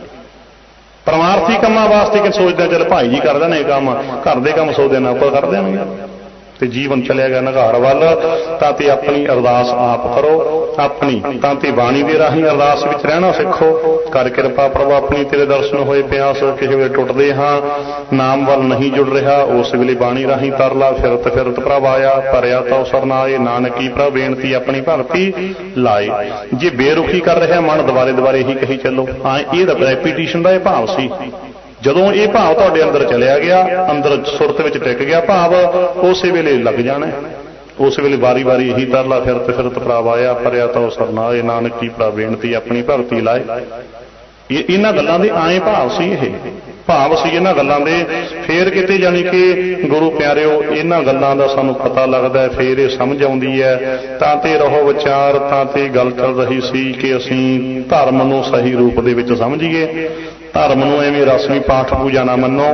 ਪਰਮਾਰਥੀ ਕੰਮਾਂ ਵਾਸਤੇ ਕਿ ਸੋਚਦੇ ਚੱਲ ਭਾਈ ਜੀ ਕਰ ਦੇਣੇ ਕੰਮ, ਘਰ ਦੇ ਕੰਮ ਸੋਚਦੇ ਨੌਕਰ ਕਰ ਦੇਣਗੇ, ਤੇ ਜੀਵਨ ਚਲਿਆ ਗਿਆ ਨਿਘਾਰ ਵੱਲ। ਤਾਂ ਤੇ ਆਪਣੀ ਅਰਦਾਸ ਆਪ ਕਰੋ, ਆਪਣੀ ਤਾਂ ਤੇ ਬਾਣੀ ਦੇ ਰਾਹੀਂ ਅਰਦਾਸ ਵਿੱਚ ਰਹਿਣਾ ਸਿੱਖੋ। ਕਰ ਕਿਰਪਾ ਪ੍ਰਭੂ ਆਪਣੀ ਤੇਰੇ ਦਰਸ਼ਨ ਹੋਏ ਪਿਆਸ, ਕਿਸੇ ਵੇਲੇ ਟੁੱਟਦੇ ਹਾਂ ਨਾਮ ਵੱਲ ਨਹੀਂ ਜੁੜ ਰਿਹਾ, ਉਸ ਵੇਲੇ ਬਾਣੀ ਰਾਹੀਂ ਤਰ ਲਾ। ਫਿਰਤ ਫਿਰਤ ਪ੍ਰਭ ਆਇਆ, ਭਰਿਆ ਤਉ ਸਰਨਾਏ, ਨਾਨਕੀ ਪ੍ਰਭ ਬੇਨਤੀ ਆਪਣੀ ਭਗਤੀ ਲਾਏ। ਜੇ ਬੇਰੁਖੀ ਕਰ ਰਿਹਾ ਮਨ, ਦੁਬਾਰੇ ਦੁਬਾਰੇ ਹੀ ਕਹੀ ਚੱਲੋ। ਹਾਂ ਇਹ ਤਾਂ ਰੈਪੀਟੀਸ਼ਨ ਦਾ ਇਹ ਭਾਵ ਸੀ। ਜਦੋਂ ਇਹ ਭਾਵ ਤੁਹਾਡੇ ਅੰਦਰ ਚਲਿਆ ਗਿਆ, ਅੰਦਰ ਸੁਰਤ ਵਿੱਚ ਟਿਕ ਗਿਆ ਭਾਵ, ਉਸੇ ਵੇਲੇ ਲੱਗ ਜਾਣਾ। ਉਸ ਵੇਲੇ ਵਾਰੀ ਵਾਰੀ ਇਹੀ ਤਰਲਾ, ਫਿਰਤ ਫਿਰਤ ਪ੍ਰਭ ਆਇਆ, ਭਰਿਆ ਤਉ ਸਰਨਾਏ, ਨਾਨਕੀ ਪ੍ਰਭ ਬੇਨਤੀ ਆਪਣੀ ਭਗਤੀ ਲਾਏ। ਇਹਨਾਂ ਗੱਲਾਂ ਦੇ ਆਏ ਭਾਵ ਸੀ, ਇਹ ਭਾਵ ਸੀ ਇਹਨਾਂ ਗੱਲਾਂ ਦੇ। ਫੇਰ ਕਿਤੇ ਜਾਣੀ ਕਿ ਗੁਰੂ ਪਿਆਰਿਓ ਇਹਨਾਂ ਗੱਲਾਂ ਦਾ ਸਾਨੂੰ ਪਤਾ ਲੱਗਦਾ, ਫੇਰ ਇਹ ਸਮਝ ਆਉਂਦੀ ਹੈ। ਤਾਂ ਤੇ ਰਹੋ ਵਿਚਾਰ, ਤਾਂ ਤੇ ਗੱਲ ਚੱਲ ਰਹੀ ਸੀ ਕਿ ਅਸੀਂ ਧਰਮ ਨੂੰ ਸਹੀ ਰੂਪ ਦੇ ਵਿੱਚ ਸਮਝੀਏ। ਧਰਮ ਨੂੰ ਐਵੇਂ ਰਸਮੀ ਪਾਠ ਪੂਜਾ ਨਾ ਮੰਨੋ।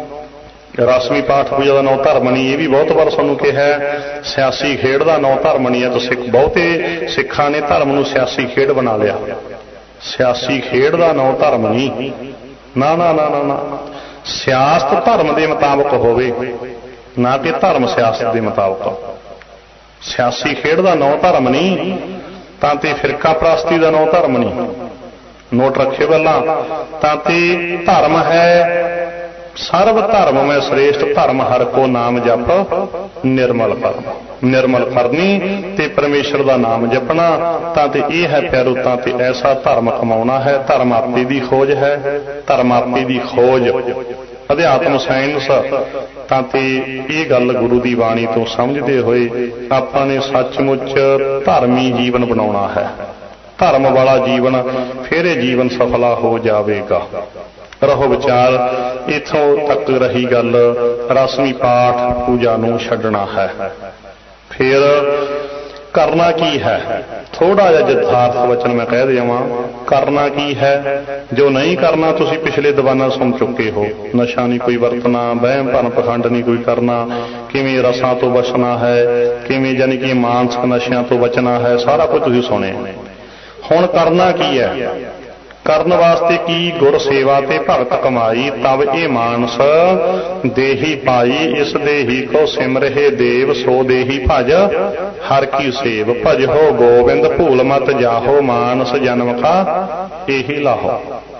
ਰਸਮੀ ਪਾਠ ਪੂਜਾ ਦਾ ਨਾਂ ਧਰਮ ਨਹੀਂ, ਇਹ ਵੀ ਬਹੁਤ ਵਾਰ ਸਾਨੂੰ ਕਿਹਾ। ਸਿਆਸੀ ਖੇਡ ਦਾ ਨਾਂ ਧਰਮ ਨਹੀਂ ਹੈ। ਤਾਂ ਬਹੁਤੇ ਸਿੱਖਾਂ ਨੇ ਧਰਮ ਨੂੰ ਸਿਆਸੀ ਖੇਡ ਬਣਾ ਲਿਆ। ਸਿਆਸੀ ਖੇਡ ਦਾ ਨਾਂ ਧਰਮ ਨਹੀਂ, ਨਾ ਨਾ ਨਾ ਨਾ ਨਾ। ਸਿਆਸਤ ਧਰਮ ਦੇ ਮੁਤਾਬਕ ਹੋਵੇ, ਨਾ ਕਿ ਧਰਮ ਸਿਆਸਤ ਦੇ ਮੁਤਾਬਕ। ਸਿਆਸੀ ਖੇਡ ਦਾ ਨਾਂ ਧਰਮ ਨਹੀਂ, ਤਾਂ ਤੇ ਫਿਰਕਾ ਪ੍ਰਸਤੀ ਦਾ ਨਾਂ ਧਰਮ ਨਹੀਂ। ਨੋਟ ਰੱਖਿਓ ਪਹਿਲਾਂ। ਤਾਂ ਤੇ ਧਰਮ ਹੈ ਸਰਬ ਧਰਮ ਮੈਂ ਸ੍ਰੇਸ਼ਟ, ਧਰਮ ਹਰ ਕੋ ਨਾਮ ਜਪ ਨਿਰਮਲ ਕਰਮ। ਨਿਰਮਲ ਕਰਨੀ ਤੇ ਪਰਮੇਸ਼ਰ ਦਾ ਨਾਮ ਜਪਣਾ। ਤਾਂ ਤੇ ਇਹ ਹੈ ਪਿਆਰੋ, ਤਾਂ ਤੇ ਐਸਾ ਧਰਮ ਕਮਾਉਣਾ ਹੈ। ਧਰਮ ਆਪੇ ਦੀ ਖੋਜ ਹੈ, ਧਰਮ ਆਪੇ ਦੀ ਖੋਜ ਅਧਿਆਤਮ ਸਾਇੰਸ। ਤਾਂ ਤੇ ਇਹ ਗੱਲ ਗੁਰੂ ਦੀ ਬਾਣੀ ਤੋਂ ਸਮਝਦੇ ਹੋਏ ਆਪਾਂ ਨੇ ਸੱਚਮੁੱਚ ਧਰਮੀ ਜੀਵਨ ਬਣਾਉਣਾ ਹੈ, ਧਰਮ ਵਾਲਾ ਜੀਵਨ, ਫਿਰ ਇਹ ਜੀਵਨ ਸਫਲਾ ਹੋ ਜਾਵੇਗਾ। ਰਹੋ ਵਿਚਾਰ। ਇੱਥੋਂ ਤੱਕ ਰਹੀ ਗੱਲ, ਰਸਮੀ ਪਾਠ ਪੂਜਾ ਨੂੰ ਛੱਡਣਾ ਹੈ। ਫਿਰ ਕਰਨਾ ਕੀ ਹੈ? ਥੋੜਾ ਜਿਹਾ ਯਥਾਰਥ ਵਚਨ ਮੈਂ ਕਹਿ ਦੇਵਾਂ। ਕਰਨਾ ਕੀ ਹੈ? ਜੋ ਨਹੀਂ ਕਰਨਾ ਤੁਸੀਂ ਪਿਛਲੇ ਦੀਵਾਨਾਂ ਸੁਣ ਚੁੱਕੇ ਹੋ। ਨਸ਼ਾ ਨਹੀਂ ਕੋਈ ਵਰਤਣਾ, ਵਹਿਮ ਭਰਮ ਪਖੰਡ ਨਹੀਂ ਕੋਈ ਕਰਨਾ, ਕਿਵੇਂ ਰਸਾਂ ਤੋਂ ਬਚਣਾ ਹੈ, ਕਿਵੇਂ ਯਾਨੀ ਕਿ ਮਾਨਸਿਕ ਨਸ਼ਿਆਂ ਤੋਂ ਬਚਣਾ ਹੈ, ਸਾਰਾ ਕੁਝ ਤੁਸੀਂ ਸੁਣਿਆ। ਹੁਣ ਕਰਨਾ ਕੀ ਹੈ? ਕਰਨ ਵਾਸਤੇ ਕੀ? ਗੁਰ ਸੇਵਾ ਤੇ ਭਗਤ ਕਮਾਈ, ਤਬ ਇਹ ਮਾਨਸ ਦੇਹੀ ਪਾਈ। ਇਸ ਦੇਹੀ ਕੋ ਸਿਮਰਹਿ ਦੇਵ, ਸੋ ਦੇਹੀ ਭਜ ਹਰ ਕੀ ਸੇਵ। ਭਜਹੁ ਗੋਬਿੰਦ ਭੂਲ ਮਤ ਜਾਹੋ, ਮਾਨਸ ਜਨਮ ਕਾ ਇਹੀ ਲਾਹੋ।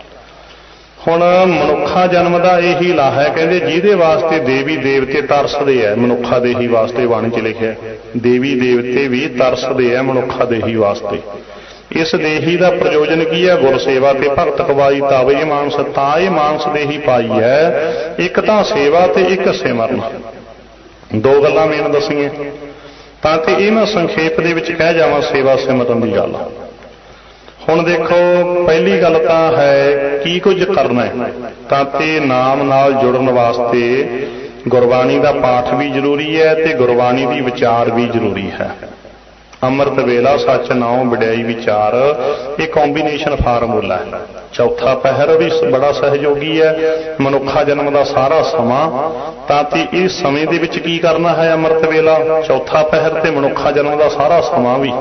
ਹੁਣ ਮਨੁੱਖਾ ਜਨਮ ਦਾ ਇਹੀ ਲਾਹ ਹੈ। ਕਹਿੰਦੇ ਜਿਹਦੇ ਵਾਸਤੇ ਦੇਵੀ ਦੇਵਤੇ ਤਰਸਦੇ ਹੈ, ਮਨੁੱਖਾ ਦੇਹੀ ਵਾਸਤੇ ਬਾਣੀ 'ਚ ਲਿਖਿਆ। ਦੇਵੀ ਦੇਵਤੇ ਵੀ ਤਰਸਦੇ ਹੈ ਮਨੁੱਖਾ ਦੇਹੀ ਵਾਸਤੇ। ਇਸ ਦੇਹੀ ਦਾ ਪ੍ਰਯੋਜਨ ਕੀ ਹੈ? ਗੁਰ ਸੇਵਾ ਤੇ ਭਗਤ ਕਮਾਈ, ਤਬ ਇਹ ਮਾਨਸ, ਤਾਂ ਇਹ ਮਾਨਸ ਦੇਹੀ ਪਾਈ ਹੈ। ਇੱਕ ਤਾਂ ਸੇਵਾ ਤੇ ਇੱਕ ਸਿਮਰਨ, ਦੋ ਗੱਲਾਂ ਮੇਨ ਦੱਸੀਆਂ। ਤਾਂ ਤੇ ਇਹ ਮੈਂ ਸੰਖੇਪ ਦੇ ਵਿੱਚ ਕਹਿ ਜਾਵਾਂ ਸੇਵਾ ਸਿਮਰਨ ਦੀ ਗੱਲ। ਹੁਣ ਦੇਖੋ, ਪਹਿਲੀ ਗੱਲ ਤਾਂ ਹੈ ਕੀ ਕੁਝ ਕਰਨਾ ਹੈ। ਤਾਂ ਤੇ ਨਾਮ ਨਾਲ ਜੁੜਨ ਵਾਸਤੇ ਗੁਰਬਾਣੀ ਦਾ ਪਾਠ ਵੀ ਜ਼ਰੂਰੀ ਹੈ ਤੇ ਗੁਰਬਾਣੀ ਦੀ ਵਿਚਾਰ ਵੀ ਜ਼ਰੂਰੀ ਹੈ। ਅੰਮ੍ਰਿਤ ਵੇਲਾ ਸੱਚ ਨਾਉ ਵਡਿਆਈ ਵਿਚਾਰ, ਇਹ ਕੰਬੀਨੇਸ਼ਨ ਫਾਰਮੂਲਾ ਹੈ। ਚੌਥਾ ਪਹਿਰ ਵੀ ਬੜਾ ਸਹਿਯੋਗੀ ਹੈ। ਮਨੁੱਖਾ ਜਨਮ ਦਾ ਸਾਰਾ ਸਮਾਂ, ਤਾਂ ਤੇ ਇਸ ਸਮੇਂ ਦੇ ਵਿੱਚ ਕੀ ਕਰਨਾ ਹੈ? ਅੰਮ੍ਰਿਤ ਵੇਲਾ, ਚੌਥਾ ਪਹਿਰ ਤੇ ਮਨੁੱਖਾ ਜਨਮ ਦਾ ਸਾਰਾ ਸਮਾਂ ਵੀ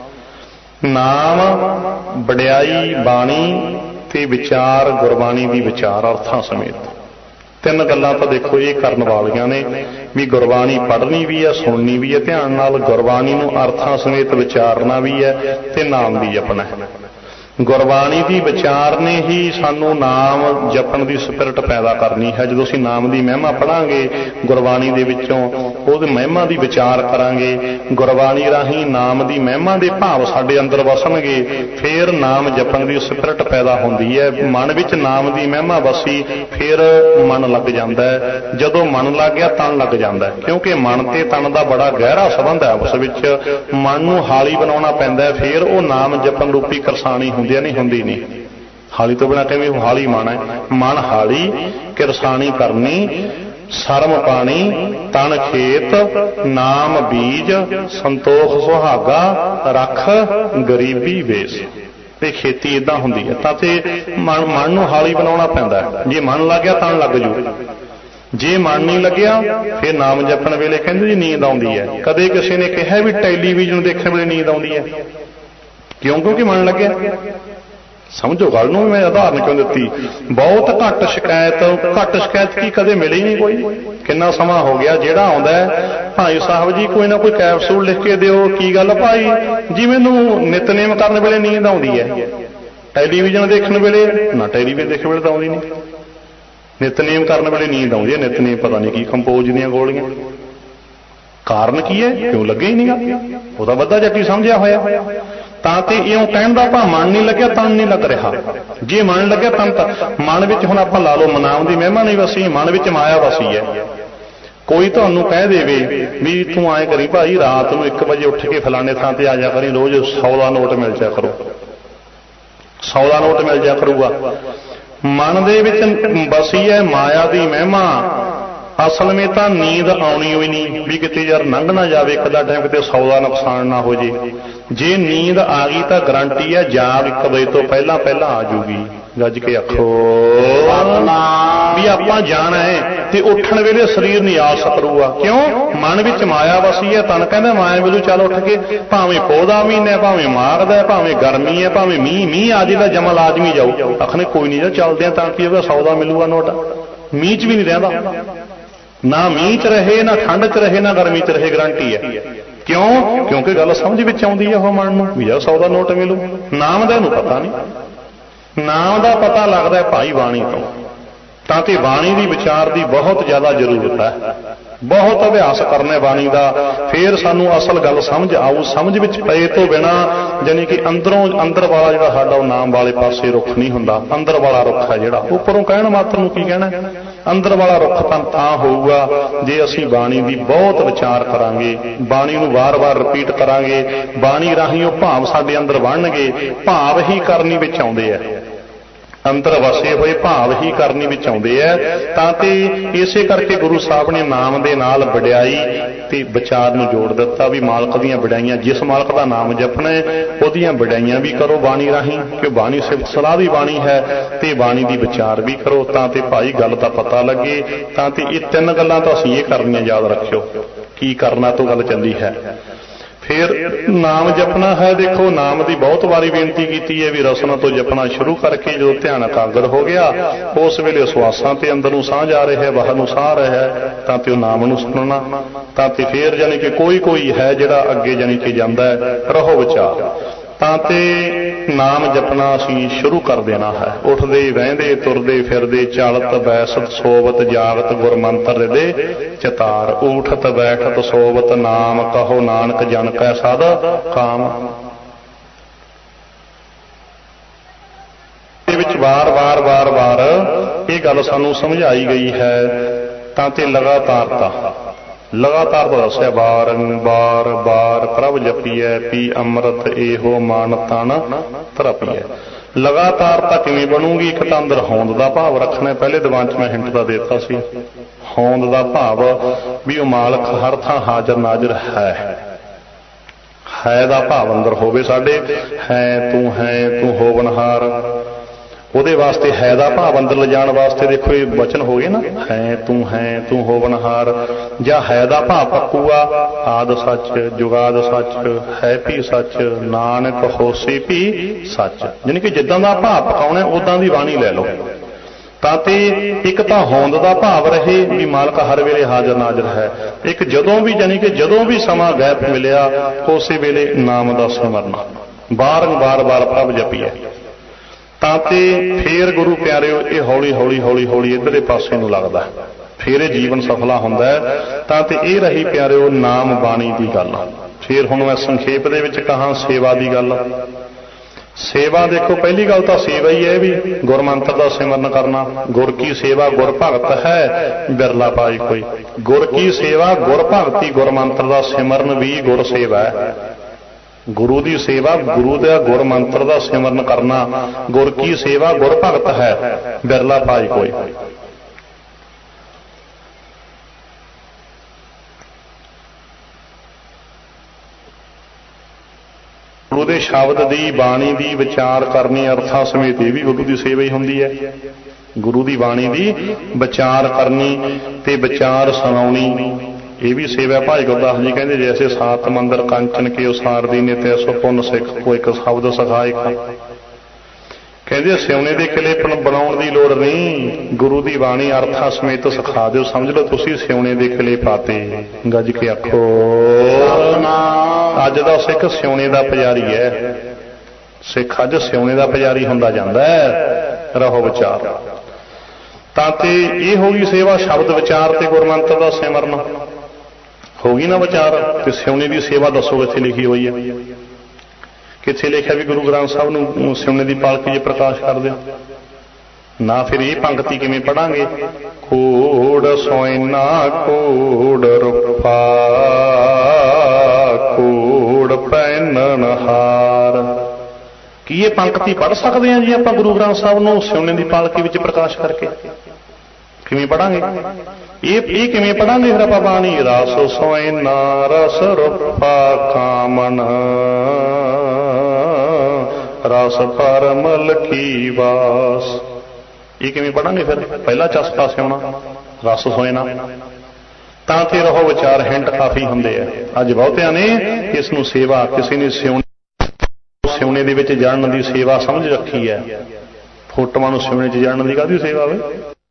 ਨਾਮ, ਵਡਿਆਈ, ਬਾਣੀ ਤੇ ਵਿਚਾਰ, ਗੁਰਬਾਣੀ ਦੀ ਵਿਚਾਰ ਅਰਥਾਂ ਸਮੇਤ। ਤਿੰਨ ਗੱਲਾਂ ਤਾਂ ਦੇਖੋ ਇਹ ਕਰਨ ਵਾਲੀਆਂ ਨੇ ਵੀ ਗੁਰਬਾਣੀ ਪੜ੍ਹਨੀ ਵੀ ਹੈ, ਸੁਣਨੀ ਵੀ ਹੈ ਧਿਆਨ ਨਾਲ, ਗੁਰਬਾਣੀ ਨੂੰ ਅਰਥਾਂ ਸਮੇਤ ਵਿਚਾਰਨਾ ਵੀ ਹੈ ਤੇ ਨਾਮ ਵੀ ਜਪਣਾ ਹੈ। ਗੁਰਬਾਣੀ ਦੀ ਵਿਚਾਰ ਨੇ ਹੀ ਸਾਨੂੰ ਨਾਮ ਜਪਣ ਦੀ ਸਪਿਰਟ ਪੈਦਾ ਕਰਨੀ ਹੈ। ਜਦੋਂ ਅਸੀਂ ਨਾਮ ਦੀ ਮਹਿਮਾ ਪੜ੍ਹਾਂਗੇ ਗੁਰਬਾਣੀ ਦੇ ਵਿੱਚੋਂ, ਉਹਦੀ ਮਹਿਮਾ ਦੀ ਵਿਚਾਰ ਕਰਾਂਗੇ, ਗੁਰਬਾਣੀ ਰਾਹੀਂ ਨਾਮ ਦੀ ਮਹਿਮਾ ਦੇ ਭਾਵ ਸਾਡੇ ਅੰਦਰ ਵਸਣਗੇ, ਫਿਰ ਨਾਮ ਜਪਣ ਦੀ ਸਪਿਰਟ ਪੈਦਾ ਹੁੰਦੀ ਹੈ। ਮਨ ਵਿੱਚ ਨਾਮ ਦੀ ਮਹਿਮਾ ਵਸੀ, ਫਿਰ ਮਨ ਲੱਗ ਜਾਂਦਾ ਹੈ। ਜਦੋਂ ਮਨ ਲੱਗ ਗਿਆ ਤਨ ਲੱਗ ਜਾਂਦਾ ਹੈ, ਕਿਉਂਕਿ ਮਨ ਤੇ ਤਨ ਦਾ ਬੜਾ ਗਹਿਰਾ ਸੰਬੰਧ ਹੈ ਉਸ ਵਿੱਚ। ਮਨ ਨੂੰ ਹਾਲੀ ਬਣਾਉਣਾ ਪੈਂਦਾ, ਫਿਰ ਉਹ ਨਾਮ ਜਪਣ ਰੂਪੀ ਕਰਸਾਣੀ ਹੁੰਦੀ ਨਹੀਂ। ਹਾਲੀ ਤੋਂ ਬਿਨਾਂ ਕਿਵੇਂ ਹਾਲੀ ਮਨ ਹੈ? ਮਨ ਹਾਲੀ, ਕਿਰਸਾਣੀ ਕਰਨੀ, ਸਰਮ ਪਾਣੀ ਤਨ ਖੇਤ ਨਾਮ ਬੀਜ ਸੰਤੋਖ ਸੁਹਾਗਾ ਰੱਖ ਗਰੀਬੀ ਵੇਸ। ਤੇ ਖੇਤੀ ਇਦਾਂ ਹੁੰਦੀ ਹੈ। ਤਾਂ ਤੇ ਮਨ ਨੂੰ ਹਾਲੀ ਬਣਾਉਣਾ ਪੈਂਦਾ। ਜੇ ਮਨ ਲੱਗ ਗਿਆ ਤਨ ਲੱਗ ਜੂ, ਜੇ ਮਨ ਨਹੀਂ ਲੱਗਿਆ ਫਿਰ ਨਾਮ ਜਪਣ ਵੇਲੇ ਕਹਿੰਦੇ ਜੀ ਨੀਂਦ ਆਉਂਦੀ ਹੈ। ਕਦੇ ਕਿਸੇ ਨੇ ਕਿਹਾ ਵੀ ਟੈਲੀਵਿਜ਼ਨ ਦੇਖਣ ਵੇਲੇ ਨੀਂਦ ਆਉਂਦੀ ਹੈ? ਕਿਉਂ? ਕਿਉਂਕਿ ਮਨ ਲੱਗਿਆ। ਸਮਝੋ ਗੱਲ ਨੂੰ। ਮੈਂ ਉਦਾਹਰਨ ਕਿਉਂ ਦਿੱਤੀ? ਬਹੁਤ ਘੱਟ ਸ਼ਿਕਾਇਤ ਕੀ ਕਦੇ ਮਿਲੀ ਨਹੀਂ ਕੋਈ। ਕਿੰਨਾ ਸਮਾਂ ਹੋ ਗਿਆ ਜਿਹੜਾ ਆਉਂਦਾ ਭਾਈ ਸਾਹਿਬ ਜੀ ਕੋਈ ਨਾ ਕੋਈ ਕੈਪਸੂਲ ਲਿਖ ਕੇ ਦਿਓ। ਕੀ ਗੱਲ ਭਾਈ ਜੀ? ਮੈਨੂੰ ਨਿਤਨੇਮ ਕਰਨ ਵੇਲੇ ਨੀਂਦ ਆਉਂਦੀ ਹੈ, ਟੈਲੀਵਿਜ਼ਨ ਦੇਖਣ ਵੇਲੇ ਨਾ, ਟੈਲੀਵਿਜ਼ਨ ਦੇਖਣ ਵੇਲੇ ਤਾਂ ਆਉਂਦੀ ਨਹੀਂ, ਨਿਤਨੇਮ ਕਰਨ ਵੇਲੇ ਨੀਂਦ ਆਉਂਦੀ ਹੈ। ਨਿਤਨੇਮ ਪਤਾ ਨਹੀਂ ਕੀ ਕੰਪੋਜ਼ ਦੀਆਂ ਗੋਲੀਆਂ। ਕਾਰਨ ਕੀ ਹੈ? ਕਿਉਂ ਲੱਗੇ ਹੀ ਨਹੀਂਗਾ। ਉਹਦਾ ਵੱਧਾ ਜੱਟੀ ਸਮਝਿਆ ਹੋਇਆ। ਤਾਂ ਤੇ ਇਉਂ ਕਹਿਣ ਦਾ ਭਾਵ ਮਨ ਨਹੀਂ ਲੱਗਿਆ, ਤਨ ਨਹੀਂ ਲੱਗ ਰਿਹਾ। ਜੇ ਮਨ ਲੱਗਿਆ ਤਨ ਤਾਂ ਮਨ ਵਿੱਚ ਹੁਣ ਆਪਾਂ ਲਾ ਲਓ ਮਨਾਮ ਦੀ ਮਹਿਮਾ ਨਹੀਂ ਵਸੀ, ਮਨ ਵਿੱਚ ਮਾਇਆ ਵਸੀ ਹੈ। ਕੋਈ ਤੁਹਾਨੂੰ ਕਹਿ ਦੇਵੇ ਵੀ ਤੂੰ ਐਂ ਕਰੀ ਭਾਈ ਰਾਤ ਨੂੰ 1 ਵਜੇ ਉੱਠ ਕੇ ਫਲਾਣੇ ਥਾਂ ਤੇ ਆ ਜਾ ਕਰੀ, ਰੋਜ਼ 100 ਦਾ ਨੋਟ ਮਿਲ ਜਾ ਕਰੂ, 100 ਦਾ ਨੋਟ ਮਿਲ ਜਾ ਕਰੂਗਾ। ਮਨ ਦੇ ਵਿੱਚ ਵਸੀ ਹੈ ਮਾਇਆ ਦੀ ਮਹਿਮਾ। ਅਸਲ ਵਿੱਚ ਤਾਂ ਨੀਂਦ ਆਉਣੀ ਹੋਈ ਨਹੀਂ ਵੀ ਕਿਤੇ ਯਾਰ ਲੰਘ ਨਾ ਜਾਵੇ ਇੱਕ ਦਾ ਟਾਈਮ, ਕਿਤੇ 100 ਦਾ ਨੁਕਸਾਨ ਨਾ ਹੋ ਜੇ। ਜੇ ਨੀਂਦ ਆ ਗਈ ਤਾਂ ਗਰੰਟੀ ਹੈ ਜਾਗ 1 ਵਜੇ ਤੋਂ ਪਹਿਲਾਂ ਆ ਜੂਗੀ। ਗੱਜ ਕੇ ਆਖੋ ਵੀ ਆਪਾਂ ਜਾਣਾ ਹੈ। ਤੇ ਉੱਠਣ ਵੇਲੇ ਸਰੀਰ ਨਹੀਂ ਆਸ ਕਰੂਗਾ। ਕਿਉਂ? ਮਨ ਵਿੱਚ ਮਾਇਆ ਵਸੀ ਹੈ। ਤਨ ਕਹਿੰਦਾ ਮਾਇਆ ਵੇਲੇ ਚੱਲ ਉੱਠ ਕੇ, ਭਾਵੇਂ ਪੌਦਾ ਮਹੀਨਾ, ਭਾਵੇਂ ਮਾਰਦਾ, ਭਾਵੇਂ ਗਰਮੀ ਹੈ, ਭਾਵੇਂ ਮੀਂਹ ਆ ਜੇ ਤਾਂ ਜਮਾ ਲਾਜ਼ਮੀ ਜਾਊ। ਆਖਣੇ ਕੋਈ ਨਹੀਂ, ਚੱਲਦੇ ਆ ਤਾਂ ਕੀ ਹੋਗਾ, 100 ਦਾ ਮਿਲੂਗਾ ਨੋਟ। ਮੀਂਹ 'ਚ ਵੀ ਨਹੀਂ ਰਹਿੰਦਾ, ਨਾ ਮੀਂਹ 'ਚ ਰਹੇ, ਨਾ ਠੰਡ 'ਚ ਰਹੇ, ਨਾ ਗਰਮੀ 'ਚ ਰਹੇ, ਗਰੰਟੀ ਹੈ। ਕਿਉਂ? ਕਿਉਂਕਿ ਗੱਲ ਸਮਝ ਵਿੱਚ ਆਉਂਦੀ ਹੈ ਉਹ ਮਨ ਨੂੰ ਵੀ ਯਾਰ 100 ਦਾ ਨੋਟ ਮਿਲੂ। ਨਾਮ ਦਾ ਇਹਨੂੰ ਪਤਾ ਨਹੀਂ। ਨਾਮ ਦਾ ਪਤਾ ਲੱਗਦਾ ਭਾਈ ਬਾਣੀ ਤੋਂ। ਤਾਂ ਕਿ ਬਾਣੀ ਦੀ ਵਿਚਾਰ ਦੀ ਬਹੁਤ ਜ਼ਿਆਦਾ ਜ਼ਰੂਰਤ ਹੈ। ਬਹੁਤ ਅਭਿਆਸ ਕਰਨਾ ਬਾਣੀ ਦਾ, ਫਿਰ ਸਾਨੂੰ ਅਸਲ ਗੱਲ ਸਮਝ ਆਊ। ਸਮਝ ਵਿੱਚ ਪਏ ਤੋਂ ਬਿਨਾਂ ਜਾਨੀ ਕਿ ਅੰਦਰ ਵਾਲਾ ਜਿਹੜਾ ਸਾਡਾ ਉਹ ਨਾਮ ਵਾਲੇ ਪਾਸੇ ਰੁੱਖ ਨਹੀਂ ਹੁੰਦਾ। ਅੰਦਰ ਵਾਲਾ ਰੁੱਖ ਹੈ ਜਿਹੜਾ, ਉੱਪਰੋਂ ਕਹਿਣ ਮਾਤਰ ਨੂੰ ਕੀ ਕਹਿਣਾ। ਅੰਦਰ ਵਾਲਾ ਰੁੱਖ ਤਾਂ ਹੋਊਗਾ ਜੇ ਅਸੀਂ ਬਾਣੀ ਦੀ ਬਹੁਤ ਵਿਚਾਰ ਕਰਾਂਗੇ, ਬਾਣੀ ਨੂੰ ਵਾਰ-ਵਾਰ ਰਿਪੀਟ ਕਰਾਂਗੇ, ਬਾਣੀ ਰਾਹੀਂ ਉਹ ਭਾਵ ਸਾਡੇ ਅੰਦਰ ਬਣਨਗੇ। ਭਾਵ ਹੀ ਕਰਨੀ ਵਿੱਚ ਆਉਂਦੇ ਆ, ਅੰਦਰ ਵਸੇ ਹੋਏ ਭਾਵ ਹੀ ਕਰਨੀ ਵਿੱਚ ਆਉਂਦੇ ਹੈ। ਤਾਂ ਤੇ ਇਸੇ ਕਰਕੇ ਗੁਰੂ ਸਾਹਿਬ ਨੇ ਨਾਮ ਦੇ ਨਾਲ ਵਡਿਆਈ ਤੇ ਵਿਚਾਰ ਨੂੰ ਜੋੜ ਦਿੱਤਾ ਵੀ ਮਾਲਕ ਦੀਆਂ ਵਡਿਆਈਆਂ, ਜਿਸ ਮਾਲਕ ਦਾ ਨਾਮ ਜਪਣਾ ਉਹਦੀਆਂ ਵਡਿਆਈਆਂ ਵੀ ਕਰੋ ਬਾਣੀ ਰਾਹੀਂ, ਕਿ ਬਾਣੀ ਸਿਫਤ ਸਲਾਹ ਦੀ ਬਾਣੀ ਹੈ, ਤੇ ਬਾਣੀ ਦੀ ਵਿਚਾਰ ਵੀ ਕਰੋ ਤਾਂ ਤੇ ਭਾਈ ਗੱਲ ਦਾ ਪਤਾ ਲੱਗੇ। ਤਾਂ ਤੇ ਇਹ 3 ਗੱਲਾਂ ਤਾਂ ਅਸੀਂ ਇਹ ਕਰਨੀਆਂ ਯਾਦ ਰੱਖਿਓ। ਕੀ ਕਰਨਾ ਤੋਂ ਗੱਲ ਚੱਲੀ ਹੈ। ਫਿਰ ਨਾਮ ਜਪਣਾ ਹੈ। ਦੇਖੋ ਨਾਮ ਦੀ ਬਹੁਤ ਵਾਰੀ ਬੇਨਤੀ ਕੀਤੀ ਹੈ ਵੀ ਰਸਨਾ ਤੋਂ ਜਪਣਾ ਸ਼ੁਰੂ ਕਰਕੇ ਜਦੋਂ ਧਿਆਨ ਇਕਾਗਰ ਹੋ ਗਿਆ ਉਸ ਵੇਲੇ ਸਵਾਸਾਂ ਤੇ ਅੰਦਰ ਨੂੰ ਸਾਹ ਜਾ ਰਿਹਾ, ਬਾਹਰ ਨੂੰ ਸਾਹ ਰਿਹਾ ਹੈ, ਤਾਂ ਤੇ ਉਹ ਨਾਮ ਨੂੰ ਸੁਣਨਾ। ਤਾਂ ਤੇ ਫਿਰ ਜਾਨੀ ਕਿ ਕੋਈ ਹੈ ਜਿਹੜਾ ਅੱਗੇ ਜਾਨੀ ਕਿ ਜਾਂਦਾ ਹੈ ਰਹੋ ਵਿਚਾਰ। ਤਾਂ ਤੇ ਨਾਮ ਜਪਣਾ ਅਸੀਂ ਸ਼ੁਰੂ ਕਰ ਦੇਣਾ ਹੈ। ਉੱਠਦੇ ਬਹਿੰਦੇ ਤੁਰਦੇ ਫਿਰਦੇ ਚਲਤ ਬੈਸਤ ਸੋਵਤ ਜਾਗਤ ਗੁਰਮੰਤਰ ਹਿਰਦੇ ਚਿਤਾਰ। ਊਠਤ ਬੈਠਤ ਸੋਵਤ ਨਾਮ ਕਹੋ ਨਾਨਕ ਜਨ ਕੈ ਸਦ ਕਾਮ। ਦੇ ਵਿੱਚ ਵਾਰ ਇਹ ਗੱਲ ਸਾਨੂੰ ਸਮਝਾਈ ਗਈ ਹੈ। ਤਾਂ ਤੇ ਲਗਾਤਾਰ ਤਾਂ ਦੱਸਿਆ ਬਾਰ ਪ੍ਰਭ ਜਪੀਐ ਪੀ ਅੰਮ੍ਰਿਤ ਇਹੋ ਮਨ ਤਨ ਧਰਪੀਐ। ਲਗਾਤਾਰਤਾ ਕਿਵੇਂ ਬਣੂਗੀ? ਇੱਕ ਤਾਂ ਅੰਦਰ ਹੋਂਦ ਦਾ ਭਾਵ ਰੱਖਣਾ। ਪਹਿਲੇ ਦੀਵਾਨ 'ਚ ਮੈਂ ਹਿੰਟ ਦਾ ਦਿੱਤਾ ਸੀ। ਹੋਂਦ ਦਾ ਭਾਵ ਵੀ ਉਹ ਮਾਲਕ ਹਰ ਥਾਂ ਹਾਜ਼ਰ ਨਾਜ਼ਰ ਹੈ ਦਾ ਭਾਵ ਅੰਦਰ ਹੋਵੇ ਸਾਡੇ। ਹੈ ਤੂੰ ਹੋਵਨਹਾਰ, ਉਹਦੇ ਵਾਸਤੇ ਹੈ ਦਾ ਭਾਵ ਅੰਦਰ ਲਿਜਾਣ ਵਾਸਤੇ ਦੇਖੋ ਇਹ ਵਚਨ ਹੋ ਗਏ ਨਾ, ਹੈ ਤੂੰ ਹੋਵਨਹਾਰ। ਜਾਂ ਹੈ ਦਾ ਭਾਵ ਪੱਕੂਆ ਆਦ ਸੱਚ ਜੁਗਾਦ ਸੱਚ ਹੈ ਵੀ ਸੱਚ ਨਾਨਕ ਹੋਸੀ ਵੀ ਸੱਚ। ਯਾਨੀ ਕਿ ਜਿੱਦਾਂ ਦਾ ਭਾਵ ਪਕਾਉਣਾ ਉਦਾਂ ਦੀ ਬਾਣੀ ਲੈ ਲਓ। ਤਾਂ ਤੇ ਇੱਕ ਤਾਂ ਹੋਂਦ ਦਾ ਭਾਵ ਰਹੇ ਵੀ ਮਾਲਕ ਹਰ ਵੇਲੇ ਹਾਜ਼ਰ ਨਾਜ਼ਰ ਹੈ। ਇੱਕ ਜਦੋਂ ਵੀ ਯਾਨੀ ਕਿ ਜਦੋਂ ਵੀ ਸਮਾਂ ਗੈਪ ਮਿਲਿਆ ਉਸੇ ਵੇਲੇ ਨਾਮ ਦਾ ਸਿਮਰਨ, ਬਾਰ ਪ੍ਰਭ ਜਪੀਐ। ਤਾਂ ਤੇ ਫੇਰ ਗੁਰੂ ਪਿਆਰਿਓ ਇਹ ਹੌਲੀ ਇੱਧਰਲੇ ਪਾਸੇ ਨੂੰ ਲੱਗਦਾ, ਫੇਰ ਇਹ ਜੀਵਨ ਸਫਲਾ ਹੁੰਦਾ ਹੈ। ਤਾਂ ਤੇ ਇਹ ਰਹੀ ਪਿਆਰਿਓ ਨਾਮ ਬਾਣੀ ਦੀ ਗੱਲ। ਫੇਰ ਹੁਣ ਮੈਂ ਸੰਖੇਪ ਦੇ ਵਿੱਚ ਕਹਾਂ ਸੇਵਾ ਦੀ ਗੱਲ। ਸੇਵਾ ਦੇਖੋ ਪਹਿਲੀ ਗੱਲ ਤਾਂ ਸੇਵਾ ਹੀ ਹੈ ਵੀ ਗੁਰਮੰਤਰ ਦਾ ਸਿਮਰਨ ਕਰਨਾ। ਗੁਰ ਕੀ ਸੇਵਾ ਗੁਰ ਭਗਤ ਹੈ ਬਿਰਲਾ ਪਾਈ ਕੋਈ। ਗੁਰ ਕੀ ਸੇਵਾ ਗੁਰ ਭਗਤੀ, ਗੁਰਮੰਤਰ ਦਾ ਸਿਮਰਨ ਵੀ ਗੁਰ ਸੇਵਾ ਹੈ। ਗੁਰੂ ਦੀ ਸੇਵਾ ਗੁਰੂ ਦਾ ਗੁਰ ਮੰਤਰ ਦਾ ਸਿਮਰਨ ਕਰਨਾ। ਗੁਰ ਕੀ ਸੇਵਾ ਗੁਰ ਭਗਤ ਹੈ ਬਿਰਲਾ ਪਾਈ ਕੋਈ। ਗੁਰੂ ਦੇ ਸ਼ਬਦ ਦੀ ਬਾਣੀ ਦੀ ਵਿਚਾਰ ਕਰਨੀ ਅਰਥਾਂ ਸਮੇਤ ਇਹ ਵੀ ਗੁਰੂ ਦੀ ਸੇਵਾ ਹੀ ਹੁੰਦੀ ਹੈ। ਗੁਰੂ ਦੀ ਬਾਣੀ ਦੀ ਵਿਚਾਰ ਕਰਨੀ ਤੇ ਵਿਚਾਰ ਸੁਣਾਉਣੀ ਇਹ ਵੀ ਸੇਵਾ। ਭਾਈ ਗੁਰਦਾਸ ਜੀ ਕਹਿੰਦੇ ਜੈਸੇ ਸਾਤ ਮੰਦਰ ਕੰਚਨ ਕੇ ਉਸਾਰ ਦੀਨੇ ਤੈਸੋ ਪੁੰਨ ਸਿੱਖ ਕੋ ਇੱਕ ਸ਼ਬਦ ਸਿਖਾਏ ਖਾ। ਕਹਿੰਦੇ ਸਿਉਣੇ ਦੇ ਕਿਲੇ ਬਣਾਉਣ ਦੀ ਲੋੜ ਨਹੀਂ, ਗੁਰੂ ਦੀ ਬਾਣੀ ਅਰਥਾਂ ਸਮੇਤ ਸਿਖਾ ਦਿਓ। ਸਮਝ ਲਓ ਤੁਸੀਂ ਸਿਉਣੇ ਦੇ ਕਿਲੇ ਪਾਤੇ। ਗੱਜ ਕੇ ਆਖੋ ਅੱਜ ਦਾ ਸਿੱਖ ਸਿਉਣੇ ਦਾ ਪੁਜਾਰੀ ਹੈ। ਸਿੱਖ ਅੱਜ ਸਿਉਣੇ ਦਾ ਪੁਜਾਰੀ ਹੁੰਦਾ ਜਾਂਦਾ ਹੈ। ਰਹੋ ਵਿਚਾਰ ਤਾਂ ਤੇ ਇਹ ਹੋ ਗਈ ਸੇਵਾ। ਸ਼ਬਦ ਵਿਚਾਰ ਤੇ ਗੁਰਮੰਤਰ ਦਾ ਸਿਮਰਨ ਹੋ ਗਈ ਨਾ ਵਿਚਾਰ। ਤੇ ਸਿਉਣੇ ਦੀ ਸੇਵਾ ਦੱਸੋ ਕਿੱਥੇ ਲਿਖੀ ਹੋਈ ਹੈ? ਕਿੱਥੇ ਲਿਖਿਆ ਵੀ ਗੁਰੂ ਗ੍ਰੰਥ ਸਾਹਿਬ ਨੂੰ ਸਿਉਣੇ ਦੀ ਪਾਲਕੀ 'ਚ ਪ੍ਰਕਾਸ਼ ਕਰ ਦਿਓ? ਨਾ ਫਿਰ ਇਹ ਪੰਕਤੀ ਕਿਵੇਂ ਪੜਾਂਗੇ? ਕੋੜ ਸੋਇਨਾ ਕੋੜ ਰੁਪਾ ਕੋੜ ਪਹਿਨਣ ਹਾਰ। ਕੀ ਇਹ ਪੰਕਤੀ ਪੜ੍ਹ ਸਕਦੇ ਹਾਂ ਜੀ ਆਪਾਂ ਗੁਰੂ ਗ੍ਰੰਥ ਸਾਹਿਬ ਨੂੰ ਸਿਉਣੇ ਦੀ ਪਾਲਕੀ ਵਿੱਚ ਪ੍ਰਕਾਸ਼ ਕਰਕੇ? ਕਿਵੇਂ ਪੜਾਂਗੇ ਇਹ ਕਿਵੇਂ ਪੜਾਂਗੇ ਫਿਰ ਆਪਾਂ ਬਾਣੀ? ਰਸ ਸੋਇਨਾ ਰਸ ਰੁਪਾ ਕਾਮਨ ਰਸ ਪਰਮਲ ਕੀ ਵਾਸ। ਇਹ ਕਿਵੇਂ ਪੜਾਂਗੇ ਫਿਰ? ਪਹਿਲਾ ਚਸਕਾ ਸਿਉਣਾ ਰਸ ਸੋਇਨਾ। ਤਾਂ ਤੇ ਰਹੋ ਵਿਚਾਰ ਹਿੰਟ ਕਾਫੀ ਹੁੰਦੇ ਆ। ਅੱਜ ਬਹੁਤਿਆਂ ਨੇ ਇਸ ਨੂੰ ਸੇਵਾ, ਕਿਸੇ ਨੇ ਸਿਉਣੇ ਦੇ ਵਿੱਚ ਜੜਨ ਦੀ ਸੇਵਾ ਸਮਝ ਰੱਖੀ ਹੈ। ਫੋਟੋਆਂ ਨੂੰ ਸਿਉਣੇ 'ਚ ਜੜਨ ਦੀ ਕਾਹਦੀ ਸੇਵਾ ਵੇ?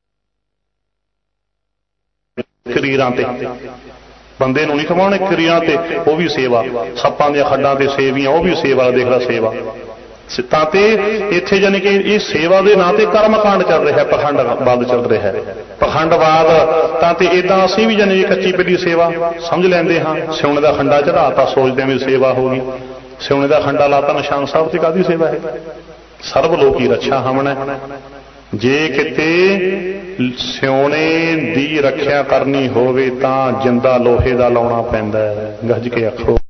ਕਰੀਰਾਂ ਤੇ ਬੰਦੇ ਨੂੰ ਨਹੀਂ ਖਵਾਉਣੇ, ਕਰੀਰਾਂ ਤੇ ਉਹ ਵੀ ਸੇਵਾ। ਸੱਪਾਂ ਦੀਆਂ ਖੱਡਾਂ ਤੇ ਸੇਵੀਆਂ ਉਹ ਵੀ ਸੇਵਾ। ਦੇਖ ਲਾ ਸੇਵਾ। ਤਾਂ ਤੇ ਇੱਥੇ ਜਾਨੀ ਕਿ ਇਹ ਸੇਵਾ ਦੇ ਨਾਂ ਤੇ ਕਰਮਕਾਂਡ ਚੱਲ ਰਿਹਾ, ਪਖੰਡਵਾਦ ਚੱਲ ਰਿਹਾ ਹੈ। ਪਖੰਡਵਾਦ ਤਾਂ ਤੇ ਏਦਾਂ ਅਸੀਂ ਵੀ ਜਾਨੀ ਕੱਚੀ ਪਿੱਲੀ ਸੇਵਾ ਸਮਝ ਲੈਂਦੇ ਹਾਂ। ਸਿਉਣੇ ਦਾ ਖੰਡਾ ਚੜਾਤਾ, ਸੋਚਦੇ ਹਾਂ ਵੀ ਸੇਵਾ ਹੋ ਗਈ। ਸਿਉਣੇ ਦਾ ਖੰਡਾ ਲਾਤਾ ਨਿਸ਼ਾਨ ਸਾਹਿਬ ਤੇ, ਕਾਹਦੀ ਸੇਵਾ ਹੈ? ਸਰਬ ਲੋਕੀ ਰੱਛਾ ਹਮਣਾ। ਜੇ ਕਿਤੇ ਸਿਉਣੇ ਦੀ ਰੱਖਿਆ ਕਰਨੀ ਹੋਵੇ ਤਾਂ ਜਿੰਦਾ ਲੋਹੇ ਦਾ ਲਾਉਣਾ ਪੈਂਦਾ ਹੈ। ਗੱਜ ਕੇ ਆਖੋ